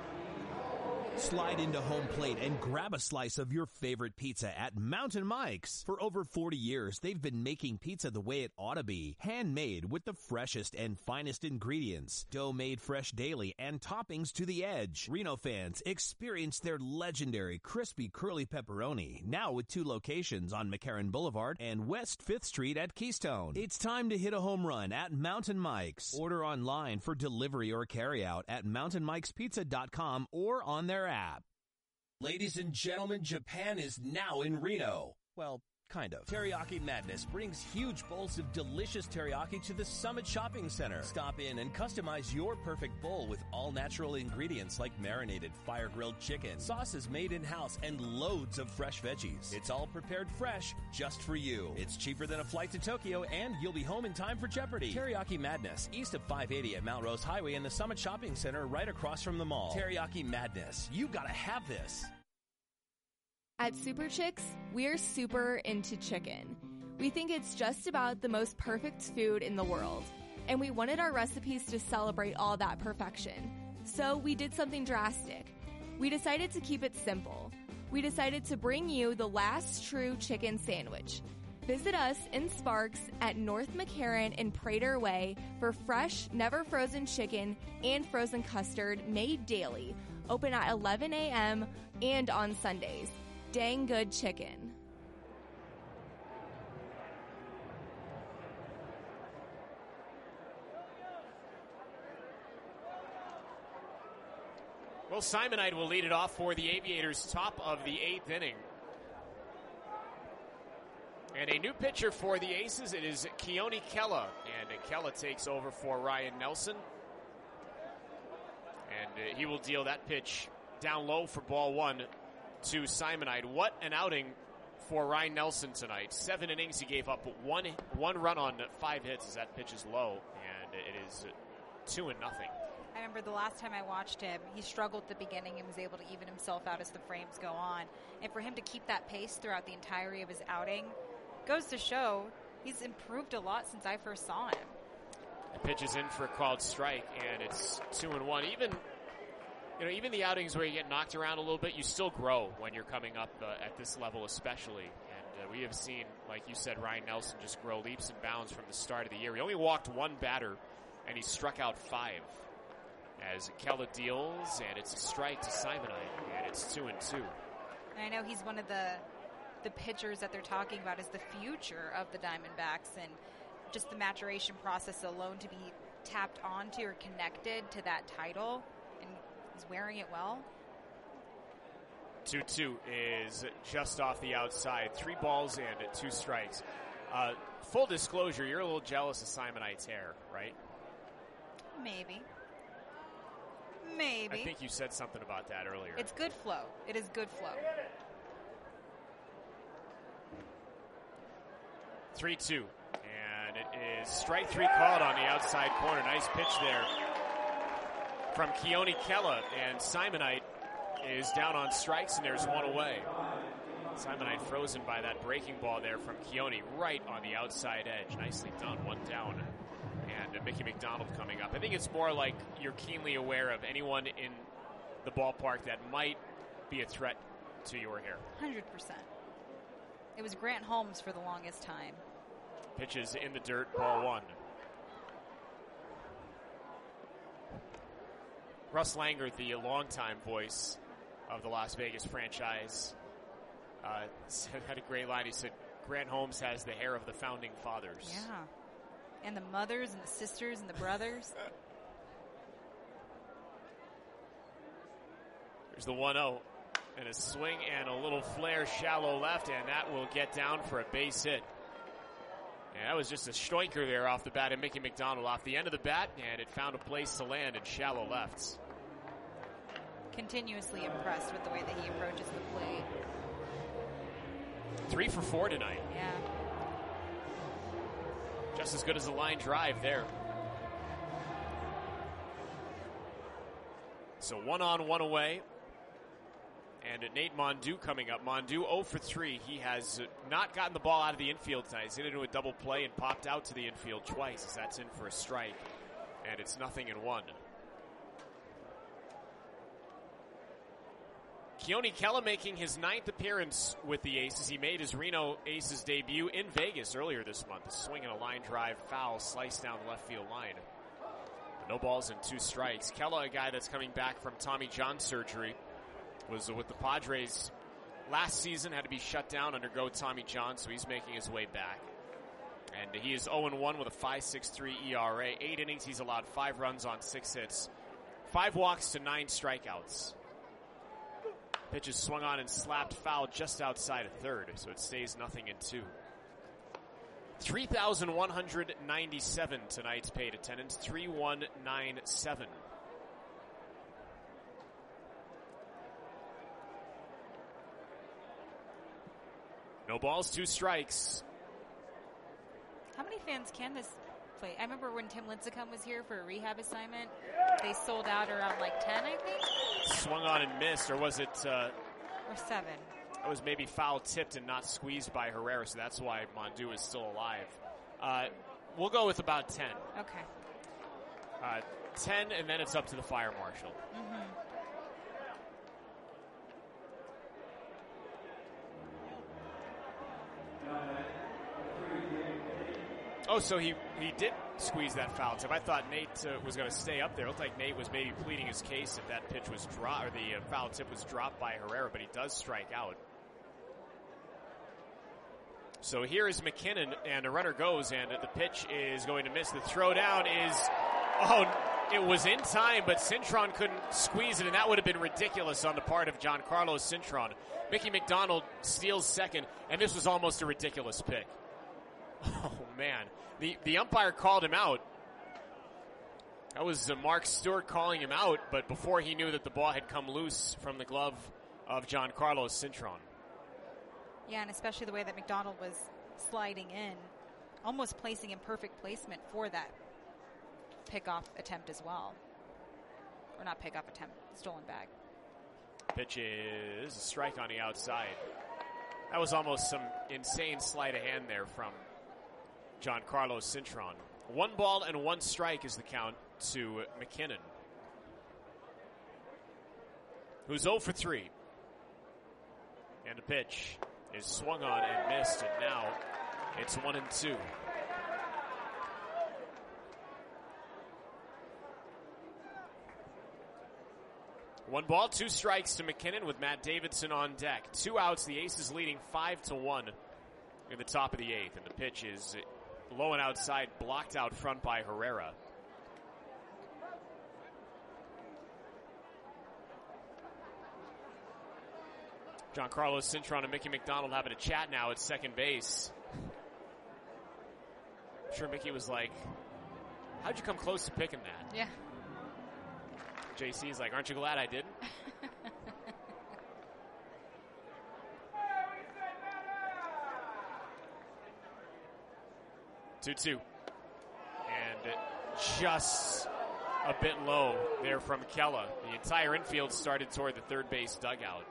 Slide into home plate and grab a slice of your favorite pizza at Mountain Mike's. For over 40 years, they've been making pizza the way it ought to be. Handmade with the freshest and finest ingredients. Dough made fresh daily and toppings to the edge. Reno fans, experience their legendary crispy curly pepperoni. Now with 2 locations on McCarran Boulevard and West 5th Street at Keystone. It's time to hit a home run at Mountain Mike's. Order online for delivery or carryout at mountainmikespizza.com or on their app. Ladies and gentlemen, Japan is now in Reno. Well, kind of. Teriyaki Madness brings huge bowls of delicious teriyaki to the Summit Shopping Center. Stop in and customize your perfect bowl with all-natural ingredients like marinated fire-grilled chicken, sauces made in-house, and loads of fresh veggies. It's all prepared fresh just for you. It's cheaper than a flight to Tokyo, and you'll be home in time for Jeopardy! Teriyaki Madness, east of 580 at Mount Rose Highway in the Summit Shopping Center right across from the mall. Teriyaki Madness. You gotta have this. At Super Chicks, we're super into chicken. We think it's just about the most perfect food in the world, and we wanted our recipes to celebrate all that perfection. So we did something drastic. We decided to keep it simple. We decided to bring you the last true chicken sandwich. Visit us in Sparks at North McCarran and Prater Way for fresh, never frozen chicken and frozen custard made daily, open at 11 a.m. and on Sundays. Dang good chicken. Well, Simonite will lead it off for the Aviators, top of the 8th inning. And a new pitcher for the Aces, it is Keone Kela. And Kela takes over for Ryan Nelson. And he will deal that pitch down low for ball 1 to Simonite. What an outing for Ryan Nelson tonight. 7 innings, he gave up one run on 5 hits as that pitch is low, and it is 2-0. I remember the last time I watched him, he struggled at the beginning and was able to even himself out as the frames go on. And for him to keep that pace throughout the entirety of his outing goes to show he's improved a lot since I first saw him. The pitch is in for a called strike, and it's 2-1. Even the outings where you get knocked around a little bit, you still grow when you're coming up at this level especially. And we have seen, like you said, Ryan Nelson just grow leaps and bounds from the start of the year. He only walked 1 batter, and he struck out 5. As Kela deals, and it's a strike to Simonite, and it's 2-2. And I know he's one of the pitchers that they're talking about as the future of the Diamondbacks, and just the maturation process alone to be tapped onto or connected to that title, and he's wearing it well. 2-2 is just off the outside. 3 balls and 2 strikes. Full disclosure, you're a little jealous of Simonite's hair, right? Maybe. I think you said something about that earlier. It's good flow. It is good flow. 3-2. And it is strike 3 called on the outside corner. Nice pitch there from Keone Kela. And Simonite is down on strikes, and there's 1 away. Simonite frozen by that breaking ball there from Keone right on the outside edge. Nicely done. 1 down. And Mickey McDonald coming up. I think it's more like you're keenly aware of anyone in the ballpark that might be a threat to your hair. 100%. It was Grant Holmes for the longest time. Pitches in the dirt, ball 1. Russ Langer, the longtime voice of the Las Vegas franchise, had a great line. He said, Grant Holmes has the hair of the founding fathers. Yeah. And the mothers and the sisters and the brothers. There's the 1-0. And a swing and a little flare shallow left, and that will get down for a base hit. And that was just a stoinker there off the bat of Mickey McDonald off the end of the bat, and it found a place to land in shallow lefts. Continuously impressed with the way that he approaches the plate. 3 for 4 tonight. Yeah. Just as good as a line drive there. So 1 on, 1 away. And Nate Mondew coming up. Mondew 0 for 3. He has not gotten the ball out of the infield tonight. He's hit into a double play and popped out to the infield twice as that's in for a strike. And it's 0-1. Keone Kela making his 9th appearance with the Aces. He made his Reno Aces debut in Vegas earlier this month. A swing and a line drive foul sliced down the left field line. No balls and 2 strikes. Kela, a guy that's coming back from Tommy John surgery, was with the Padres last season, had to be shut down, undergo Tommy John, so he's making his way back. And he is 0-1 with a 5.63 ERA. 8 innings, he's allowed 5 runs on 6 hits. 5 walks to 9 strikeouts. Pitch is swung on and slapped foul just outside of third, so it stays 0-2. 3,197 tonight's paid attendance, 3,197. No balls, 2 strikes. How many fans can this play? I remember when Tim Lincecum was here for a rehab assignment, they sold out around like 10, I think. Swung on and missed, or was it? Or 7. It was maybe foul tipped and not squeezed by Herrera, so that's why Mondew is still alive. We'll go with about 10. Okay. 10, and then it's up to the fire marshal. Mm-hmm. Oh, so he did squeeze that foul tip. I thought Nate was going to stay up there. It looked like Nate was maybe pleading his case if that pitch was dropped, or the foul tip was dropped by Herrera, but he does strike out. So here is McKinnon, and a runner goes, and the pitch is going to miss. The throw down is, it was in time, but Cintron couldn't squeeze it, and that would have been ridiculous on the part of Giancarlo Cintron. Mickey McDonald steals second, and this was almost a ridiculous pick. Oh, man. The umpire called him out. That was Mark Stewart calling him out, but before he knew that the ball had come loose from the glove of Giancarlo Cintron. Yeah, and especially the way that McDonald was sliding in, almost placing in perfect placement for that pickoff attempt as well. Or not pickoff attempt, stolen bag. Pitch is a strike on the outside. That was almost some insane sleight of hand there from Giancarlo Cintron. 1 ball and 1 strike is the count to McKinnon, who's 0 for 3. And the pitch is swung on and missed, and now it's 1-2. One ball, 2 strikes to McKinnon with Matt Davidson on deck. 2 outs, the Aces leading 5-1 in the top of the 8th, and the pitch is low and outside, blocked out front by Herrera. Giancarlo Cintron and Mickey McDonald having a chat now at second base. I'm sure Mickey was like, how'd you come close to picking that? Yeah. JC's like, aren't you glad I didn't? 2-2. And just a bit low there from Kella. The entire infield started toward the third base dugout.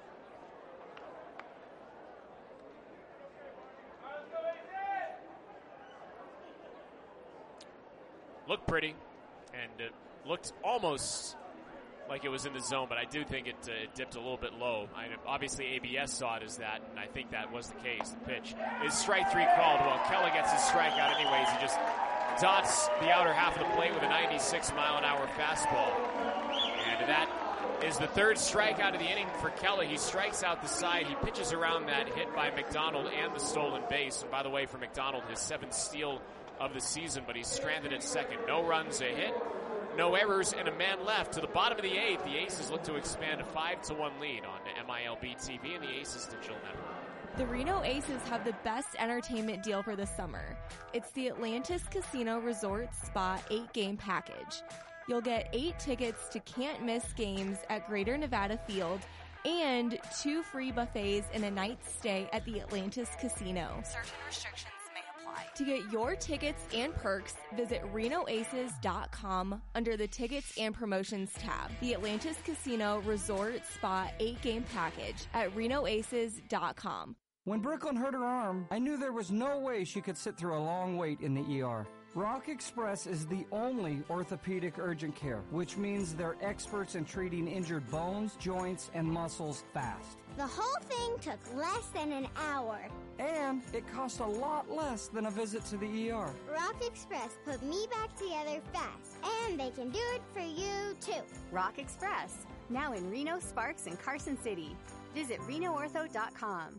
Looked pretty, and it looked almost like it was in the zone, but I do think it dipped a little bit low. Obviously, ABS saw it as that, and I think that was the case. The pitch is strike three called. Well, Kella gets his strikeout anyways. He just dots the outer half of the plate with a 96-mile-an-hour fastball. And that is the third strikeout of the inning for Kella. He strikes out the side. He pitches around that hit by McDonald and the stolen base. And by the way, for McDonald, his seventh steal of the season, but he's stranded at second. No runs, a hit, no errors, and a man left. To the bottom of the eighth, the Aces look to expand a 5-1 lead on MILB TV and the Aces Digital Network. The Reno Aces have the best entertainment deal for the summer. It's the Atlantis Casino Resort Spa 8-game package. You'll get 8 tickets to can't-miss games at Greater Nevada Field and 2 free buffets and a night's stay at the Atlantis Casino. Certain restrictions may apply. To get your tickets and perks, visit RenoAces.com under the Tickets and Promotions tab. The Atlantis Casino Resort Spa 8-game package at RenoAces.com. When Brooklyn hurt her arm, I knew there was no way she could sit through a long wait in the ER. Rock Express is the only orthopedic urgent care, which means they're experts in treating injured bones, joints, and muscles fast. The whole thing took less than an hour. And it cost a lot less than a visit to the ER. Rock Express put me back together fast, and they can do it for you too. Rock Express, now in Reno, Sparks, and Carson City. Visit RenoOrtho.com.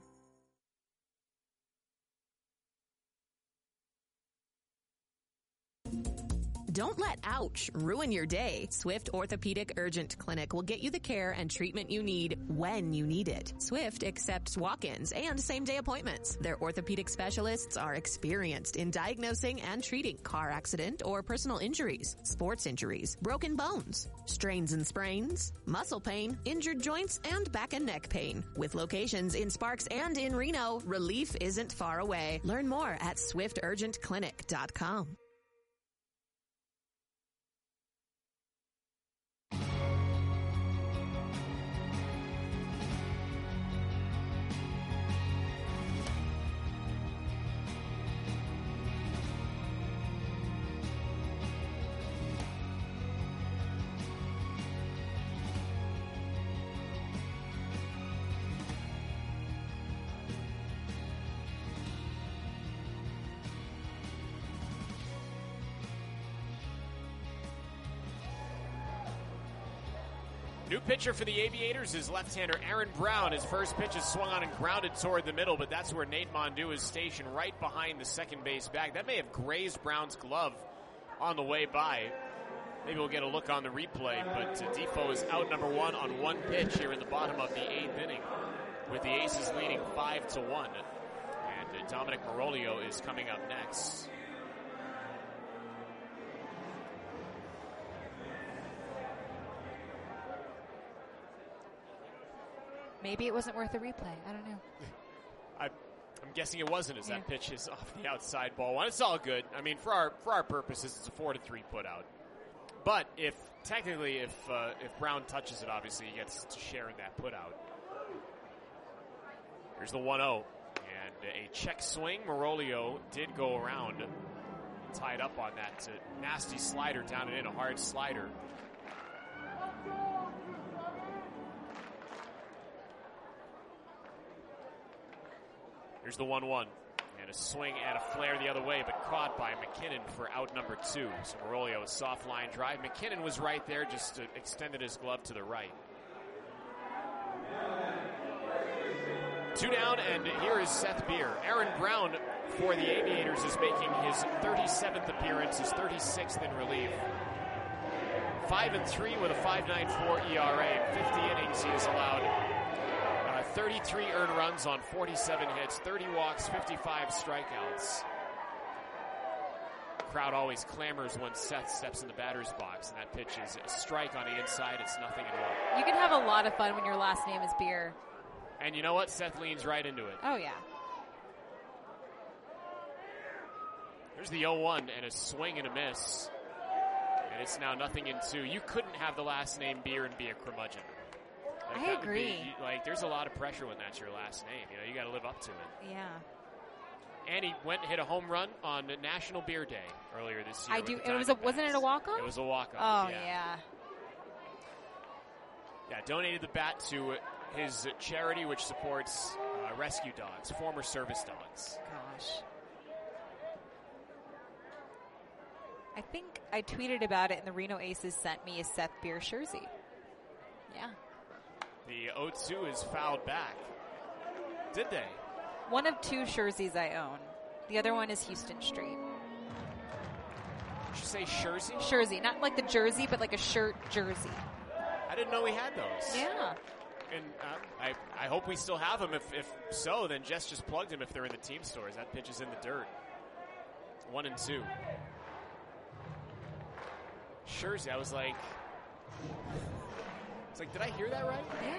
Don't let ouch ruin your day. Swift Orthopedic Urgent Clinic will get you the care and treatment you need when you need it. Swift accepts walk-ins and same-day appointments. Their orthopedic specialists are experienced in diagnosing and treating car accident or personal injuries, sports injuries, broken bones, strains and sprains, muscle pain, injured joints, and back and neck pain. With locations in Sparks and in Reno, relief isn't far away. Learn more at SwiftUrgentClinic.com. New pitcher for the Aviators is left-hander Aaron Brown. His first pitch is swung on and grounded toward the middle, but that's where Nate Mondu is stationed, right behind the second base bag. That may have grazed Brown's glove on the way by. Maybe we'll get a look on the replay, but Defoe is out number one on one pitch here in the bottom of the eighth inning, with the Aces leading 5-1. And Dominic Marolio is coming up next. Maybe it wasn't worth a replay. I don't know. I'm guessing it wasn't, as that pitch is off the outside ball one. It's all good. I mean, for our purposes, it's a 4-3 put out. But if Brown touches it, obviously he gets to share in that put out. Here's the 1-0 and a check swing. Marolio did go around, tied up on that nasty slider down and in, a hard slider. Here's the 1-1. And a swing and a flare the other way, but caught by McKinnon for out number 2. So Marolio, a soft line drive. McKinnon was right there, just extended his glove to the right. 2 down, and here is Seth Beer. Aaron Brown for the Aviators is making his 37th appearance, his 36th in relief. 5-3 with a 5.94 ERA. In 50 innings, he has allowed 33 earned runs on 47 hits, 30 walks, 55 strikeouts. Crowd always clamors when Seth steps in the batter's box, and that pitch is a strike on the inside. It's 0-1. You can have a lot of fun when your last name is Beer. And you know what? Seth leans right into it. Oh, yeah. There's the 0-1 and a swing and a miss. And it's now 0-2. You couldn't have the last name Beer and be a curmudgeon. Like, I agree. There's a lot of pressure when that's your last name. You know, you got to live up to it. Yeah. And he went and hit a home run on National Beer Day earlier this year. I do. Wasn't it a walk-off? It was a walk-off. Oh, yeah. Yeah, donated the bat to his charity, which supports rescue dogs, former service dogs. Gosh. I think I tweeted about it, and the Reno Aces sent me a Seth Beer jersey. Yeah. The 0-2 is fouled back. Did they? One of 2 jerseys I own. The other one is Houston Street. Did you say jersey? Jersey. Not like the jersey, but like a shirt jersey. I didn't know we had those. Yeah. And I hope we still have them. If so, then Jess just plugged them if they're in the team stores. That pitch is in the dirt. 1-2. Jersey. I was like, did I hear that right? Yeah.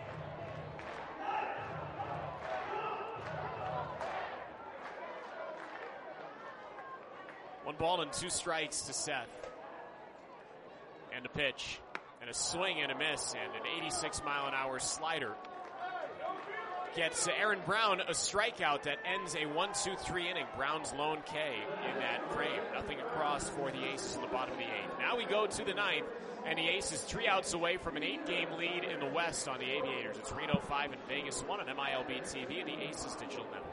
One ball and 2 strikes to Seth. And a pitch. And a swing and a miss. And an 86-mile-an-hour slider. Gets Aaron Brown a strikeout that ends a 1-2-3 inning. Brown's lone K in that frame. Nothing across for the Aces in the bottom of the 8th. Now we go to the 9th. And the Aces 3 outs away from an 8-game lead in the West on the Aviators. It's Reno 5 and Vegas 1 on MILB TV and the Aces Digital Network.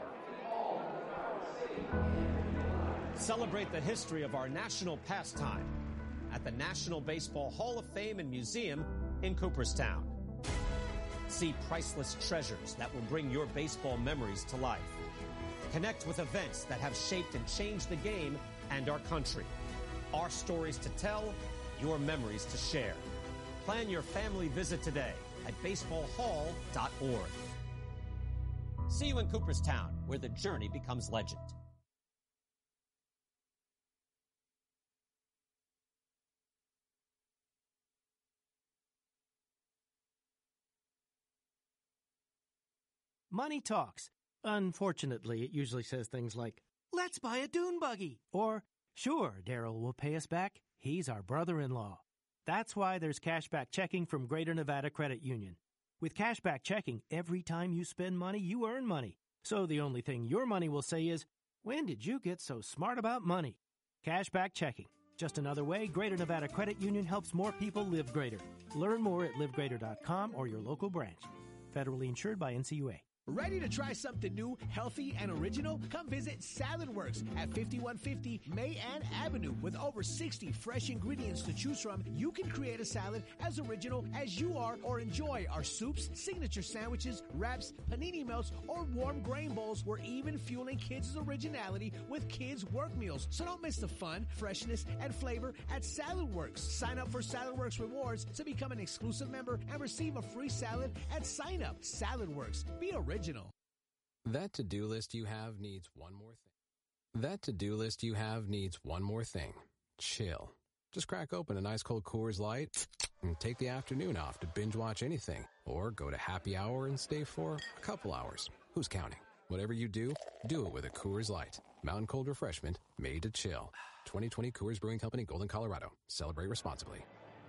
Celebrate the history of our national pastime at the National Baseball Hall of Fame and Museum in Cooperstown. See priceless treasures that will bring your baseball memories to life. Connect with events that have shaped and changed the game and our country. Our stories to tell, your memories to share. Plan your family visit today at baseballhall.org. See you in Cooperstown, where the journey becomes legend. Money talks. Unfortunately, it usually says things like, let's buy a dune buggy, or sure, Daryl will pay us back. He's our brother-in-law. That's why there's cashback checking from Greater Nevada Credit Union. With cashback checking, every time you spend money, you earn money. So the only thing your money will say is, when did you get so smart about money? Cashback checking. Just another way Greater Nevada Credit Union helps more people live greater. Learn more at livegreater.com or your local branch. Federally insured by NCUA. Ready to try something new, healthy, and original? Come visit Salad Works at 5150 Mayan Avenue. With over 60 fresh ingredients to choose from, you can create a salad as original as you are, or enjoy our soups, signature sandwiches, wraps, panini melts, or warm grain bowls. We're even fueling kids' originality with kids' work meals. So don't miss the fun, freshness, and flavor at Salad Works. Sign up for Salad Works Rewards to become an exclusive member and receive a free salad at sign up. Salad Works. Be original. That to-do list you have needs one more thing. That to-do list you have needs one more thing. Chill. Just crack open an ice cold Coors Light and take the afternoon off to binge watch anything. Or go to happy hour and stay for a couple hours. Who's counting? Whatever you do it with a Coors Light. Mountain cold refreshment made to chill. 2020 Coors Brewing Company, Golden, Colorado. Celebrate responsibly.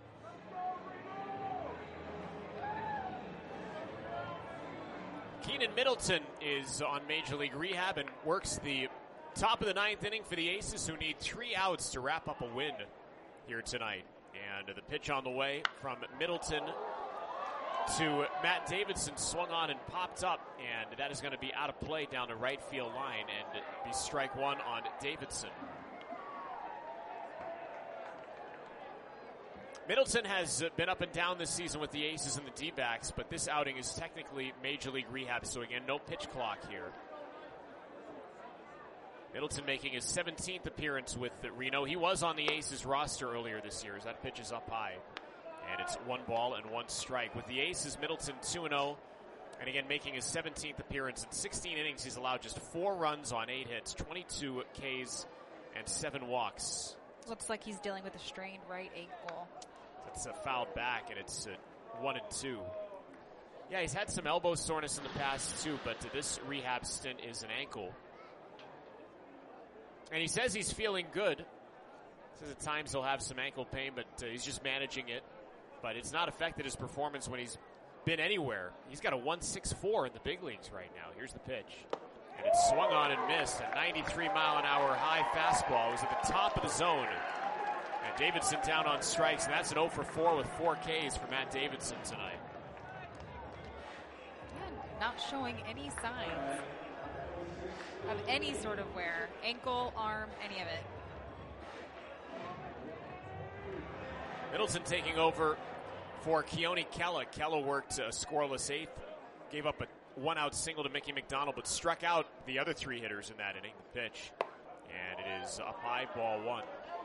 Keenan Middleton is on Major League Rehab and works the top of the 9th inning for the Aces, who need 3 outs to wrap up a win here tonight. And the pitch on the way from Middleton to Matt Davidson swung on and popped up, and that is going to be out of play down the right field line and be strike one on Davidson. Middleton has been up and down this season with the Aces and the D-backs, but this outing is technically Major League Rehab, so again, no pitch clock here. Middleton making his 17th appearance with Reno. He was on the Aces roster earlier this year as that pitch is up high. And it's 1 ball and 1 strike. With the Aces, Middleton 2-0 And again, making his 17th appearance in 16 innings, he's allowed just 4 runs on 8 hits, 22 Ks, and 7 walks. Looks like he's dealing with a strained right ankle. That's a fouled back, and it's 1-2. Yeah, he's had some elbow soreness in the past, too, but this rehab stint is an ankle. And he says he's feeling good. Says at times he'll have some ankle pain, but he's just managing it. But it's not affected his performance when he's been anywhere. He's got a 1.64 in the big leagues right now. Here's the pitch. And it's swung on and missed. A 93-mile-an-hour high fastball. It was at the top of the zone. And Davidson down on strikes, and that's an 0 for 4 with 4 Ks for Matt Davidson tonight. Yeah, not showing any signs of any sort of wear. Ankle, arm, any of it. Middleton taking over for Keone Kela. Kela worked a scoreless 8th. Gave up a 1-out single to Mickey McDonald, but struck out the other 3 hitters in that inning. The pitch. And it is up high, ball 1.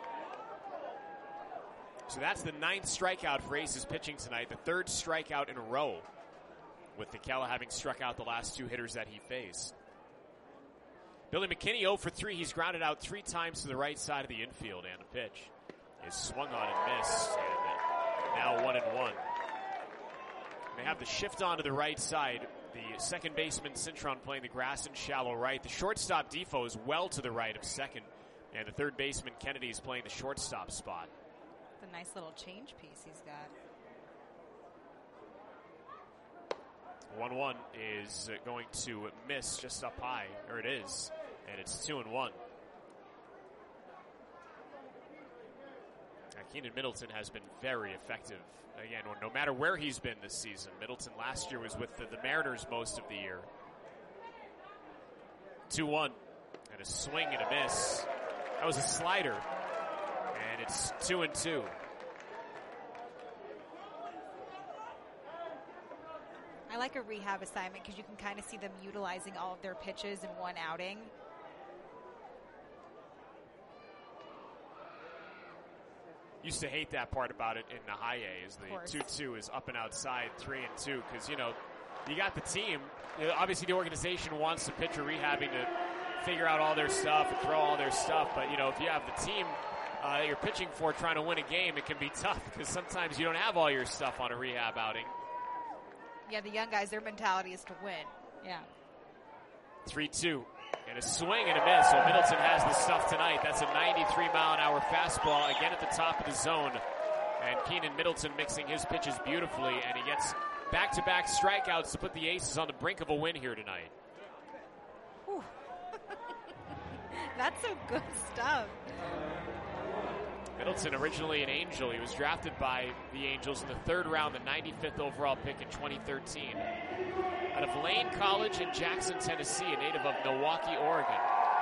So that's the 9th strikeout for Aces pitching tonight. The 3rd strikeout in a row, with the Kela having struck out the last 2 hitters that he faced. Billy McKinney 0 for 3. He's grounded out 3 times to the right side of the infield, and the pitch is swung on and missed, and now 1-1. They have the shift on to the right side. The second baseman, Cintron, playing the grass in shallow right. The shortstop, Defoe, is well to the right of second. And the third baseman, Kennedy, is playing the shortstop spot. It's a nice little change piece he's got. 1-1 is going to miss just up high. Or it is. And it's 2-1. Keenan Middleton has been very effective. Again, no matter where he's been this season. Middleton last year was with the Mariners most of the year. 2-1. And a swing and a miss. That was a slider. And it's 2-2. I like a rehab assignment because you can kind of see them utilizing all of their pitches in one outing. Used to hate that part about it in the high A, is the 2-2 is up and outside, 3-2, because, you got the team. Obviously, the organization wants the pitcher rehabbing to figure out all their stuff and throw all their stuff, but, if you have the team that you're pitching for trying to win a game, it can be tough because sometimes you don't have all your stuff on a rehab outing. Yeah, the young guys, their mentality is to win. Yeah. 3-2. And a swing and a miss. So Middleton has the stuff tonight. That's a 93-mile-an-hour fastball, again at the top of the zone. And Keenan Middleton mixing his pitches beautifully, and he gets back-to-back strikeouts to put the Aces on the brink of a win here tonight. That's some good stuff. Middleton, originally an Angel. He was drafted by the Angels in the 3rd round, the 95th overall pick in 2013. Out of Lane College in Jackson, Tennessee, a native of Milwaukee, Oregon.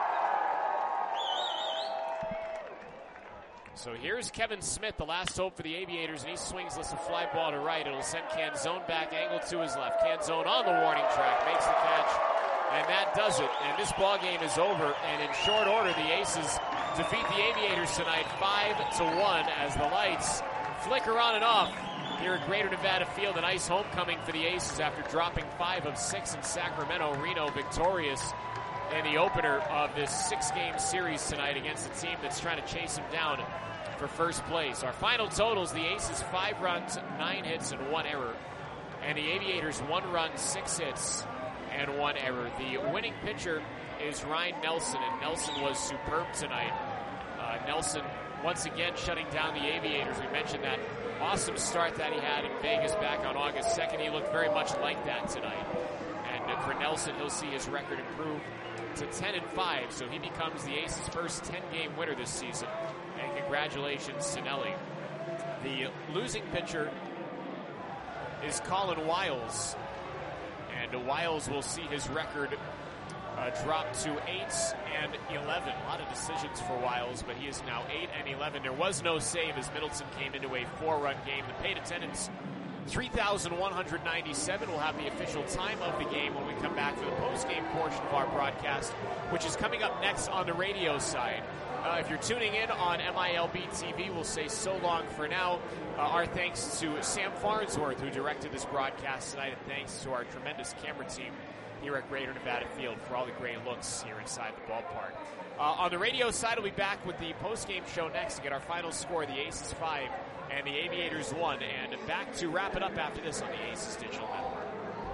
So here's Kevin Smith, the last hope for the Aviators, and he swings, lets a fly ball to right. It'll send Canzone back, angle to his left. Canzone on the warning track, makes the catch, and that does it. And this ball game is over, and in short order, the Aces defeat the Aviators tonight 5-1 as the lights flicker on and off here at Greater Nevada Field. A nice homecoming for the Aces after dropping 5 of 6 in Sacramento. Reno victorious in the opener of this 6-game series tonight against a team that's trying to chase them down for first place. Our final totals, the Aces 5 runs, 9 hits, and 1 error. And the Aviators 1 run, 6 hits, and 1 error. The winning pitcher is Ryan Nelson, and Nelson was superb tonight. Nelson once again shutting down the Aviators. We mentioned that awesome start that he had in Vegas back on August 2nd. He looked very much like that tonight. And for Nelson, he'll see his record improve to 10-5, so he becomes the Aces' first 10-game winner this season. And congratulations to Nelly. The losing pitcher is Colin Wiles, and Wiles will see his record drop to 8-11. A lot of decisions for Wiles, but he is now 8-11. There was no save as Middleton came into a 4-run game. The paid attendance 3,197. We'll have the official time of the game when we come back for the post-game portion of our broadcast, which is coming up next on the radio side. If you're tuning in on MILB TV, we'll say so long for now. Our thanks to Sam Farnsworth, who directed this broadcast tonight, and thanks to our tremendous camera team here at Greater Nevada Field for all the great looks here inside the ballpark. On the radio side, we'll be back with the post-game show next to get our final score. The Aces 5 and the Aviators 1. And back to wrap it up after this on the Aces Digital Network.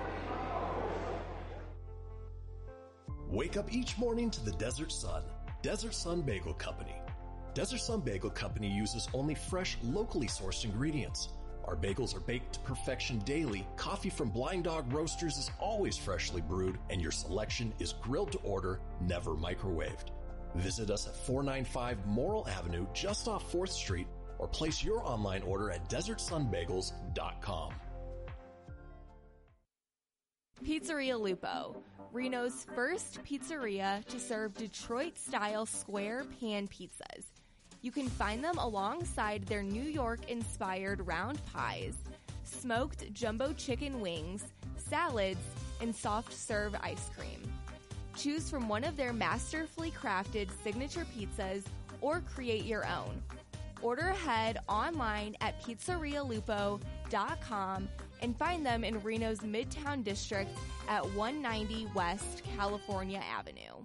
Wake up each morning to the Desert Sun. Desert Sun Bagel Company. Desert Sun Bagel Company uses only fresh, locally sourced ingredients. Our bagels are baked to perfection daily, coffee from Blind Dog Roasters is always freshly brewed, and your selection is grilled to order, never microwaved. Visit us at 495 Morrill Avenue, just off 4th Street, or place your online order at DesertSunBagels.com. Pizzeria Lupo, Reno's first pizzeria to serve Detroit-style square pan pizzas. You can find them alongside their New York-inspired round pies, smoked jumbo chicken wings, salads, and soft-serve ice cream. Choose from one of their masterfully crafted signature pizzas or create your own. Order ahead online at pizzerialupo.com and find them in Reno's Midtown District at 190 West California Avenue.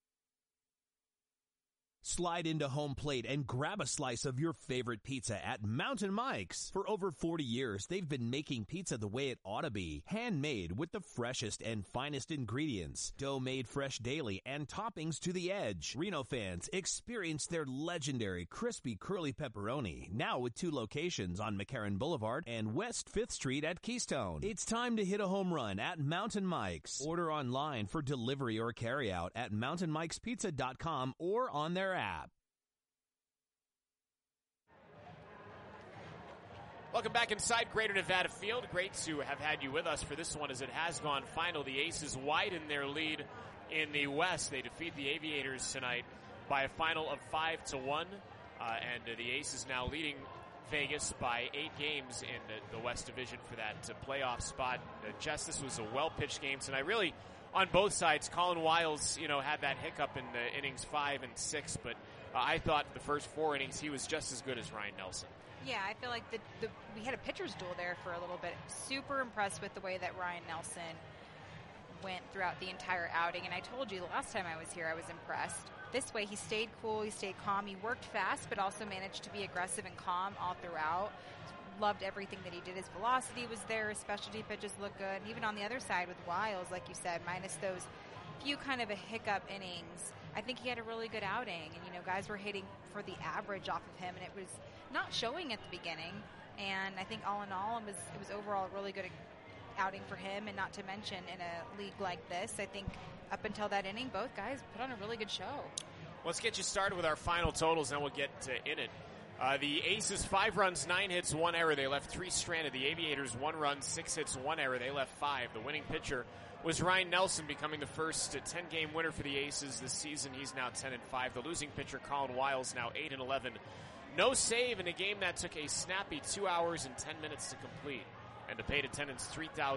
Slide into home plate and grab a slice of your favorite pizza at Mountain Mike's. For over 40 years, they've been making pizza the way it ought to be. Handmade with the freshest and finest ingredients. Dough made fresh daily and toppings to the edge. Reno fans, experience their legendary crispy curly pepperoni. Now with 2 locations on McCarran Boulevard and West 5th Street at Keystone. It's time to hit a home run at Mountain Mike's. Order online for delivery or carryout at mountainmikespizza.com or on their app. Welcome back inside Greater Nevada Field. Great to have had you with us for this one as it has gone final. The Aces widen their lead in the West. They defeat the Aviators tonight by a final of 5-1. And the Aces now leading Vegas by 8 games in the West Division for that playoff spot. Jess, this was a well-pitched game tonight. Really, on both sides, Colin Wiles, had that hiccup in the innings 5 and 6, but I thought the first 4 innings he was just as good as Ryan Nelson. Yeah, I feel like we had a pitcher's duel there for a little bit. Super impressed with the way that Ryan Nelson went throughout the entire outing, and I told you the last time I was here I was impressed. This way he stayed cool, he stayed calm, he worked fast, but also managed to be aggressive and calm all throughout. Loved everything that he did. His velocity was there, his specialty pitches looked good. And even on the other side with Wiles, like you said, minus those few kind of a hiccup innings, I think he had a really good outing. And, guys were hitting for the average off of him, and it was not showing at the beginning. And I think all in all, it was overall a really good outing for him, and not to mention in a league like this, I think up until that inning, both guys put on a really good show. Let's get you started with our final totals, and we'll get in it. The Aces, 5 runs, 9 hits, 1 error. They left 3 stranded. The Aviators, 1 run, 6 hits, 1 error. They left 5. The winning pitcher was Ryan Nelson, becoming the first 10-game winner for the Aces this season. He's now 10-5. The losing pitcher, Colin Wiles, now 8-11. No save in a game that took a snappy 2 hours and 10 minutes to complete. And the paid attendance,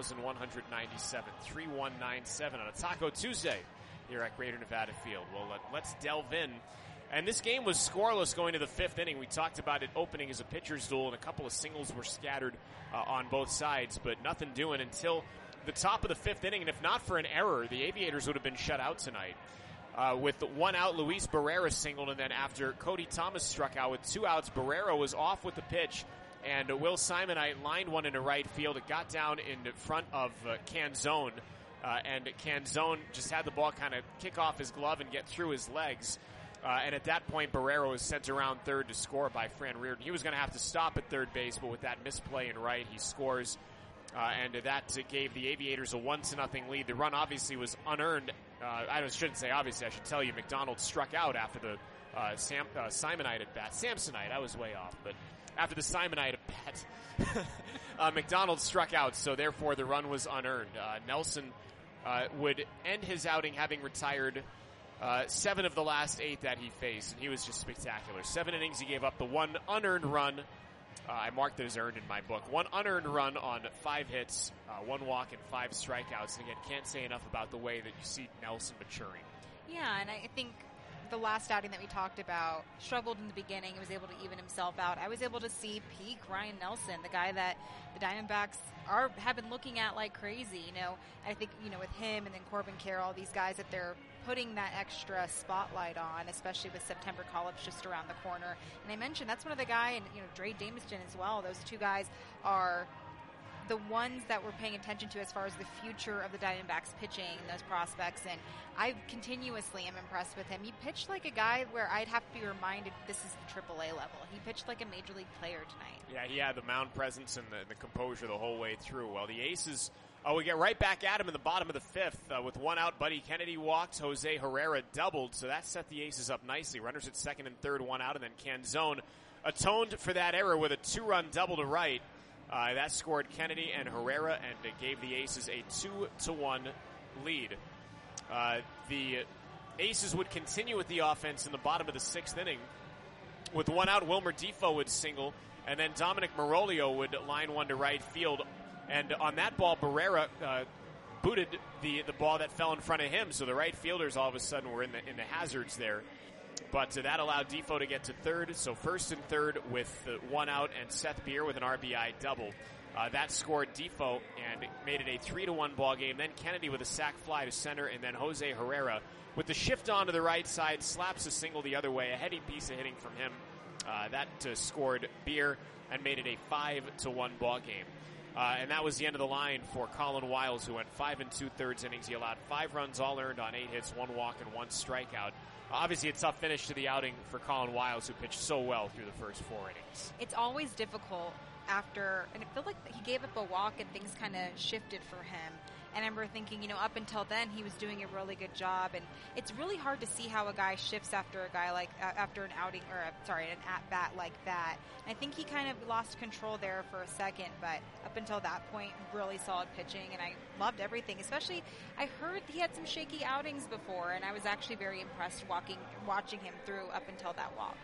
3,197, 3,197 on a Taco Tuesday here at Greater Nevada Field. Well, let's delve in. And this game was scoreless going to the 5th inning. We talked about it opening as a pitcher's duel, and a couple of singles were scattered on both sides, but nothing doing until the top of the 5th inning. And if not for an error, the Aviators would have been shut out tonight. With 1 out, Luis Barrera singled, and then after Cody Thomas struck out with 2 outs, Barrera was off with the pitch, and Will Simonite lined one into right field. It got down in front of Canzone, and Canzone just had the ball kind of kick off his glove and get through his legs. And at that point, Barrera was sent around third to score by Fran Reardon. He was going to have to stop at third base, but with that misplay in right, he scores. And that gave the Aviators a 1-0 lead. The run obviously was unearned. I shouldn't say obviously. I should tell you, McDonald struck out after the Simonite at bat. Samsonite, I was way off. But after the Simonite at bat, McDonald struck out, so therefore the run was unearned. Nelson would end his outing having retired 7 of the last 8 that he faced, and he was just spectacular. 7 innings, he gave up the 1 unearned run, I marked it as earned in my book. 1 unearned run on 5 hits, 1 walk, and 5 strikeouts. And again, can't say enough about the way that you see Nelson maturing. Yeah, and I think the last outing that we talked about struggled in the beginning. He was able to even himself out. I was able to see peak Ryan Nelson, the guy that the Diamondbacks have been looking at like crazy. I think, with him and then Corbin Carroll, these guys that they're putting that extra spotlight on, especially with September call-ups just around the corner. And I mentioned that's one of the guys, and Dre Dameston as well. Those two guys are the ones that we're paying attention to as far as the future of the Diamondbacks pitching, those prospects, and I continuously am impressed with him. He pitched like a guy where I'd have to be reminded this is the AAA level. He pitched like a major league player tonight. Yeah, he had the mound presence and the composure the whole way through. Well, the Aces, we get right back at him in the bottom of the 5th. With 1 out, Buddy Kennedy walked, Jose Herrera doubled, so that set the Aces up nicely. Runners at 2nd and 3rd, 1 out, and then Canzone atoned for that error with a 2-run double to right. That scored Kennedy and Herrera and gave the Aces a 2-1 lead. The Aces would continue with the offense in the bottom of the 6th inning. With 1 out, Wilmer Defoe would single, and then Dominic Marolio would line one to right field. And on that ball, Barrera booted the ball that fell in front of him, so the right fielders all of a sudden were in the hazards there. But that allowed Defoe to get to 3rd, so 1st and 3rd with 1 out, and Seth Beer with an RBI double. That scored Defoe and made it a 3-1 ball game. Then Kennedy with a sac fly to center, and then Jose Herrera with the shift on to the right side, slaps a single the other way, a heady piece of hitting from him. That scored Beer and made it a 5-1 ball game. And that was the end of the line for Colin Wiles, who went 5 2/3 innings. He allowed 5 runs, all earned on 8 hits, 1 walk, and 1 strikeout. Obviously, a tough finish to the outing for Colin Wiles, who pitched so well through the first 4 innings. It's always difficult after, and it felt like he gave up a walk and things kind of shifted for him. And I remember thinking, up until then he was doing a really good job, and it's really hard to see how a guy shifts after a guy like after an outing or an at bat like that. And I think he kind of lost control there for a second, but up until that point, really solid pitching, and I loved everything. Especially, I heard he had some shaky outings before, and I was actually very impressed watching him through up until that walk.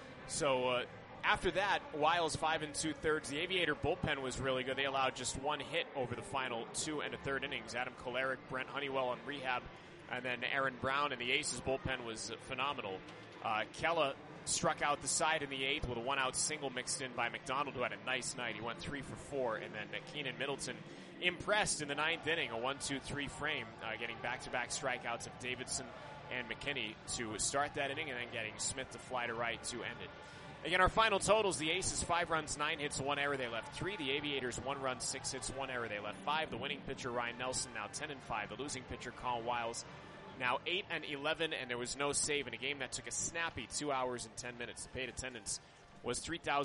So. After that, Wiles 5 2/3. The Aviator bullpen was really good. They allowed just 1 hit over the final 2 1/3 innings. Adam Kolarek, Brent Honeywell on rehab, and then Aaron Brown, and the Aces bullpen was phenomenal. Kella struck out the side in the 8th with a 1-out single mixed in by McDonald, who had a nice night. He went 3 for 4, and then Keenan Middleton impressed in the 9th inning, a 1-2-3 frame, getting back-to-back strikeouts of Davidson and McKinney to start that inning, and then getting Smith to fly to right to end it. Again, our final totals, the Aces 5 runs, 9 hits, 1 error, they left 3. The Aviators 1 run, 6 hits, 1 error, they left 5. The winning pitcher, Ryan Nelson, now 10-5. The losing pitcher, Colin Wiles, now 8-11, and there was no save in a game that took a snappy 2 hours and 10 minutes. The paid attendance was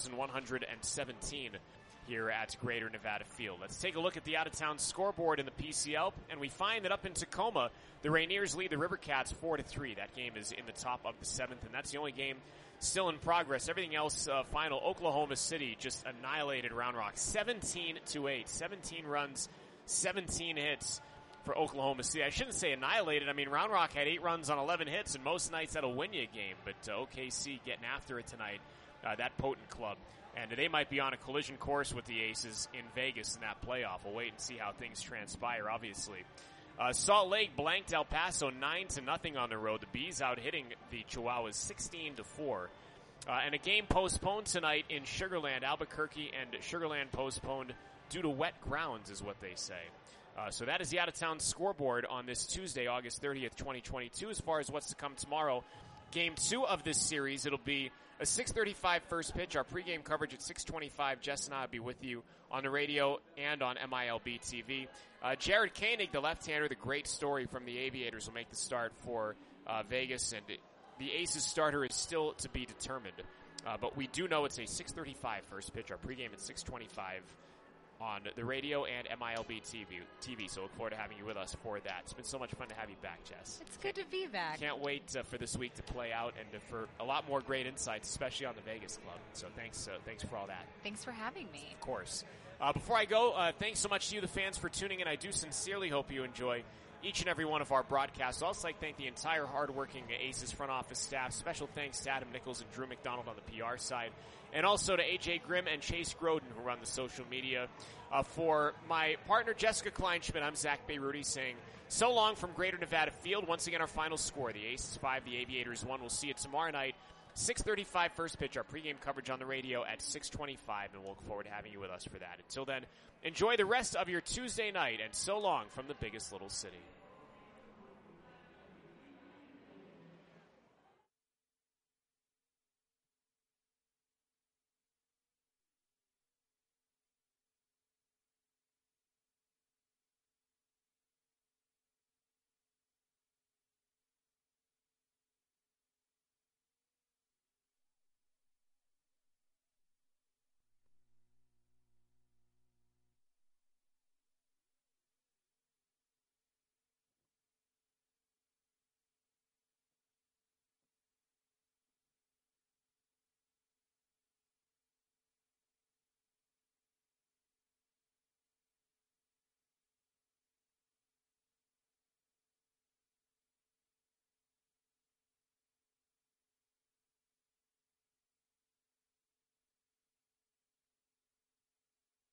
3,117 here at Greater Nevada Field. Let's take a look at the out-of-town scoreboard in the PCL, and we find that up in Tacoma, the Rainiers lead the Rivercats 4-3. That game is in the top of the 7th, and that's the only game still in progress. Everything else final. Oklahoma City just annihilated Round Rock 17-8. 17 runs, 17 hits for Oklahoma City. I shouldn't say annihilated. I mean, Round Rock had 8 runs on 11 hits, and most nights that'll win you a game. But OKC getting after it tonight, that potent club. And they might be on a collision course with the Aces in Vegas in that playoff. We'll wait and see how things transpire, obviously. Salt Lake blanked El Paso 9-0 on the road. The Bees out hitting the Chihuahuas 16-4. And a game postponed tonight in Sugar Land. Albuquerque and Sugar Land postponed due to wet grounds is what they say. So that is the out-of-town scoreboard on this Tuesday, August 30th, 2022. As far as what's to come tomorrow, Game 2 of this series, it'll be a 6:35 first pitch. Our pregame coverage at 6:25. Jess and I will be with you on the radio and on MILB TV. Jared Koenig, the left-hander, the great story from the Aviators, will make the start for Vegas, and the Aces starter is still to be determined. But we do know it's a 6:35 first pitch. Our pregame at 6:25 on the radio and MILB TV. So look forward to having you with us for that. It's been so much fun to have you back, Jess. It's good to be back. Can't wait for this week to play out and for a lot more great insights, especially on the Vegas Club. So thanks for all that. Thanks for having me. Of course. Before I go, thanks so much to you, the fans, for tuning in. I do sincerely hope you enjoy each and every one of our broadcasts. Also, I'd like to thank the entire hardworking Aces front office staff. Special thanks to Adam Nichols and Drew McDonald on the PR side. And also to AJ Grimm and Chase Groden, who run the social media. For my partner, Jessica Kleinschmidt, I'm Zach Beyruti saying so long from Greater Nevada Field. Once again, our final score, the Aces 5, the Aviators 1. We'll see you tomorrow night, 6:35 first pitch, our pregame coverage on the radio at 6:25, and we'll look forward to having you with us for that. Until then, enjoy the rest of your Tuesday night, and so long from the biggest little city.